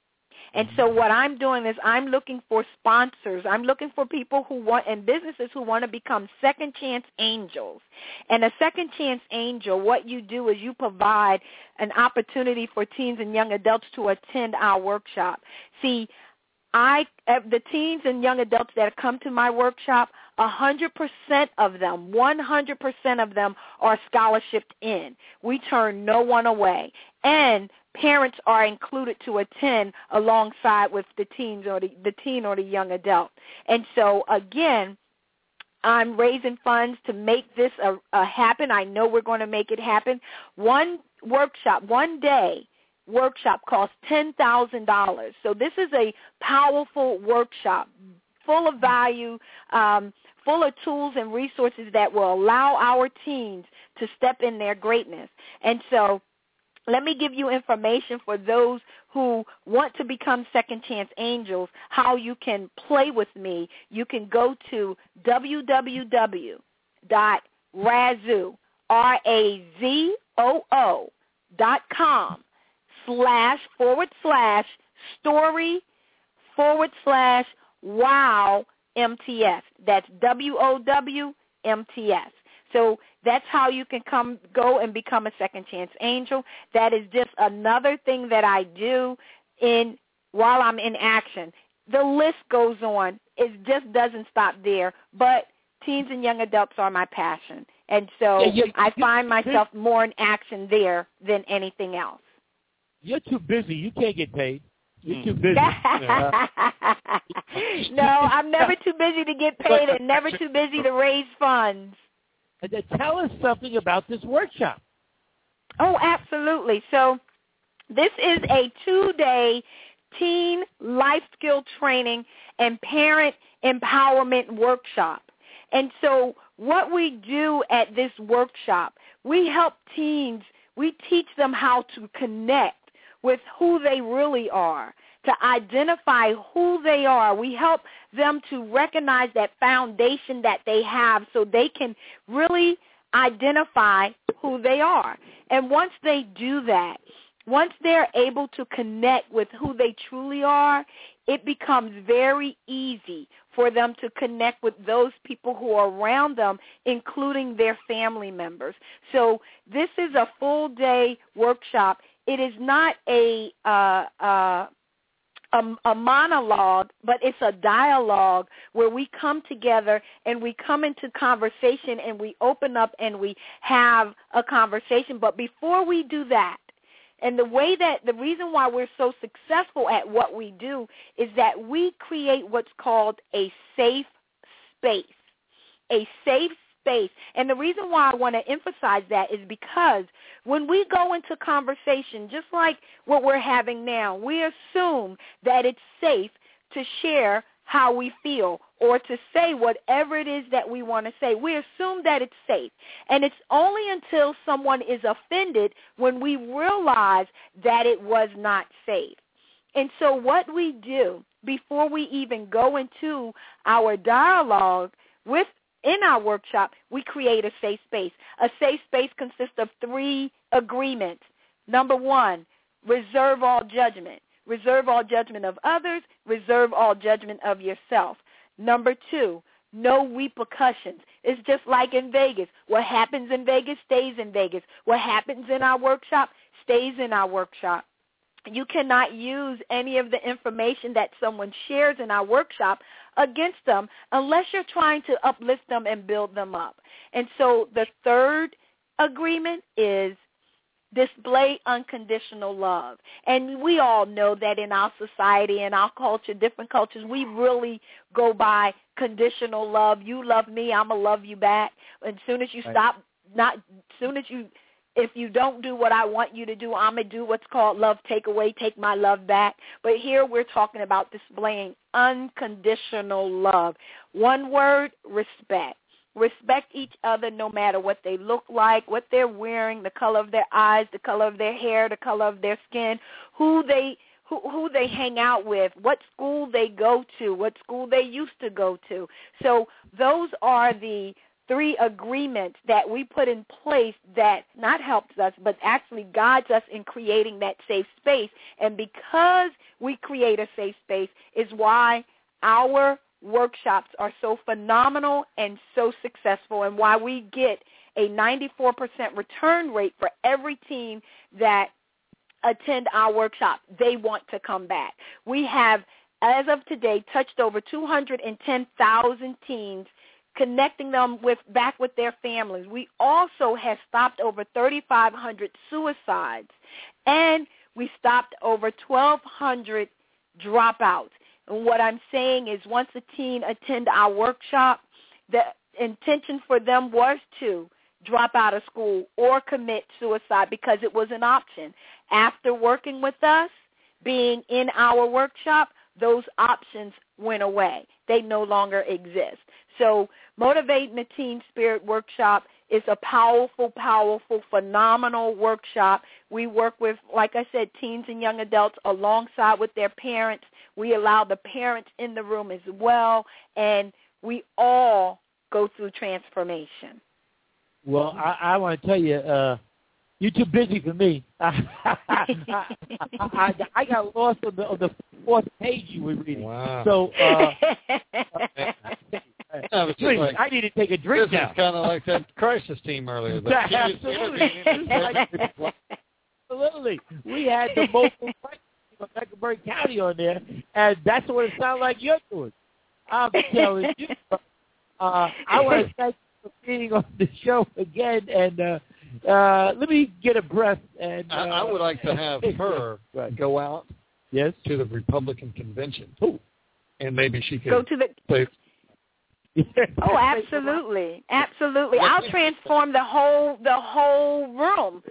And so what I'm doing is I'm looking for sponsors. I'm looking for people who want, and businesses who want to become second chance angels. And a second chance angel, what you do is you provide an opportunity for teens and young adults to attend our workshop. See, I the teens and young adults that come to my workshop, one hundred percent of them, one hundred percent of them are scholarshiped in. We turn no one away. And parents are included to attend alongside with the teens or the, the teen or the young adult. And so, again, I'm raising funds to make this a, a happen. I know we're going to make it happen. One workshop, one day, workshop costs ten thousand dollars. So this is a powerful workshop, full of value, um, full of tools and resources that will allow our teens to step in their greatness. And so let me give you information for those who want to become Second Chance Angels, how you can play with me. You can go to w w w dot razoo, R A Z O O, dot com, slash forward slash story forward slash wow M T S. That's W O W M T S. So that's how you can come go and become a Second Chance Angel. That is just another thing that I do in while I'm in action. The list goes on. It just doesn't stop there. But teens and young adults are my passion. And so yeah, you, I find you, myself more in action there than anything else. You're too busy. You can't get paid. You're too busy. No, I'm never too busy to get paid and never too busy to raise funds. Tell us something about this workshop. Oh, absolutely. So this is a two-day teen life skill training and parent empowerment workshop. And so what we do at this workshop, we help teens, we teach them how to connect with who they really are, to identify who they are. We help them to recognize that foundation that they have so they can really identify who they are. And once they do that, once they're able to connect with who they truly are, it becomes very easy for them to connect with those people who are around them, including their family members. So this is a full-day workshop. It is not a, uh, uh, a a monologue, but it's a dialogue where we come together and we come into conversation and we open up and we have a conversation. But before we do that, and the way that the reason why we're so successful at what we do is that we create what's called a safe space, a safe space. And the reason why I want to emphasize that is because when we go into conversation, just like what we're having now, we assume that it's safe to share how we feel or to say whatever it is that we want to say. We assume that it's safe. And it's only until someone is offended when we realize that it was not safe. And so what we do before we even go into our dialogue with in our workshop, we create a safe space. A safe space consists of three agreements. Number one, reserve all judgment. Reserve all judgment of others. Reserve all judgment of yourself. Number two, no repercussions. It's just like in Vegas. What happens in Vegas stays in Vegas. What happens in our workshop stays in our workshop. You cannot use any of the information that someone shares in our workshop against them unless you're trying to uplift them and build them up. And so the third agreement is display unconditional love. And we all know that in our society, in our culture, different cultures, we really go by conditional love. You love me, I'm going to love you back. As soon as you right. stop, not as soon as you if you don't do what I want you to do, I'm going to do what's called love takeaway, take my love back. But here we're talking about displaying unconditional love. One word, respect. Respect each other no matter what they look like, what they're wearing, the color of their eyes, the color of their hair, the color of their skin, who they who, who they hang out with, what school they go to, what school they used to go to. So those are the three agreements that we put in place that not helps us, but actually guides us in creating that safe space. And because we create a safe space is why our workshops are so phenomenal and so successful, and why we get a ninety-four percent return rate for every team that attend our workshop. They want to come back. We have as of today, touched over two hundred ten thousand teens, connecting them with back with their families. We also have stopped over thirty-five hundred suicides, and we stopped over twelve hundred dropouts. And what I'm saying is once a teen attend our workshop, the intention for them was to drop out of school or commit suicide because it was an option. After working with us, being in our workshop, those options went away. They no longer exist. So Motivating the Teen Spirit Workshop is a powerful, powerful, phenomenal workshop. We work with, like I said, teens and young adults alongside with their parents. We allow the parents in the room as well, and we all go through transformation. Well, I, I want to tell you, uh, you're too busy for me. I, I, I, I got lost on the, on the fourth page you were reading. Wow. So, uh, I, was please, like, I need to take a drink this now. This is kind of like that crisis team earlier. The Absolutely. Absolutely. We had the mobile crisis of Mecklenburg County on there, and that's what it sounds like you're doing. I'm telling you. Uh, I want to thank you for being on the show again, and uh, uh, let me get a breath. And uh, I, I would like to have her right. go out yes. to the Republican convention, Ooh. and maybe she could go to the. Say, oh, absolutely, absolutely! I'll transform the whole the whole room.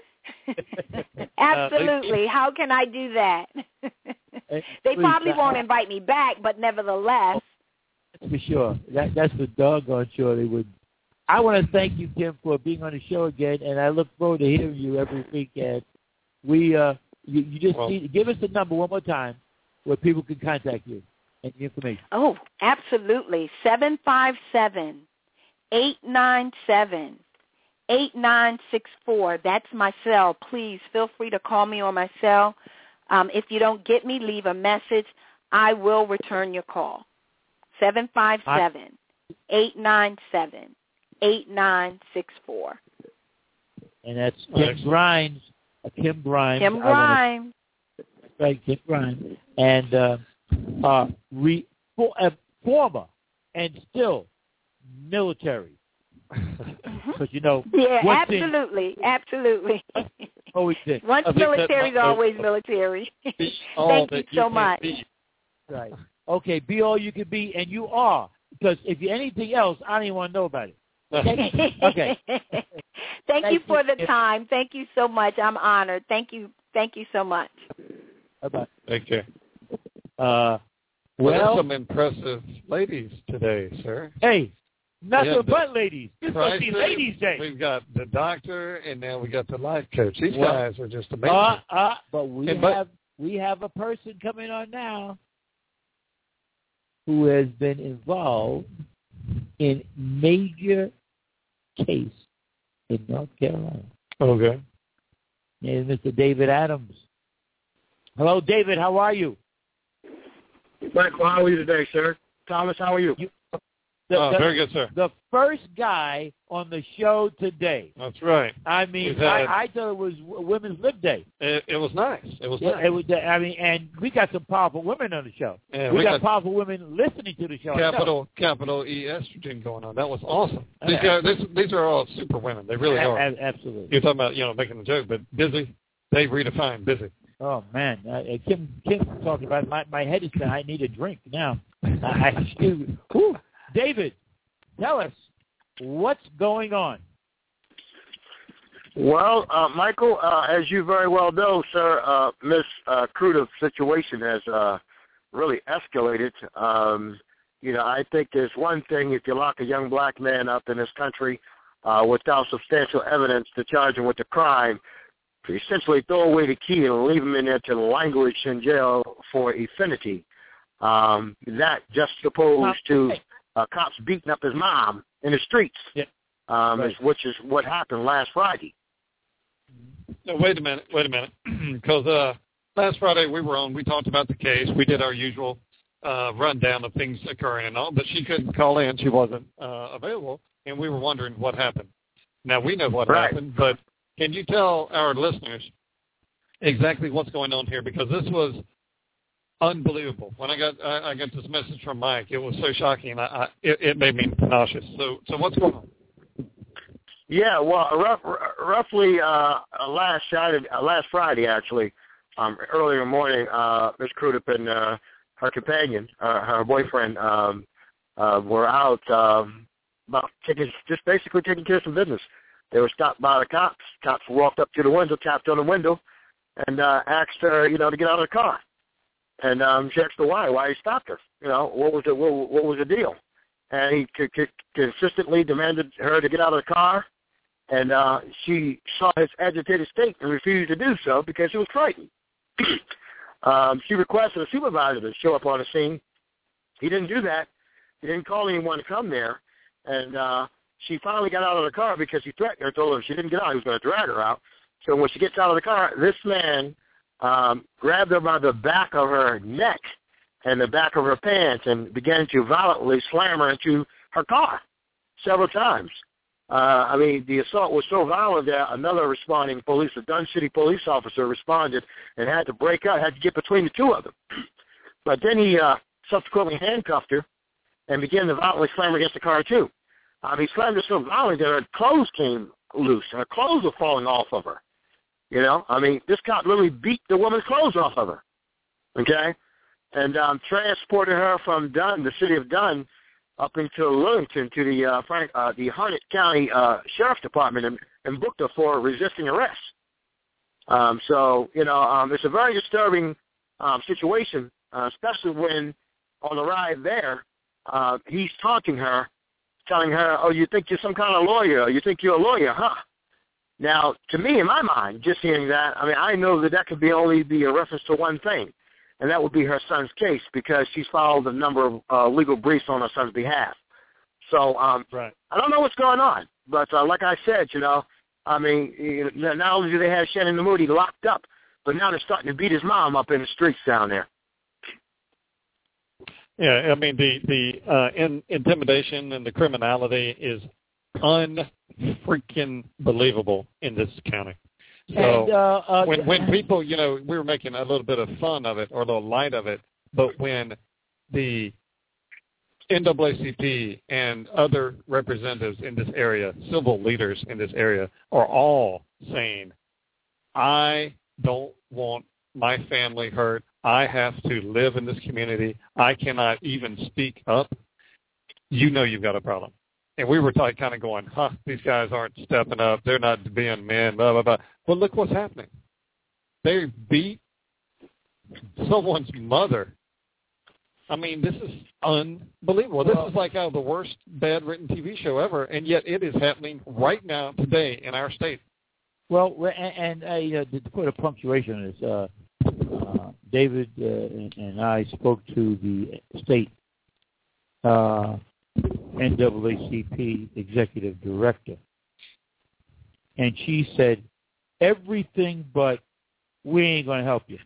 Absolutely. How can I do that? They probably won't invite me back, but nevertheless. That's for sure. That, that's for doggone sure they would. I want to thank you, Kim, for being on the show again, and I look forward to hearing you every weekend. We, uh, you, you just well, need, give us the number one more time where people can contact you and the information. Oh, absolutely. seven five seven, eight nine seven, eight nine six four. That's my cell. Please feel free to call me on my cell. Um, if you don't get me, leave a message. I will return your call. seven five seven, eight nine seven, eight nine six four. And that's Kim Grimes. Uh, Kim Grimes. Kim Grimes. That's right, Kim Grimes. And uh, uh, re, for, uh, former and still military. Because, you know. Yeah, absolutely. In, absolutely. Always did. Once military is always military. Thank you so much. Right. Okay, be all you can be, and you are. Because if you're anything else, I don't even want to know about it. Okay. okay. Thank, Thank you for you. the time. Thank you so much. I'm honored. Thank you. Thank you so much. Bye-bye. Thank you. Uh, well, well, some impressive ladies today, sir. Hey, nothing but ladies. This crisis, must be ladies' day. We've got the doctor, and now we got the life coach. These well, guys are just amazing. Uh, uh, but we and have but, we have a person coming on now who has been involved in major case in North Carolina. Okay. Name is Mister David Adams. Hello, David. How are you? Michael, how are you today, sir? Thomas, how are you? you the, oh, the, very good, sir. The first guy on the show today. That's right. I mean, had, I, I thought it was Women's Lib Day. It, it was nice. It was yeah, nice. It was. I mean, and we got some powerful women on the show. Yeah, we, we got, got powerful women listening to the show. Capital, capital E estrogen going on. That was awesome. Uh, these, guys, these, these are all super women. They really a, are. A, absolutely. You're talking about, you know, making a joke, but busy. They redefine busy. Oh man, uh, Kim Kim talking about my my head is saying I need a drink now. I, whew. David, tell us what's going on. Well, uh, Michael, uh, as you very well know, sir, uh, Miss uh, Cruda's situation has uh, really escalated. Um, you know, I think there's one thing if you lock a young black man up in this country uh, without substantial evidence to charge him with a crime, to essentially throw away the key and leave him in there to languish in jail for infinity. Um, that just opposed to uh, cops beating up his mom in the streets, yeah. um, right. is, which is what happened last Friday. No, wait a minute, wait a minute, because uh, last Friday we were on, we talked about the case, we did our usual uh, rundown of things occurring and all, but she couldn't call in, she wasn't uh, available, and we were wondering what happened. Now, we know what right. happened, but can you tell our listeners exactly what's going on here? Because this was unbelievable. When I got I, I got this message from Mike, it was so shocking. I, I it, it made me nauseous. So so what's going on? Yeah, well, rough, roughly uh, last Friday, uh, last Friday actually, um, earlier morning, uh, Miz Crudup and uh, her companion, uh, her boyfriend, um, uh, were out um, about taking, just basically taking care of some business. They were stopped by the cops. Cops walked up to the window, tapped on the window, and uh, asked her, you know, to get out of the car. And um, she asked her why, why he stopped her. You know, what was the what, what was the deal? And he c- c- consistently demanded her to get out of the car. And uh, she saw his agitated state and refused to do so because she was frightened. um, she requested a supervisor to show up on the scene. He didn't do that. He didn't call anyone to come there. And uh, she finally got out of the car because he threatened her, told her if she didn't get out, he was going to drag her out. So when she gets out of the car, this man um, grabbed her by the back of her neck and the back of her pants and began to violently slam her into her car several times. Uh, I mean, the assault was so violent that another responding police, a Dunn City police officer, responded and had to break up, had to get between the two of them. But then he uh, subsequently handcuffed her and began to violently slam her against the car, too. Um, he slammed her so violently that her clothes came loose, and her clothes were falling off of her. You know, I mean, this cop literally beat the woman's clothes off of her, okay, and um, transported her from Dunn, the city of Dunn, up into Lillington to the uh, Frank, uh, the Harnett County uh, Sheriff's Department and, and booked her for resisting arrest. Um, so, you know, um, it's a very disturbing um, situation, uh, especially when on the ride there, uh, he's taunting her, telling her, oh, you think you're some kind of lawyer, you think you're a lawyer, huh? Now, to me, in my mind, just hearing that, I mean, I know that that could be only be a reference to one thing, and that would be her son's case because she's filed a number of uh, legal briefs on her son's behalf. So um, right. I don't know what's going on, but uh, like I said, you know, I mean, you know, not only do they have Shannon Moody locked up, but now they're starting to beat his mom up in the streets down there. Yeah, I mean, the, the uh, in, intimidation and the criminality is un-freaking believable in this county. So and, uh, uh, when when people, you know, we were making a little bit of fun of it or a little light of it, but when the N double A C P and other representatives in this area, civil leaders in this area, are all saying, I don't want my family hurt. I have to live in this community. I cannot even speak up. You know you've got a problem. And we were like, kind of going, huh, these guys aren't stepping up. They're not being men, blah, blah, blah. Well, look what's happening. They beat someone's mother. I mean, this is unbelievable. This is like out of the worst bad-written T V show ever, and yet it is happening right now, today, in our state. Well, and, and uh, to put a punctuation on this, uh, uh, David uh, and, and I spoke to the state uh, N double A C P executive director, and she said everything but we ain't going to help you.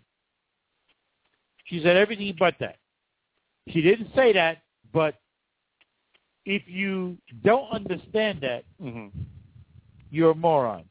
She said everything but that. She didn't say that, but if you don't understand that, mm-hmm. you're a moron.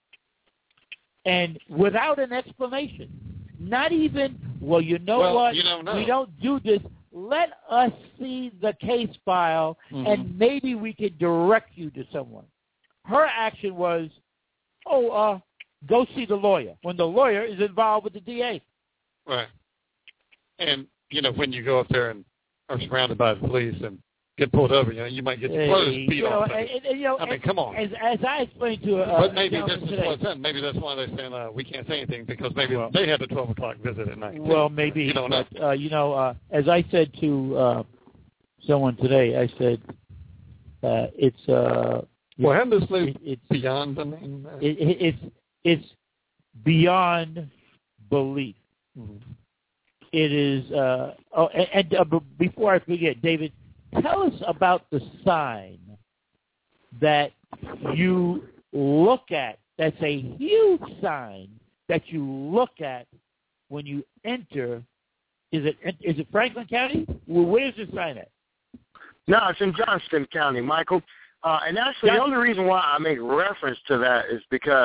And without an explanation, not even, well, you know well, what, you don't know. We don't do this. Let us see the case file, mm-hmm. and maybe we can direct you to someone. Her action was, oh, uh, go see the lawyer, when the lawyer is involved with the D A. Right. And, you know, when you go up there and are surrounded by the police and get pulled over, you know, you might get your clothes hey, beat you know, off. And, and, you know, I mean, come on. As, as I explained to uh, But maybe this is today, what's in. Maybe that's why they're saying uh, we can't say anything because maybe well, they had a twelve o'clock visit at night. Well, maybe. You don't know. But, uh, you know, uh, as I said to uh, someone today, I said uh, it's... Uh, well, haven't this it, it's beyond, I mean... Uh, it, it, it's, it's beyond belief. Mm-hmm. It is... Uh, oh, and, and uh, before I forget, David, tell us about the sign that you look at. That's a huge sign that you look at when you enter. Is it is it Franklin County? Well, where's the sign at? No, it's in Johnston County, Michael. Uh, and actually, the only reason why I make reference to that is because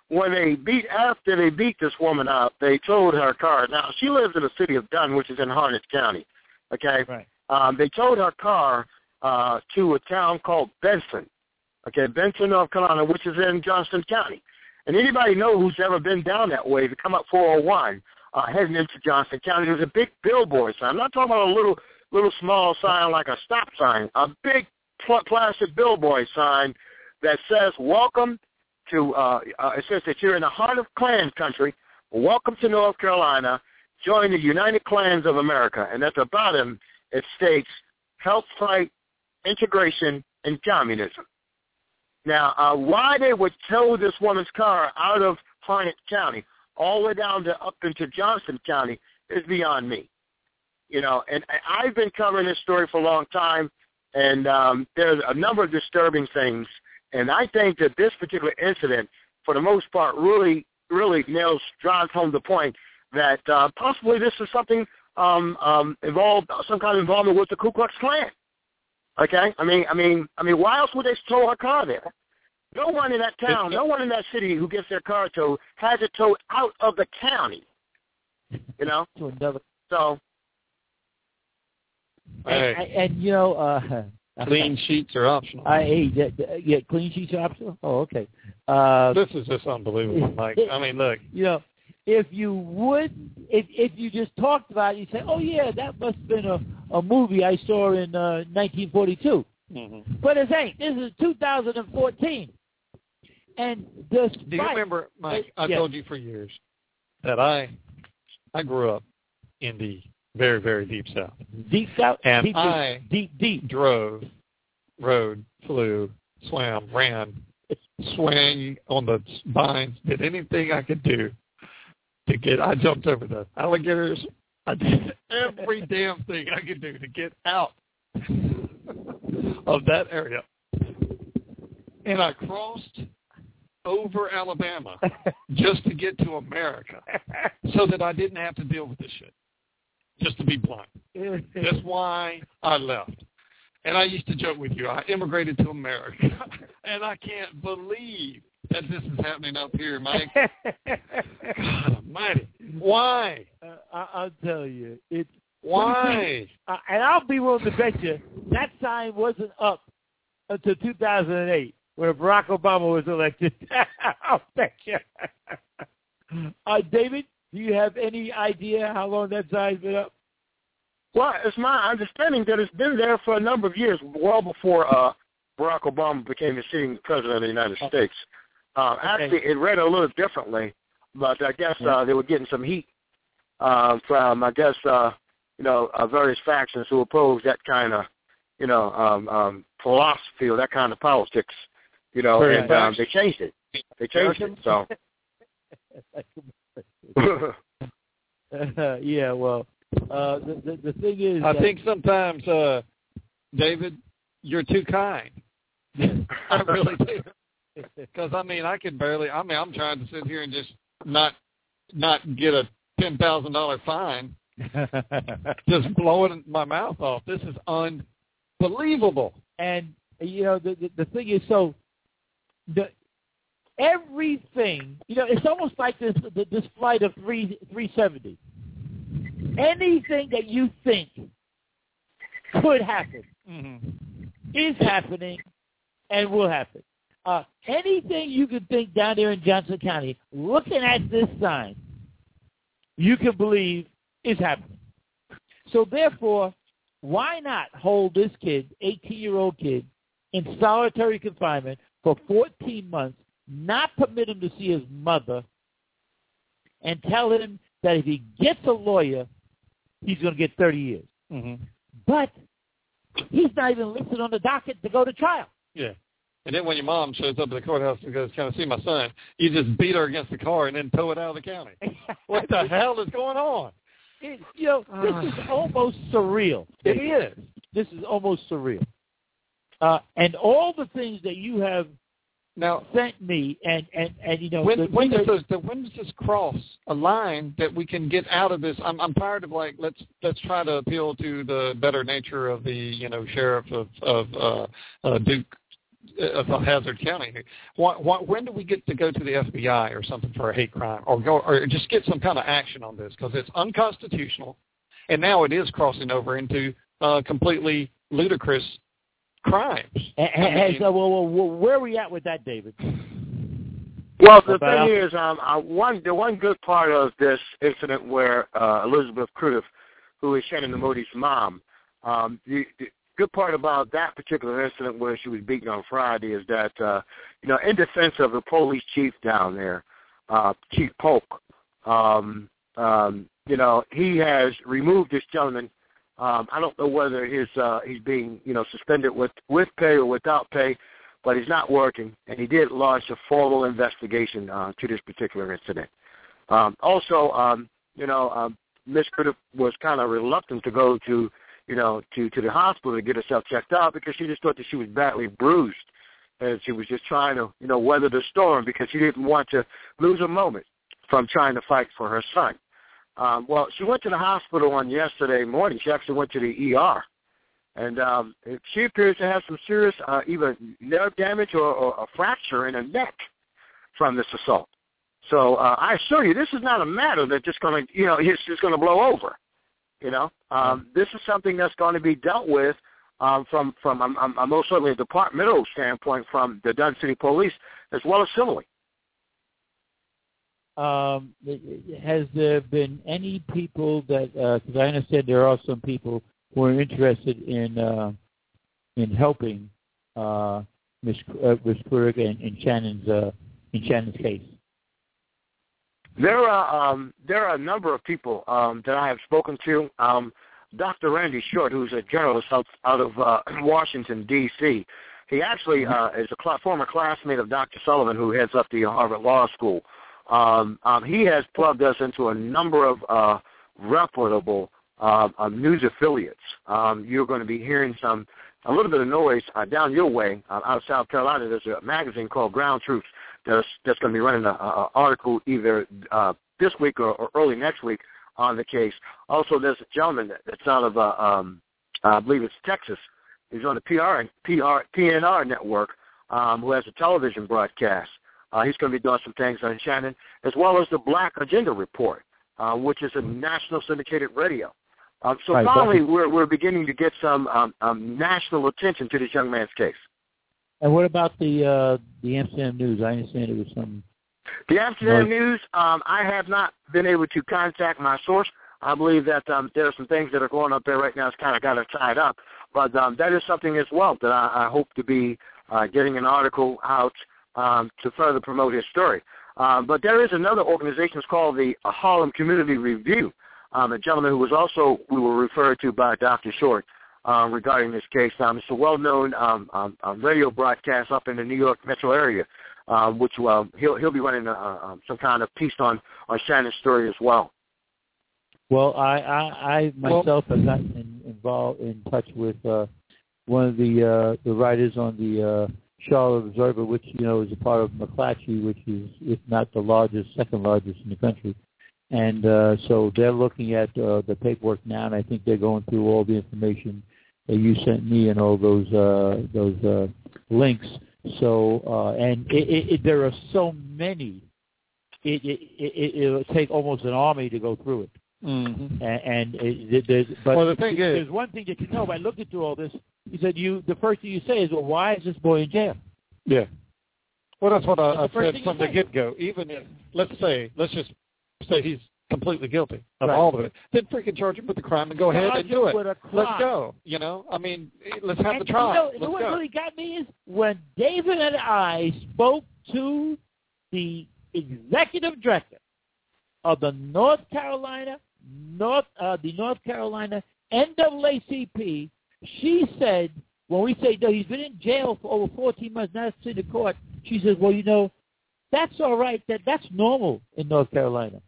when they beat after they beat this woman up, they towed her car. Now she lives in the city of Dunn, which is in Harnett County. Okay, right. um, they towed her car uh, to a town called Benson. Okay, Benson, North Carolina, which is in Johnston County. And anybody know who's ever been down that way to come up four oh one, uh, heading into Johnston County, there's a big billboard sign. I'm not talking about a little, little small sign like a stop sign. A big pl- plastic billboard sign that says, "Welcome to." Uh, uh, it says that you're in the heart of Klan country. Welcome to North Carolina. Join the United Klans of America. And at the bottom, it states, "Help fight integration and communism." Now, uh, why they would tow this woman's car out of Harnett County all the way down to up into Johnston County is beyond me. You know, and I've been covering this story for a long time, and um, there's a number of disturbing things. And I think that this particular incident, for the most part, really, really nails, drives home the point that uh, possibly this is something um, um, involved, some kind of involvement with the Ku Klux Klan. Okay, I mean, I mean, I mean, why else would they tow her car there? No one in that town, no one in that city who gets their car towed has it towed out of the county. You know, to another. So, and, hey. and, and you know, uh, clean sheets are optional. I hey, yeah, yeah, clean sheets are optional. Oh, okay. Uh, this is just unbelievable, Mike. I mean, look. You know, if you would, if if you just talked about it, you say, "Oh yeah, that must have been a, a movie I saw in uh, nineteen forty-two." Mm-hmm. But it ain't. This is two thousand fourteen, and despite, do you remember, Mike? I yeah. told you for years that I I grew up in the very, very deep South. Deep South, and deep, I deep, deep drove, rode, flew, swam, ran, swang on the vines, did anything I could do to get. I jumped over the alligators. I did every damn thing I could do to get out of that area. And I crossed over Alabama just to get to America so that I didn't have to deal with this shit. Just to be blunt. That's why I left. And I used to joke with you, I immigrated to America. And I can't believe that this is happening up here, Mike. God almighty. Why? Uh, I, I'll tell you. It's Why? Uh, and I'll be willing to bet you that sign wasn't up until two thousand eight, where Barack Obama was elected. I'll bet you. Uh, David, do you have any idea how long that sign's been up? Well, it's my understanding that it's been there for a number of years, well before uh, Barack Obama became the sitting president of the United States. Uh, okay. Actually, it read a little differently, but I guess uh, they were getting some heat uh, from, I guess, uh, you know, uh, various factions who oppose that kind of, you know, um, um, philosophy or that kind of politics, you know, Very and um, they changed it. They changed it, so. uh, yeah, well, uh, the, the the thing is, I that, think sometimes, uh, David, you're too kind. I really do. Because I mean, I can barely. I mean, I'm trying to sit here and just not not get a ten thousand dollar fine, just blowing my mouth off. This is unbelievable. And you know, the the, the thing is, so the everything, you know, it's almost like this this flight of three three seventy. Anything that you think could happen mm-hmm. is happening and will happen. Uh, anything you can think down there in Johnson County, looking at this sign, you can believe is happening. So therefore, why not hold this kid, eighteen-year-old kid, in solitary confinement for fourteen months, not permit him to see his mother, and tell him that if he gets a lawyer, he's going to get thirty years. Mm-hmm. But he's not even listed on the docket to go to trial. Yeah. And then when your mom shows up at the courthouse to go kind of see my son, you just beat her against the car and then tow it out of the county. What the hell is going on? It, you know, this is almost surreal. It is. This is almost surreal. Uh, and all the things that you have now sent me, and, and, and you know, when, the, when does this when does this cross a line that we can get out of this? I'm I'm tired of like let's let's try to appeal to the better nature of the you know sheriff of of uh, uh, Duke of Hazard County. Why, why, when do we get to go to the F B I or something for a hate crime, or go, or just get some kind of action on this? Because it's unconstitutional, and now it is crossing over into uh, completely ludicrous crimes. Has, I mean, uh, well, well, where are we at with that, David? Well, the thing is, um, uh, one the one good part of this incident where uh, Elizabeth Crudup, who is Shannon Modi's mom, um, the, the good part about that particular incident where she was beaten on Friday is that, uh, you know, in defense of the police chief down there, uh, Chief Polk, um, um, you know, he has removed this gentleman. Um, I don't know whether his, uh, he's being, you know, suspended with, with pay or without pay, but he's not working, and he did launch a formal investigation uh, to this particular incident. Um, also, um, you know, um, Miss Crudup was kind of reluctant to go to, you know, to, to the hospital to get herself checked out because she just thought that she was badly bruised, and she was just trying to, you know, weather the storm because she didn't want to lose a moment from trying to fight for her son. Um, well, she went to the hospital on yesterday morning. She actually went to the E R, and um, she appears to have some serious uh, either nerve damage or, or a fracture in her neck from this assault. So uh, I assure you, this is not a matter that's just going to, you know, it's just going to blow over. You know, um, this is something that's going to be dealt with um, from, from um, um, most certainly a departmental standpoint from the Dun City Police as well as civilly. Um, has there been any people that, because uh, I understand there are some people who are interested in uh, in helping uh, Miz Uh, Miz Crudup in, in Shannon's uh, in Shannon's case? There are um, there are a number of people um, that I have spoken to. Um, Doctor Randy Short, who's a journalist out, out of uh, Washington, D C, he actually uh, is a cl- former classmate of Doctor Sullivan, who heads up the Harvard Law School. Um, um, he has plugged us into a number of uh, reputable uh, uh, news affiliates. Um, you're going to be hearing some a little bit of noise uh, down your way uh, out of South Carolina. There's a magazine called Ground Troops that's, that's going to be running an article either uh, this week or, or early next week on the case. Also, there's a gentleman that, that's out of, uh, um, I believe it's Texas. He's on the P R, P R, P N R network um, who has a television broadcast. Uh, he's going to be doing some things on Shannon, as well as the Black Agenda Report, uh, which is a national syndicated radio. Um, so right, finally, we're, we're beginning to get some um, um, national attention to this young man's case. And what about the uh, the Amsterdam News? I understand it was some. The Amsterdam News, um, I have not been able to contact my source. I believe that um, there are some things that are going up there right now. It's kind of got it tied up. But um, that is something as well that I, I hope to be uh, getting an article out um, to further promote his story. Um, but there is another organization. It's called the Harlem Community Review. Um, a gentleman who was also, we were referred to by Doctor Short uh, regarding this case. Um, it's a well-known um, um, um, radio broadcast up in the New York metro area, um, which uh, he'll he'll be running a, um, some kind of piece on, on Shannon's story as well. Well, I, I, I myself well, have gotten in, involved in touch with uh, one of the uh, the writers on the uh, Charlotte Observer, which you know is a part of McClatchy, which is if not the largest, second largest in the country. And uh, so they're looking at uh, the paperwork now, and I think they're going through all the information that you sent me and all those uh, those uh, links. So uh, and it, it, it, there are so many, it, it, it, it will take almost an army to go through it. Mm-hmm. And, and it, there's, but well, the thing there's is, one thing that you know by looking through all this. You said you the first thing you say is, well, why is this boy in jail? Yeah. Well, that's what I, that's I said from the get-go. Even if, let's say, let's just say he's completely guilty of right. all of it, then freaking charge him with the crime and go ahead and do it. Let's go. You know, I mean, let's have and the trial. You know, let's what go. really got me is when David and I spoke to the executive director of the North Carolina North uh, the North Carolina N double A C P. She said, when we say, no, he's been in jail for over fourteen months, not seen the court, she says, well, you know, that's all right. That That's normal in North Carolina.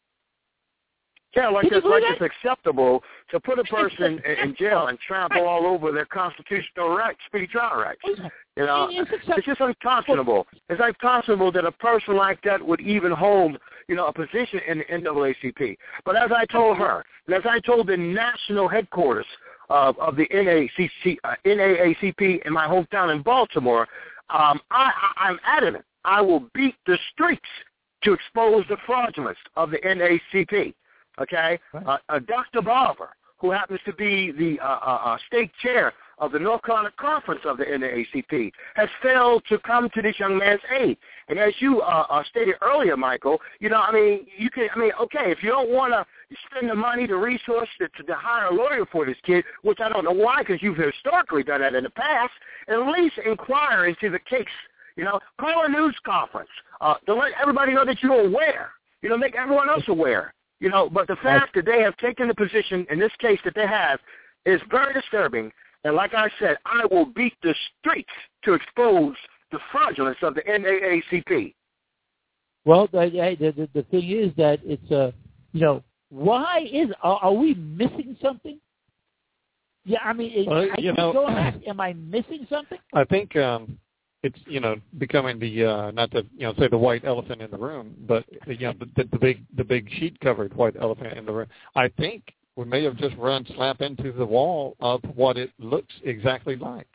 Yeah, like it's like it's acceptable to put a person in jail and trample all over their constitutional rights, speedy trial rights. You know, it's just unconscionable. It's unconscionable that a person like that would even hold, you know, a position in the N double A C P. But as I told her, and as I told the national headquarters of, of the N A C C, uh, N double A C P in my hometown in Baltimore, um, I, I, I'm adamant. I will beat the streets to expose the fraudulence of the N double A C P. Okay? Right. Uh, uh, Doctor Barber, who happens to be the uh, uh, uh, state chair of the North Carolina Conference of the N double A C P, has failed to come to this young man's aid. And as you uh, uh, stated earlier, Michael, you know, I mean, you can, I mean, okay, if you don't want to spend the money, the resource to, to, to hire a lawyer for this kid, which I don't know why, because you've historically done that in the past, at least inquire into the case. You know, call a news conference uh, to let everybody know that you're aware. You know, make everyone else aware. You know, but the fact that they have taken the position in this case that they have is very disturbing. And like I said, I will beat the streets to expose the fraudulence of the N double A C P. Well, the, the, the thing is that it's a, uh, you know, why is, are, are we missing something? Yeah, I mean, well, I you know, going back, am I missing something? I think um, it's, you know, becoming the, uh, not to, you know, say the white elephant in the room, but, you know, the, the big the big sheet-covered white elephant in the room. I think we may have just run slap into the wall of what it looks exactly like.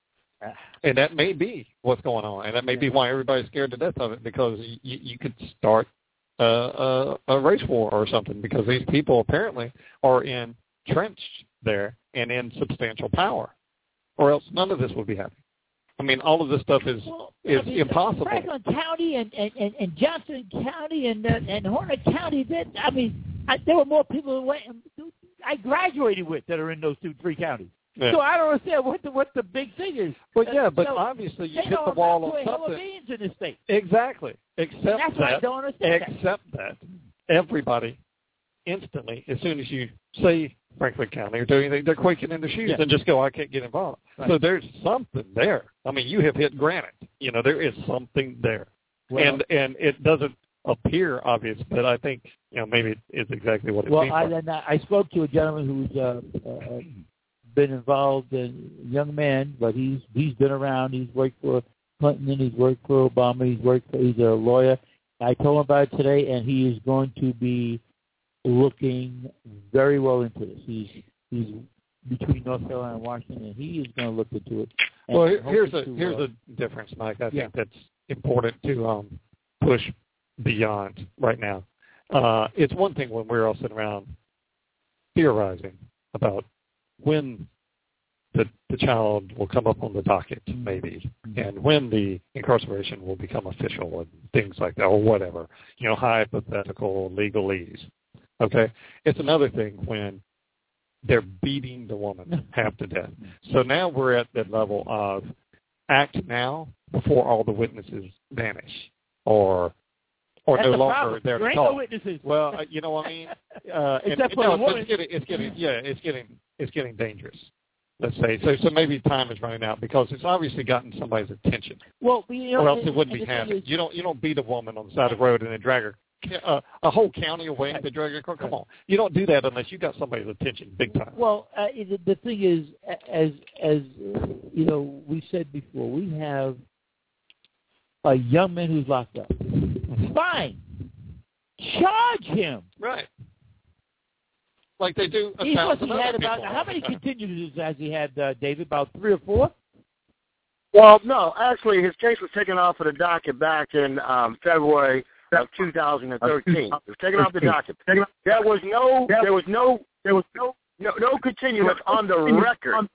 And that may be what's going on, and that may be why everybody's scared to death of it, because you, you could start a, a, a race war or something, because these people apparently are entrenched there and in substantial power, or else none of this would be happening. I mean, all of this stuff is well, is I mean, impossible. Franklin County and, and, and, and Johnson County and uh, and Hornet County, that I mean, I, there were more people who went, I graduated with that are in those two, three counties. Yeah. So I don't understand what the what the big thing is. Well, yeah, but so obviously you hit the wall on something. In this state. Exactly. Except that's that, what I don't understand. Except that. that everybody instantly, as soon as you say Franklin County or do anything, they're quaking in their shoes yeah. and just go, I can't get involved. Right. So there's something there. I mean, you have hit granite. You know, there is something there, well, and and it doesn't appear obvious, but I think you know maybe it's exactly what it well, means. Well, I, I spoke to a gentleman who's uh, uh, been involved, in a young man, but he's he's been around. He's worked for Clinton, and he's worked for Obama. He's worked for. He's a lawyer. I told him about it today, and he is going to be looking very well into this. He's he's between North Carolina and Washington, and he is going to look into it. Well, here's a to, here's uh, a difference, Mike. I yeah. think that's important to um, push beyond right now. Uh, it's one thing when we're all sitting around theorizing about when the the child will come up on the docket, maybe, and when the incarceration will become official and things like that, or whatever, you know, hypothetical legalese. Okay? It's another thing when they're beating the woman half to death. So now we're at that level of act now before all the witnesses vanish, or or That's no the longer problem. there there to ain't talk. No witnesses. Well, uh, you know what I mean. Uh, and, Except and, for no, the woman. it's getting, it's getting, yeah, it's getting, it's getting dangerous. Let's say so. So maybe time is running out because it's obviously gotten somebody's attention. Well, you know, or else and, it wouldn't and be the thing happening. is- You don't, you don't beat a woman on the side of the road and then drag her uh, a whole county away and drag her. Come on, you don't do that unless you got somebody's attention, big time. Well, uh, the, the thing is, as as uh, you know, we said before, we have a young man who's locked up. Fine, charge him. Right. Like they do a He must thousand have had other about people how all many the time. continuances has he had, uh, David? About three or four. Well, no, actually, his case was taken off of the docket back in um, February of two thousand thirteen. It was taken off the docket. There was no, there was no, there was no, no, no continuance on the record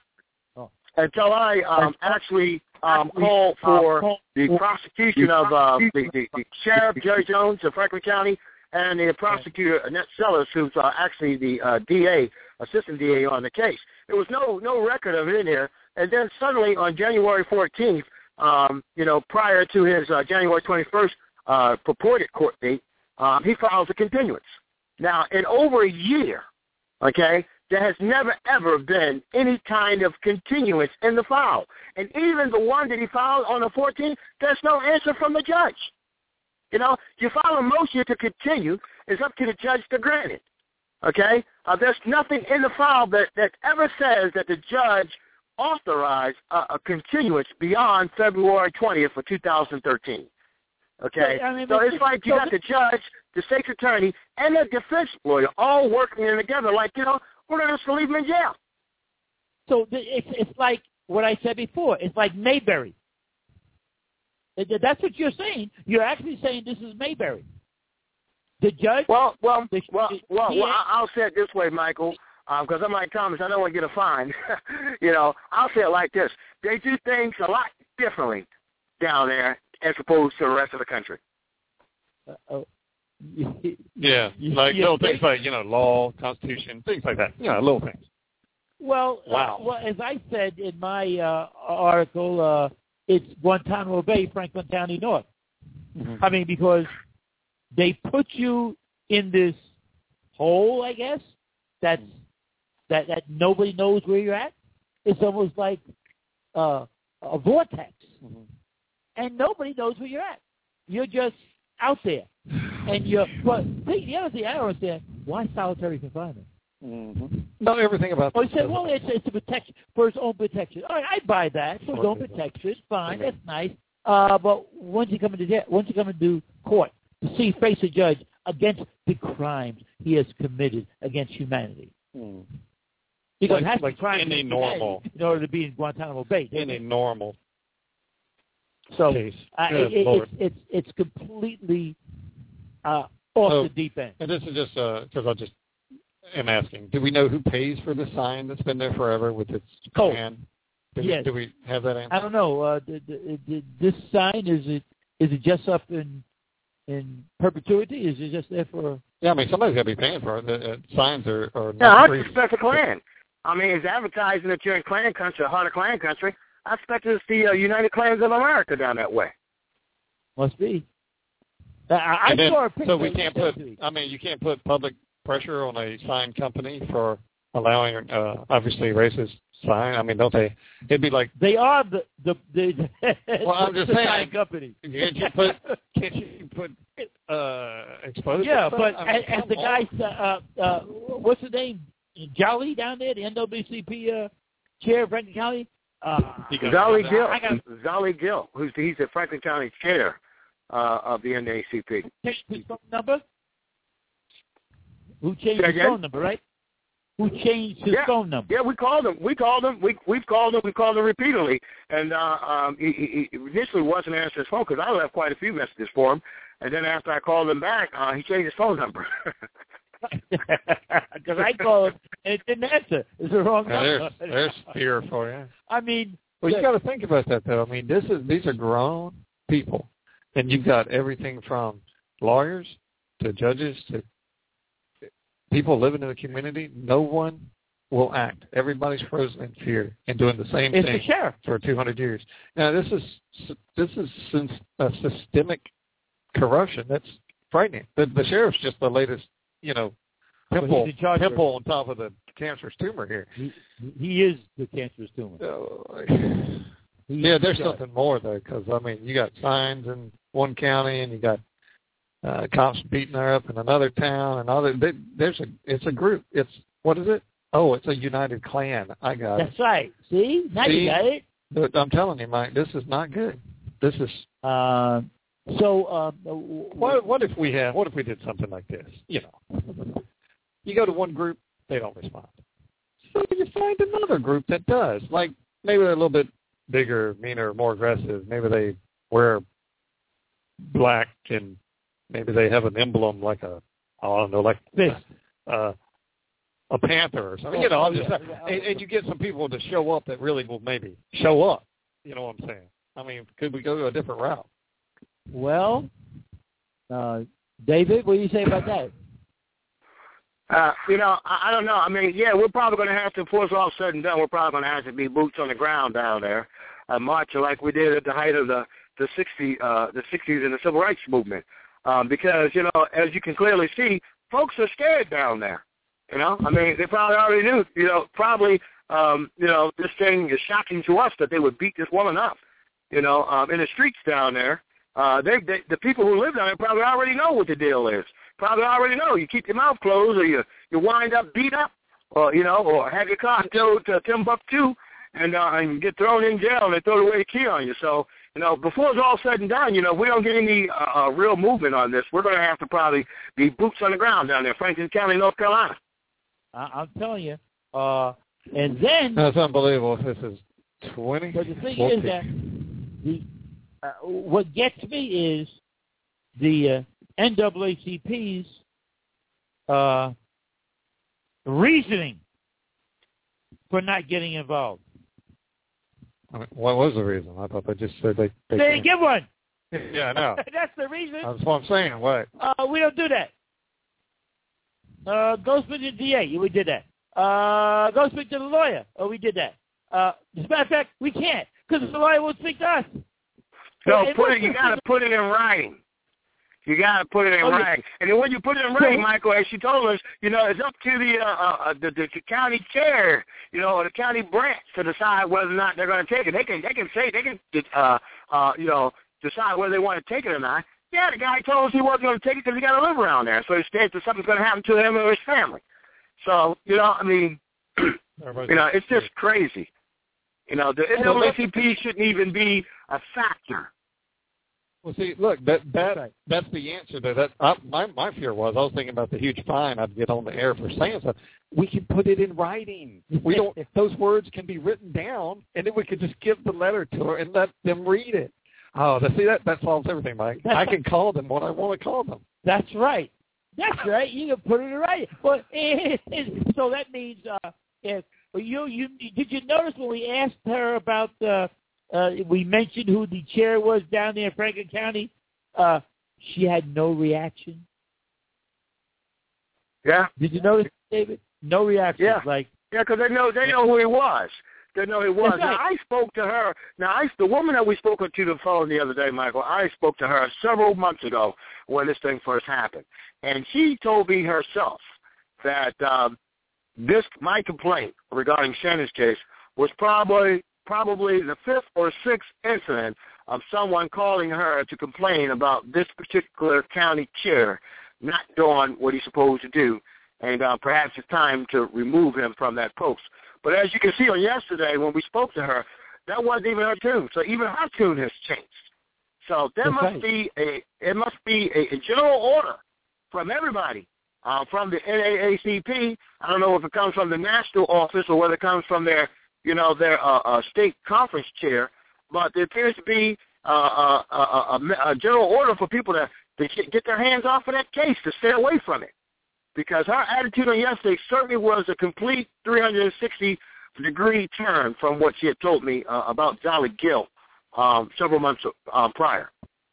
until I um, actually um, called for the prosecution of uh, the, the, the sheriff Jerry Jones of Franklin County and the prosecutor Annette Sellers, who's uh, actually the uh, D A, assistant D A on the case. There was no no record of it in there. And then suddenly on January fourteenth, um, you know, prior to his uh, January twenty-first uh, purported court date, um, he files a continuance. Now, in over a year, okay, there has never, ever been any kind of continuance in the file. And even the one that he filed on the fourteenth, there's no answer from the judge. You know, you file a motion to continue, it's up to the judge to grant it, okay? Uh, there's nothing in the file that, that ever says that the judge authorized a, a continuance beyond February twentieth of two thousand thirteen. Okay? I mean, so but it's like you so got the judge, the state's attorney, and the defense lawyer all working together like, you know, we're going to just leave him in jail. So it's it's like what I said before. It's like Mayberry. That's what you're saying. You're actually saying this is Mayberry. The judge. Well, well, the, well, well, he, well. I'll say it this way, Michael, because um, I'm like Thomas. I don't want to get a fine. You know, I'll say it like this: they do things a lot differently down there as opposed to the rest of the country. Uh, oh. Yeah, like little things like, you know, law, constitution, things like that. Yeah, little things. Well, wow. Uh, well, as I said in my uh, article, uh, it's Guantanamo Bay, Franklin County North. Mm-hmm. I mean, because they put you in this hole, I guess, that's, that, that nobody knows where you're at. It's almost like uh, a vortex. Mm-hmm. And nobody knows where you're at. You're just out there. And you're, but see, the other thing I don't understand, why solitary confinement? Mm-hmm. Not everything about Oh, he said, well, it's, it's a protection, for his own protection. All right, I buy that. For his own protection, fine, that's nice. Uh, but once you come into jail, once you come into court to see, face a judge against the crimes he has committed against humanity. Mm. Because like, it has like to be crimes any normal. in order to be in Guantanamo Bay. Any normal so, case. Uh, it, it, it's, it's, it's completely uh, off so, the deep end. And this is just because uh, I just am asking, do we know who pays for the sign that's been there forever with its command? Do, yes. we, do we have that answer? I don't know. Uh, the, the, the, this sign, is it is it just up in in perpetuity? Is it just there for... Yeah, I mean, somebody's got to be paying for it. The uh, signs are, are not Yeah, I free. expect a Klan. I mean, it's advertising that you're in Klan country, heart of Klan country. I expect to see uh, United Klans of America down that way. Must be. Uh, I then, saw a picture. So we can't put, I mean, you can't put public pressure on a sign company for allowing, uh, obviously, racist sign. I mean, don't they? It'd be like... They are the... the, the well, I'm just the saying. sign company. Can't you put... Can't you put... Uh, expose yeah, stuff? but I mean, as, as the guy... Uh, uh, what's his name? Jolly down there, the N double A C P uh, chair of Franklin County? Uh, Zolly Gill. I got, Zolly Gill, who's he's the Franklin County chair uh, of the N double A C P. Changed his phone number? Who changed Say his again? phone number, right? Who changed his yeah. phone number? Yeah, we called him. We called him. We we've called him. We called him repeatedly, and uh, um, he, he initially wasn't answering his phone because I left quite a few messages for him, and then after I called him back, uh, he changed his phone number. Because I called him and it didn't answer. It's the wrong yeah, number. There's, there's fear for you. I mean, well, you got to think about that though. I mean, this is these are grown people, and you've got everything from lawyers to judges to people living in the community. No one will act. Everybody's frozen in fear and doing the same it's thing the sheriff. for two hundred years. Now, this is this is since a systemic corruption that's frightening. The, the sheriff's just the latest. You know, pimple, well, pimple on top of the cancerous tumor here. He, he is the cancerous tumor. Uh, yeah, there's something more, though, because, I mean, you got signs in one county and you got uh, cops beating her up in another town and other. They, there's a, it's a group. It's, what is it? Oh, it's a United Klan. I got That's it. That's right. See? Now See? you got it. But I'm telling you, Mike, this is not good. This is... Uh, So, um, what, what if we have? What if we did something like this? You know, you go to one group, they don't respond. So you find another group that does. Like maybe they're a little bit bigger, meaner, more aggressive. Maybe they wear black, and maybe they have an emblem like a, I don't know, like this, uh, a panther or something. You know, I'm just, and, and you get some people to show up that really will maybe show up. You know what I'm saying? I mean, could we go to a different route? Well, uh, David, what do you say about that? Uh, you know, I, I don't know. I mean, yeah, we're probably going to have to, before it's all said and done, we're probably going to have to be boots on the ground down there, uh, marching like we did at the height of the the sixties, uh, the sixties and the civil rights movement, um, because you know, as you can clearly see, folks are scared down there. You know, I mean, they probably already knew. You know, probably, um, you know, this thing is shocking to us that they would beat this woman up. You know, um, in the streets down there. Uh, they, they, the people who live down there probably already know what the deal is. Probably already know. You keep your mouth closed, or you you wind up beat up, or you know, or have your car towed to Timbuktu, and uh, and get thrown in jail, and they throw away the key on you. So you know, before it's all said and done, you know, if we don't get any uh, uh, real movement on this, we're going to have to probably be boots on the ground down there, Franklin County, North Carolina. I, I'm telling you, uh, And then that's unbelievable. This is twenty. But the thing fourteen. is that the uh, what gets me is the uh, N double A C P's uh, reasoning for not getting involved. I mean, what was the reason? I thought they just said they They, they didn't give one. Yeah, I know. That's the reason. That's what I'm saying. What? Uh, we don't do that. Uh, go speak to the D A. We did that. Uh, go speak to the lawyer. Oh, we did that. Uh, as a matter of fact, we can't because the lawyer won't speak to us. No, So, put it. You got to put it in writing. You got to put it in okay. writing. And then when you put it in writing, Michael, as she told us, you know, it's up to the, uh, uh, the, the the county chair, you know, or the county branch to decide whether or not they're going to take it. They can they can say they can uh uh you know decide whether they want to take it or not. Yeah, the guy told us he wasn't going to take it because he got to live around there, so he states that something's going to happen to him or his family. So you know, I mean, you know, it's just crazy. You know, the N double A C P shouldn't even be a factor. Well, see, look, that that that's the answer to that. I, my my fear was I was thinking about the huge fine I'd get on the air for saying stuff. We can put it in writing. We don't; those words can be written down, and then we could just give the letter to her and let them read it. Oh, see that that solves everything, Mike. I can call them when I want to call them. That's right. That's right. You can put it in writing. Well, it, it, so that means uh, if you you did you notice when we asked her about uh, uh, we mentioned who the chair was down there in Franklin County, uh, she had no reaction. Yeah. Did you notice, David? No reaction. Yeah. Like yeah, because they know they know who he was. They know he was. Right. Now I spoke to her. Now I, the woman that we spoke to the phone the other day, Michael. I spoke to her several months ago when this thing first happened, and she told me herself that um, this my complaint regarding Shannon's case was probably probably the fifth or sixth incident of someone calling her to complain about this particular county chair not doing what he's supposed to do, and uh, perhaps it's time to remove him from that post. But as you can see on yesterday when we spoke to her, that wasn't even her tune. So even her tune has changed. So there That's must right. be a it must be a, a general order from everybody, uh, from the N double A C P. I don't know if it comes from the national office or whether it comes from their you know their uh, uh, state conference chair. But there appears to be uh, a, a, a, a general order for people to, to get their hands off of that case, to stay away from it. Because her attitude on yesterday certainly was a complete three hundred sixty degree turn from what she had told me uh, about Jolly Gill um, several months uh, prior.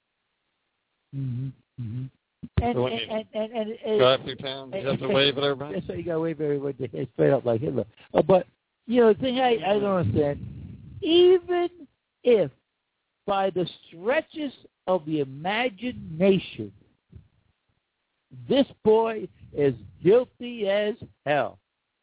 Mm-hmm. Mm-hmm. And, So and, and, and, and, and, drive through town, you have to wave at everybody. That's how you got to wave at everybody straight up like Hitler. Uh, but you know the thing I, I don't understand, even if by the stretches of the imagination, this boy is guilty as hell,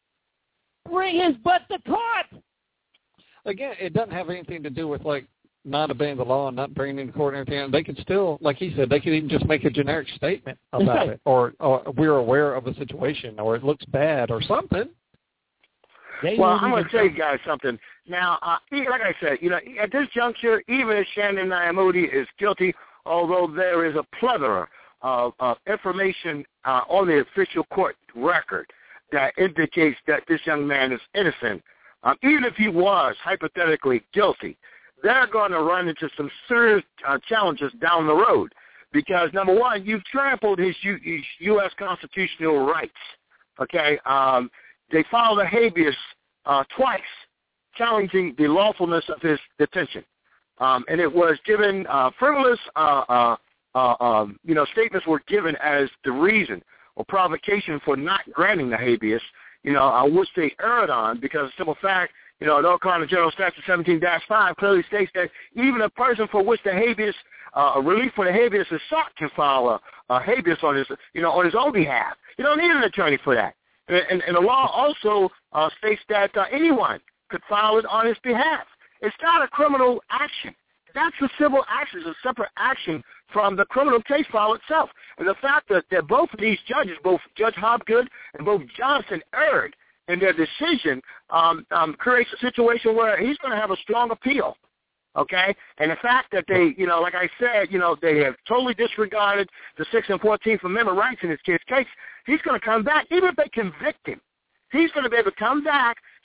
bring his butt to court. Again, it doesn't have anything to do with, like, not obeying the law and not bringing it to court and everything. They could still, like he said, they could even just make a generic statement about right. it, or, or we're aware of the situation, or it looks bad, or something. They Well, I'm going to tell you guys something. Now, uh, like I said, you know, at this juncture, even if Shannon Nyamudi is guilty, although there is a plethora of, of information uh, on the official court record that indicates that this young man is innocent, um, even if he was hypothetically guilty, they're going to run into some serious uh, challenges down the road because, number one, you've trampled his U- his U S constitutional rights, okay? Um, they filed a habeas uh, twice challenging the lawfulness of his detention. Um, and it was given uh, frivolous, uh, uh, uh, um, you know, statements were given as the reason or provocation for not granting the habeas, you know, uh, which they erred on because of the simple fact, you know, North Carolina General Statute seventeen dash five clearly states that even a person for which the habeas, uh, a relief for the habeas is sought can file a, a habeas on his, you know, on his own behalf. You don't need an attorney for that. And, and, and the law also uh, states that uh, anyone could file it on his behalf. It's not a criminal action. That's a civil action. It's a separate action from the criminal case file itself. And the fact that, that both of these judges, both Judge Hopgood and both Johnson, erred in their decision um, um, creates a situation where he's going to have a strong appeal, okay? And the fact that they, you know, like I said, you know, they have totally disregarded the sixth and fourteenth Amendment rights in his kid's case, he's going to come back. Even if they convict him, he's going to be able to come back,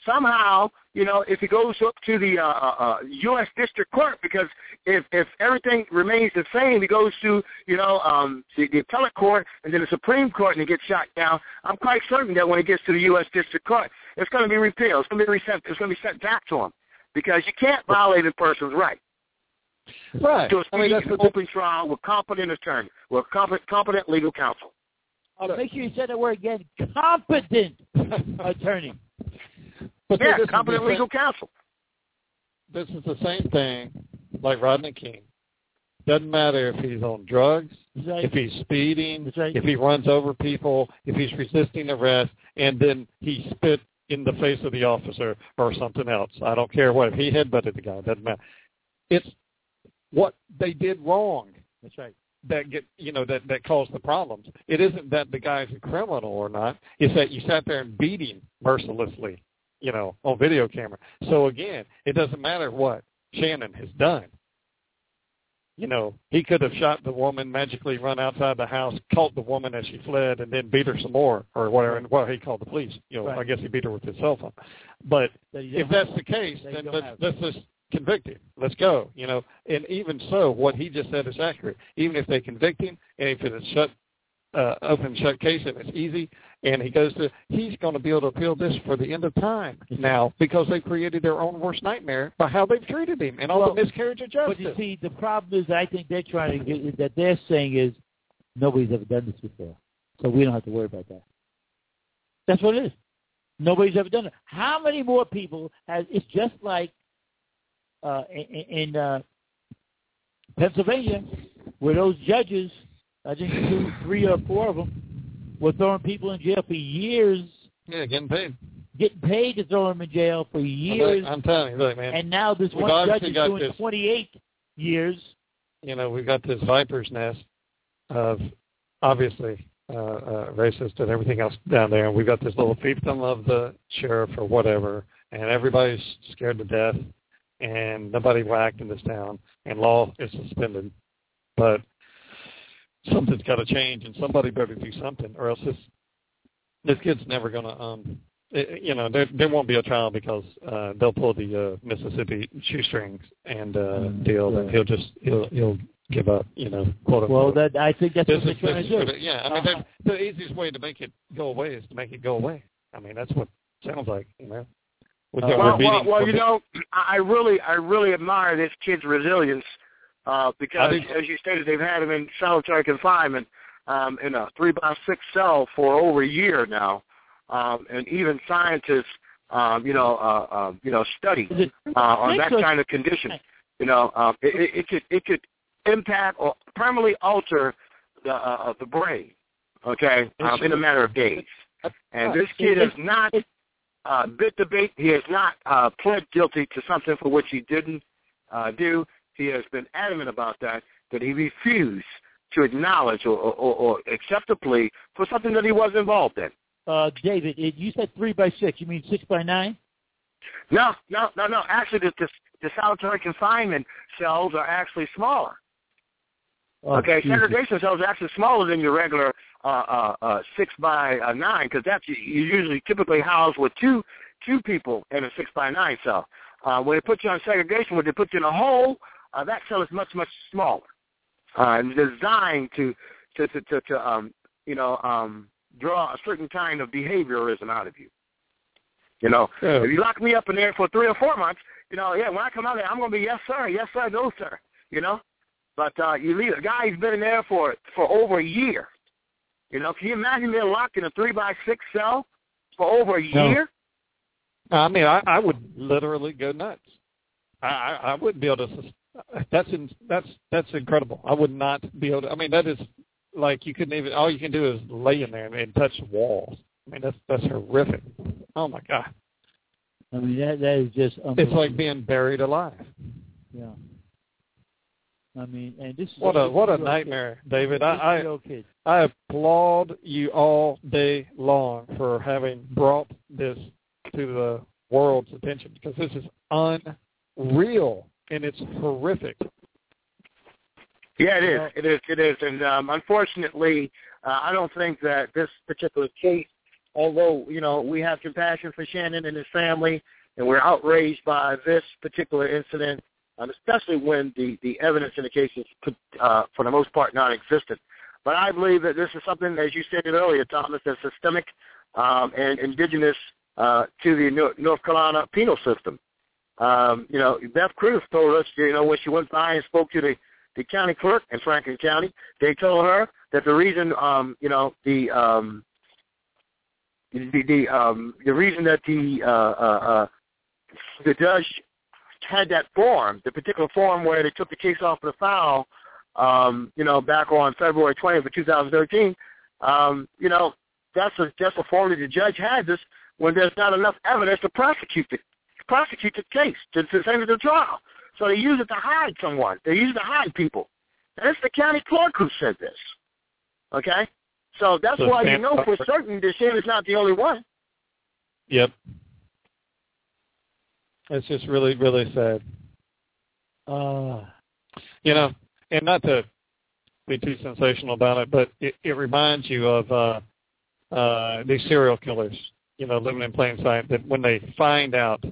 somehow, you know, if he goes up to the uh, uh, U S District Court, because if if everything remains the same, he goes to, you know, um, the, the appellate court and then the Supreme Court and he gets shot down, I'm quite certain that when he gets to the U S District Court, it's going to be repealed. It's going to be resent. It's going to be sent back to him because you can't violate a person's right. Right. To a I mean, that's an open trial with competent attorney, with competent, competent legal counsel. Uh, make sure you say that word again. Competent attorney. But yeah, this competent legal counsel. This is the same thing like Rodney King. Doesn't matter if he's on drugs, right. if he's speeding, right. if he runs over people, if he's resisting arrest, and then he spit in the face of the officer or something else. I don't care what. If he headbutted the guy, it doesn't matter. It's what they did wrong. That's right. That get you know that that caused the problems. It isn't that the guy's a criminal or not. It's that you sat there and beat him mercilessly, you know, on video camera. So again, it doesn't matter what Shannon has done. You know, he could have shot the woman, magically run outside the house, caught the woman as she fled, and then beat her some more or whatever. And well, he called the police. You know, right. I guess he beat her with his cell phone. But if that's the case, then let's let's just convict him. Let's go. You know, and even so, what he just said is accurate. Even if they convict him, and if it's shut, uh, open shut case, and it's easy, and he goes to, he's going to be able to appeal this for the end of time now because they created their own worst nightmare by how they've treated him and all well, the miscarriage of justice. But you see, the problem is, I think they're trying to get that they're saying is nobody's ever done this before, so we don't have to worry about that. That's what it is. Nobody's ever done it. How many more people has? It's just like uh, in, in uh, Pennsylvania, where those judges, I think two, three or four of them, were throwing people in jail for years. Yeah, getting paid. Getting paid to throw them in jail for years. I'm telling you, look, man. And now this we've one judge is doing this, twenty-eight years. You know, we've got this viper's nest of obviously uh, uh, racist and everything else down there, and we've got this little fiefdom of the sheriff or whatever, and everybody's scared to death, and nobody whacked in this town, and law is suspended. But something's got to change, and somebody better do something, or else this this kid's never going to, um, it, you know, there there won't be a trial because uh, they'll pull the uh, Mississippi shoestrings and uh, mm, deal, yeah. and he'll just he'll he'll give up, you know, quote unquote. Well, that I think that's this what they're is, trying to do. Yeah, I mean, uh-huh. the easiest way to make it go away is to make it go away. I mean, that's what it sounds like, you know. Uh, well, well, well, you know, I really, I really admire this kid's resilience uh, because, as you stated, they've had him in solitary confinement um, in a three by six cell for over a year now, um, and even scientists, um, you know, uh, uh, you know, study uh, on that kind of condition. You know, um, it, it, it could, it could impact or permanently alter the uh, the brain. Okay, um, in a matter of days. And this kid has not uh, bit the bait. He has not uh, pled guilty to something for which he didn't uh, do. He has been adamant about that, that he refused to acknowledge or, or, or accept a plea for something that he was involved in. Uh, David, it, you said three by six. You mean six by nine? No, no, no, no. Actually, the, the, the solitary confinement cells are actually smaller. Oh, okay, Jesus. Segregation cells are actually smaller than your regular uh, uh, uh, six by uh, nine, because that's you usually typically housed with two two people in a six by nine cell. Uh, when they put you on segregation, when they put you in a hole, uh, that cell is much much smaller, uh, and designed to to to, to, to um, you know um, draw a certain kind of behaviorism out of you. You know, yeah. If you lock me up in there for three or four months, you know, yeah, when I come out there, I'm going to be yes sir, yes sir, no sir. You know. But uh, you leave a guy who's been in there for for over a year. You know, can you imagine being locked in a three by six cell for over a year? No. I mean, I, I would literally go nuts. I, I, I wouldn't be able to. That's in, that's that's incredible. I would not be able to. I mean, that is like you couldn't even. All you can do is lay in there and, and touch walls. I mean, that's that's horrific. Oh my God. I mean, that that is just. It's like being buried alive. Yeah. I mean, and this is what a what a nightmare, kid. David. I I, I applaud you all day long for having brought this to the world's attention, because this is unreal and it's horrific. Yeah, it is. It is. It is. And um, unfortunately, uh, I don't think that this particular case although, you know, we have compassion for Shannon and his family, and we're outraged by this particular incident, um, especially when the, the evidence in the case is, uh, for the most part, non-existent. But I believe that this is something, as you stated earlier, Thomas, that's systemic um, and indigenous uh, to the North Carolina penal system. Um, you know, Beth Cruz told us, you know, when she went by and spoke to the, the county clerk in Franklin County, they told her that the reason, um, you know, the um, the the, um, the reason that the uh, uh, uh, the judge had that form, the particular form where they took the case off of the file, um, you know, back on February twentieth of two thousand thirteen, um, you know, that's a that's a form that the judge had this when there's not enough evidence to prosecute the prosecute the case, to, to send it to trial. So they use it to hide someone. They use it to hide people. And it's the county clerk who said this. Okay? So that's so why you know for certain that Shannon's not the only one. Yep. It's just really, really sad. Uh, you know, and not to be too sensational about it, but it, it reminds you of uh, uh, these serial killers, you know, living in plain sight, that when they find out,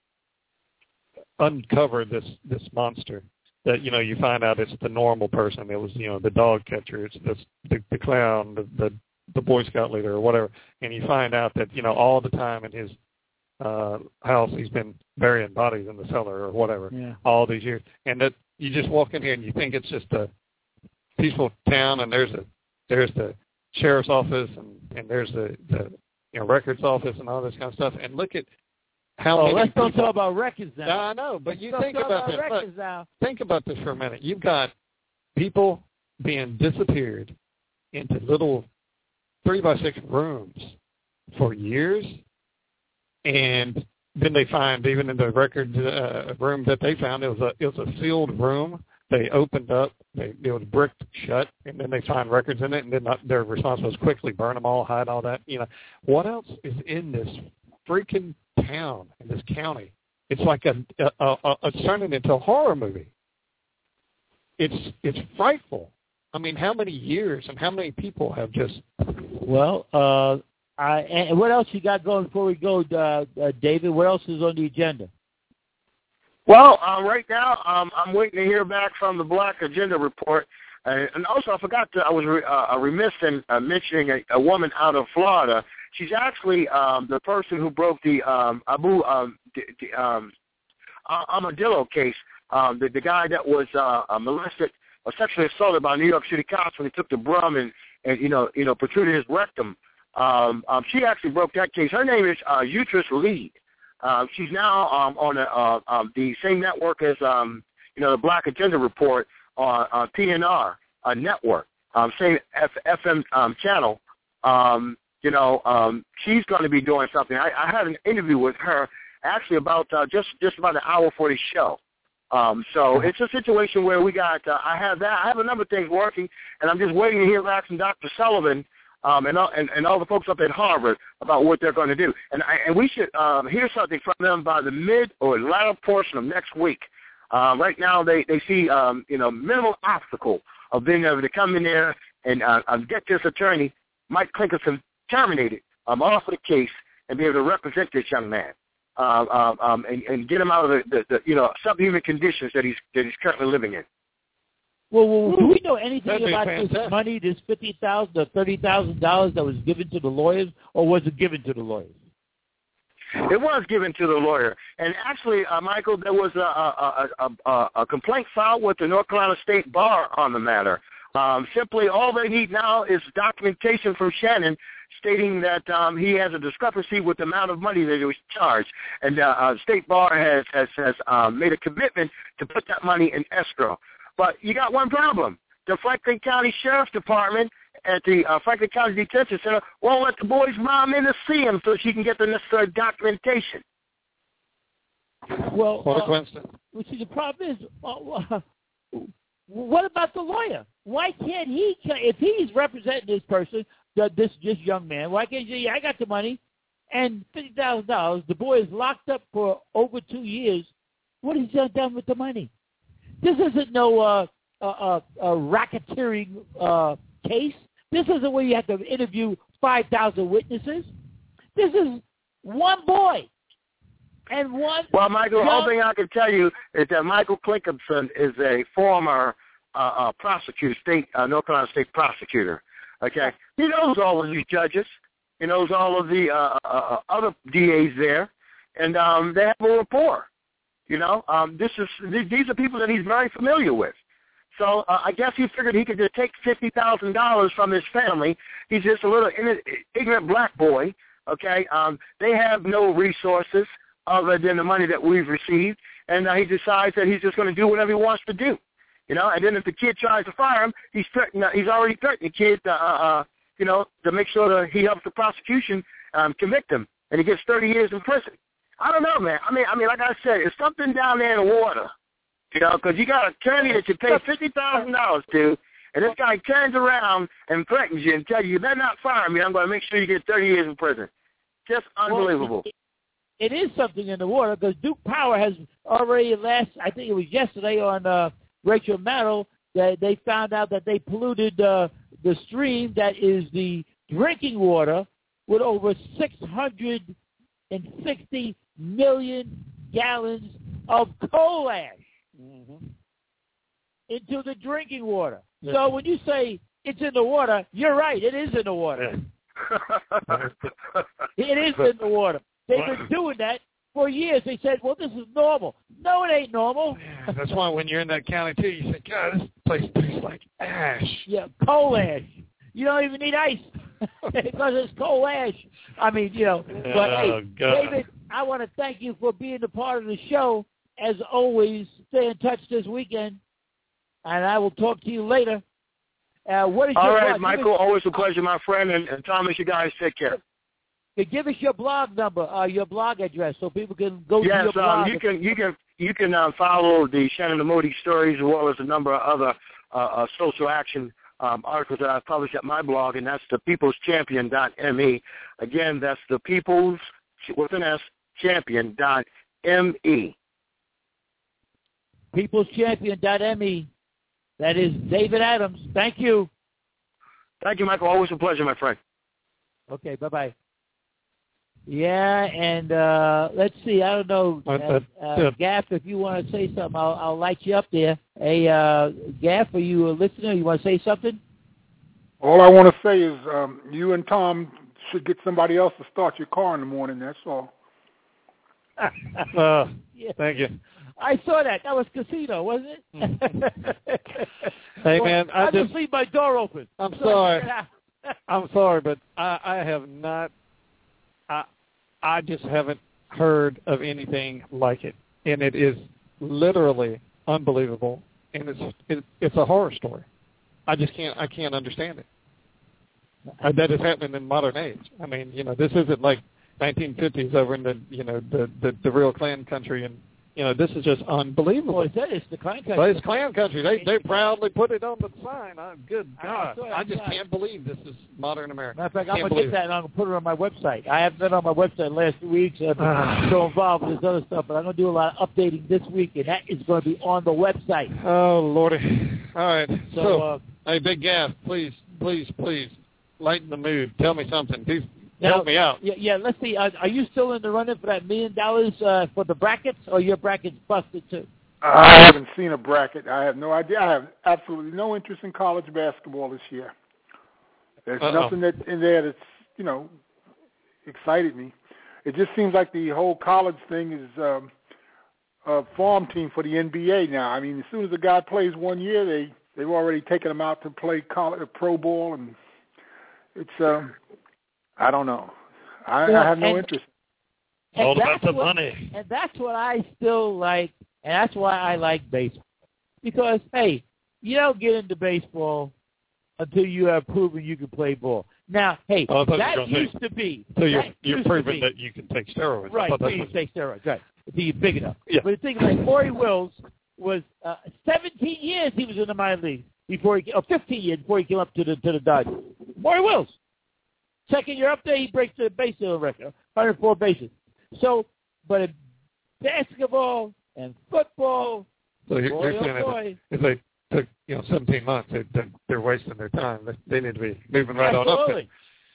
uncover this, this monster, that, you know, you find out it's the normal person. It was, you know, the dog catcher, it's this, the, the clown, the, the, the Boy Scout leader or whatever. And you find out that, you know, all the time in his uh, house he's been burying bodies in the cellar or whatever, yeah. all these years. And that you just walk in here and you think it's just a peaceful town, and there's a there's the sheriff's office and, and there's the, the you know records office and all this kind of stuff. And look at how oh, many let's people, don't talk about records now. No, I know, but let's you don't think talk about, about this. records Look, now. Think about this for a minute. You've got people being disappeared into little three by six rooms for years, and then they find, even in the record uh, room that they found, it was a it was a sealed room. They opened up, they, it was bricked shut, and then they find records in it, and then their response was quickly burn them all, hide all that. You know, what else is in this freaking town, in this county? It's like a, a, a, a it's turning into a horror movie. It's it's frightful. I mean, how many years and how many people have just? Well, uh, I and what else you got going before we go, uh, uh, David? What else is on the agenda? Well, um, right now um, I'm waiting to hear back from the Black Agenda Report, uh, and also I forgot to, I was re, uh, remiss in uh, mentioning a, a woman out of Florida. She's actually um, the person who broke the um, Abu um, the, the, um, Armadillo case. Um, the, the guy that was uh, uh, molested or sexually assaulted by New York City cops when he took the broom and, and you know you know protruded his rectum. Um, um, she actually broke that case. Her name is uh, Utrice Lead. Uh, she's now um, on a, uh, um, the same network as um, you know the Black Agenda Report on uh, P N R uh, network, um, same F- FM um, channel. Um, you know, um, she's going to be doing something. I, I had an interview with her actually about uh, just just about an hour for the show. Um, so it's a situation where we got. Uh, I have that. I have a number of things working, and I'm just waiting to hear back from Doctor Sullivan. Um, and, all, and, and all the folks up at Harvard about what they're going to do. And, I, and we should um, hear something from them by the mid or latter portion of next week. Uh, right now they, they see, um, you know, minimal obstacle of being able to come in there and uh, uh, get this attorney, Mike Clinkerson, terminated um, off of the case and be able to represent this young man uh, um, um, and, and get him out of the, the, the, you know, subhuman conditions that he's, that he's currently living in. Well, well, do we know anything That'd about this money, this fifty thousand dollars or thirty thousand dollars that was given to the lawyers, or was it given to the lawyers? It was given to the lawyer. And actually, uh, Michael, there was a, a, a, a, a complaint filed with the North Carolina State Bar on the matter. Um, simply, all they need now is documentation from Shannon stating that um, he has a discrepancy with the amount of money that he was charged. And the uh, uh, State Bar has, has, has um, made a commitment to put that money in escrow. But you got one problem. The Franklin County Sheriff's Department at the uh, Franklin County Detention Center won't let the boy's mom in to see him so she can get the necessary documentation. Well, what a uh, coincidence. Well, see, the problem is, uh, what about the lawyer? Why can't he, if he's representing this person, the, this this young man, why can't he say, yeah, I got the money, and fifty thousand dollars, the boy is locked up for over two years, what has he done with the money? This isn't no uh, uh, uh, uh, racketeering uh, case. This isn't where you have to interview five thousand witnesses. This is one boy and one. Well, Michael, the young... only thing I can tell you is that Michael Clinkerson is a former uh, uh, prosecutor, state uh, North Carolina state prosecutor. Okay, he knows all of these judges. He knows all of the uh, uh, other D As there, and um, they have a rapport. You know, um, this is these are people that he's very familiar with. So uh, I guess he figured he could just take fifty thousand dollars from his family. He's just a little ignorant black boy. Okay, um, they have no resources other than the money that we've received, and uh, he decides that he's just going to do whatever he wants to do. You know, and then if the kid tries to fire him, he's threatened, uh, he's already threatened the kid, to, uh, uh, you know, to make sure that he helps the prosecution um, convict him, and he gets thirty years in prison. I don't know, man. I mean, I mean, like I said, it's something down there in the water, you know, because you got an attorney that you pay fifty thousand dollars to, and this guy turns around and threatens you and tells you, you better not fire me. I'm going to make sure you get thirty years in prison. Just unbelievable. Well, it, it is something in the water because Duke Power has already last, I think it was yesterday on uh, Rachel Maddow, that they found out that they polluted uh, the stream that is the drinking water with over six hundred sixty million gallons of coal ash mm-hmm. into the drinking water. Yeah. So when you say it's in the water, you're right. It is in the water. Yeah. It is in the water. They've been doing that for years. They said, well, this is normal. No, it ain't normal. Yeah, that's why when you're in that county, too, you say, God, this place tastes like ash. Yeah, coal ash. You don't even need ice because it's coal ash. I mean, you know. But, oh, hey, God. David, I want to thank you for being a part of the show. As always, stay in touch this weekend, and I will talk to you later. Uh, what is All your right, blog? Michael, always a pleasure, my friend, and, and Thomas, you guys take care. Give us your blog number, uh, your blog address, so people can go yes, to your blog. Yes, um, you can you can you can uh, follow the Shannon Amodi stories as well as a number of other uh, uh, social action um, articles that I've published at my blog, and that's the peoples champion dot m e. Again, that's the peoples with an S champion dot m e. peoples champion dot m e. That is David Adams. Thank you. Thank you, Michael. Always a pleasure, my friend. Okay, bye-bye. Yeah, and uh, let's see. I don't know, uh, uh, Gaff, if you want to say something, I'll, I'll light you up there. Hey, uh, Gaff, are you a listener? You want to say something? All I want to say is um, you and Tom should get somebody else to start your car in the morning. That's all. uh, yeah. Thank you. I saw that. That was Casino, wasn't it? Hey, well, man. I, I just just leave my door open. I'm so sorry. I'm sorry, but I, I have not, I, I just haven't heard of anything like it. And it is literally unbelievable. And it's it, it's a horror story. I just can't, I can't understand it. Uh, that is happening in modern age. I mean, you know, this isn't like nineteen fifties over in the, you know, the, the, the real Klan country, and you know, this is just unbelievable. Well, it's, it's the Klan country. Well, it's Klan country. They they proudly put it on the sign. Oh, good God. I, I just can't believe this is modern America. Matter of fact, I'm going to get that and I'm going to put it on my website. I haven't been on my website the last two weeks. I've been so involved with this other stuff, but I'm going to do a lot of updating this week, and that is going to be on the website. Oh, Lordy. All right. So, so uh, hey, Big Gaff, please, please, please, lighten the mood. Tell me something. Please now, help me out. Yeah, yeah let's see. Uh, are you still in the running for that million dollars uh, for the brackets, or your bracket's busted too? I haven't seen a bracket. I have no idea. I have absolutely no interest in college basketball this year. There's Uh-oh. nothing that in there that's, you know, excited me. It just seems like the whole college thing is um, a farm team for the N B A now. I mean, as soon as a guy plays one year, they, they've already taken him out to play college, pro ball, and it's, um, I don't know. I, well, I have no and, interest. And All about the what, money. And that's what I still like, and that's why I like baseball. Because, hey, you don't get into baseball until you have proven you can play ball. Now, hey, oh, that used say, to be. So you're, that you're used proving to be, that you can take steroids. Right, until you was... can take steroids, right. Until you're big enough. Yeah. But the thing is, like, Maury Wills was uh, seventeen years he was in the minor league before he, or fifteen years before he came up to the to the Dodgers. Maury Wills. Second year up there, he breaks the base record, one hundred four bases. So, but in basketball and football, so you're, boy, you're saying oh boy. if they took, you know, seventeen months, they, they're wasting their time. They, they need to be moving right Absolutely. on up there.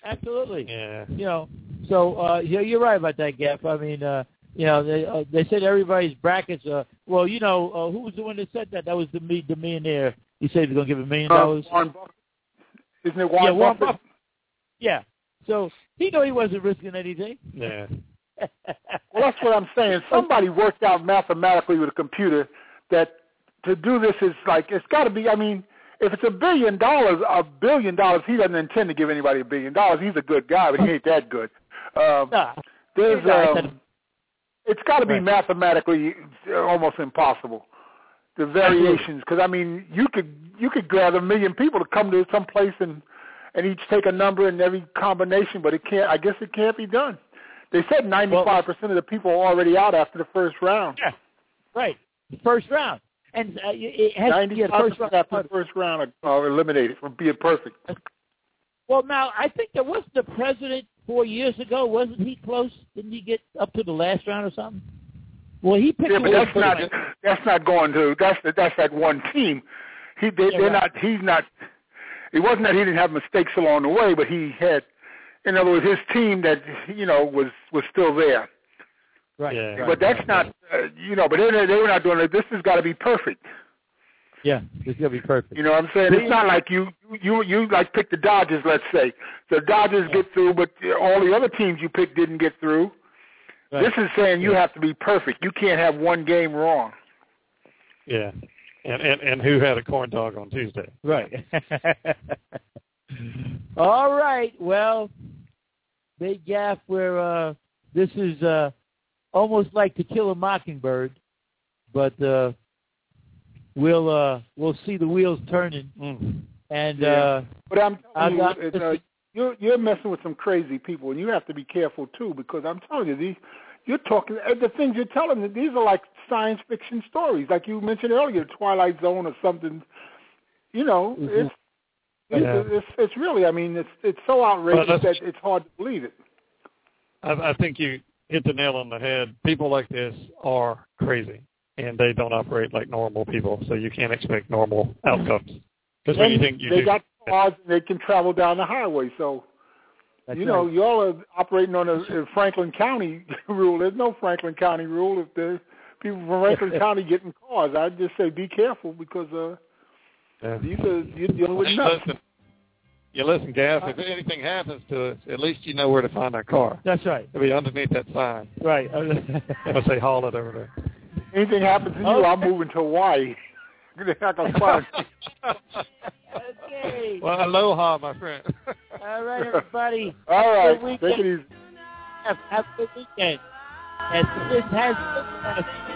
Absolutely. Yeah. You know, so uh, yeah, you're right about that, Gaff. I mean, uh, you know, they uh, they said everybody's brackets. Uh, well, you know, uh, who was the one that said that? That was the me, the millionaire. He said he's going to give a million dollars. Uh, Warren Buffett. Isn't it Warren yeah, Warren Buffett? Buffett? Yeah. So he knew he wasn't risking anything. Yeah. Well, that's what I'm saying. Somebody worked out mathematically with a computer that to do this is like, it's got to be, I mean, if it's a billion dollars, a billion dollars, he doesn't intend to give anybody a billion dollars. He's a good guy, but he ain't that good. Um, nah, there's, um, it's got to be right. mathematically almost impossible. The variations, because I mean, you could you could gather a million people to come to some place and and each take a number in every combination, but it can't. I guess it can't be done. They said ninety-five percent of the people are already out after the first round. Yeah, right. The first round. And uh, it has to be a first round. After the first round are eliminated from being perfect. Well, now, I think there was the president four years ago. Wasn't he close? Didn't he get up to the last round or something? Well, he picked. Yeah, but that's not like, that's not going to that's that's that one team. He they, yeah, they're right. not. He's not. It wasn't that he didn't have mistakes along the way, but he had. In other words, his team that you know was was still there. Right. Yeah, right but that's right, not. right. Uh, you know, but they they were not doing it. This has got to be perfect. Yeah, it's gonna be perfect. You know what I'm saying? It's not like you you you like pick the Dodgers. Let's say the Dodgers yeah. get through, but all the other teams you picked didn't get through. Right. This is saying you have to be perfect. You can't have one game wrong. Yeah, and and, and who had a corn dog on Tuesday? Right. All right. Well, Big Gaff, where uh, this is uh, almost like To Kill a Mockingbird, but uh, we'll uh, we'll see the wheels turning. Mm. And yeah. uh, but I'm telling got, you, uh, you're you're messing with some crazy people, and you have to be careful too, because I'm telling you, these you're talking the things you're telling me. These are like science fiction stories, like you mentioned earlier, Twilight Zone or something. You know, mm-hmm. it's it's, yeah. it's it's really. I mean, it's it's so outrageous well, that it's hard to believe it. I, I think you hit the nail on the head. People like this are crazy, and they don't operate like normal people, so you can't expect normal outcomes. Because when you think you they do, got cars and they can travel down the highway. So, That's you know, right. y'all are operating on a, a Franklin County rule. There's no Franklin County rule. If the people from Franklin County get in cars, I'd just say be careful because uh, yeah. these are you're dealing with nuts. Listen, you listen, Gaff. If anything happens to us, at least you know where to find our car. That's right. It'll be underneath that sign. Right. I'll say haul it over there. Anything happens to you, okay. I'm moving to Hawaii. Okay. Well, aloha, my friend. All right, everybody. All right. Take it easy. Have, have a good weekend. And this has been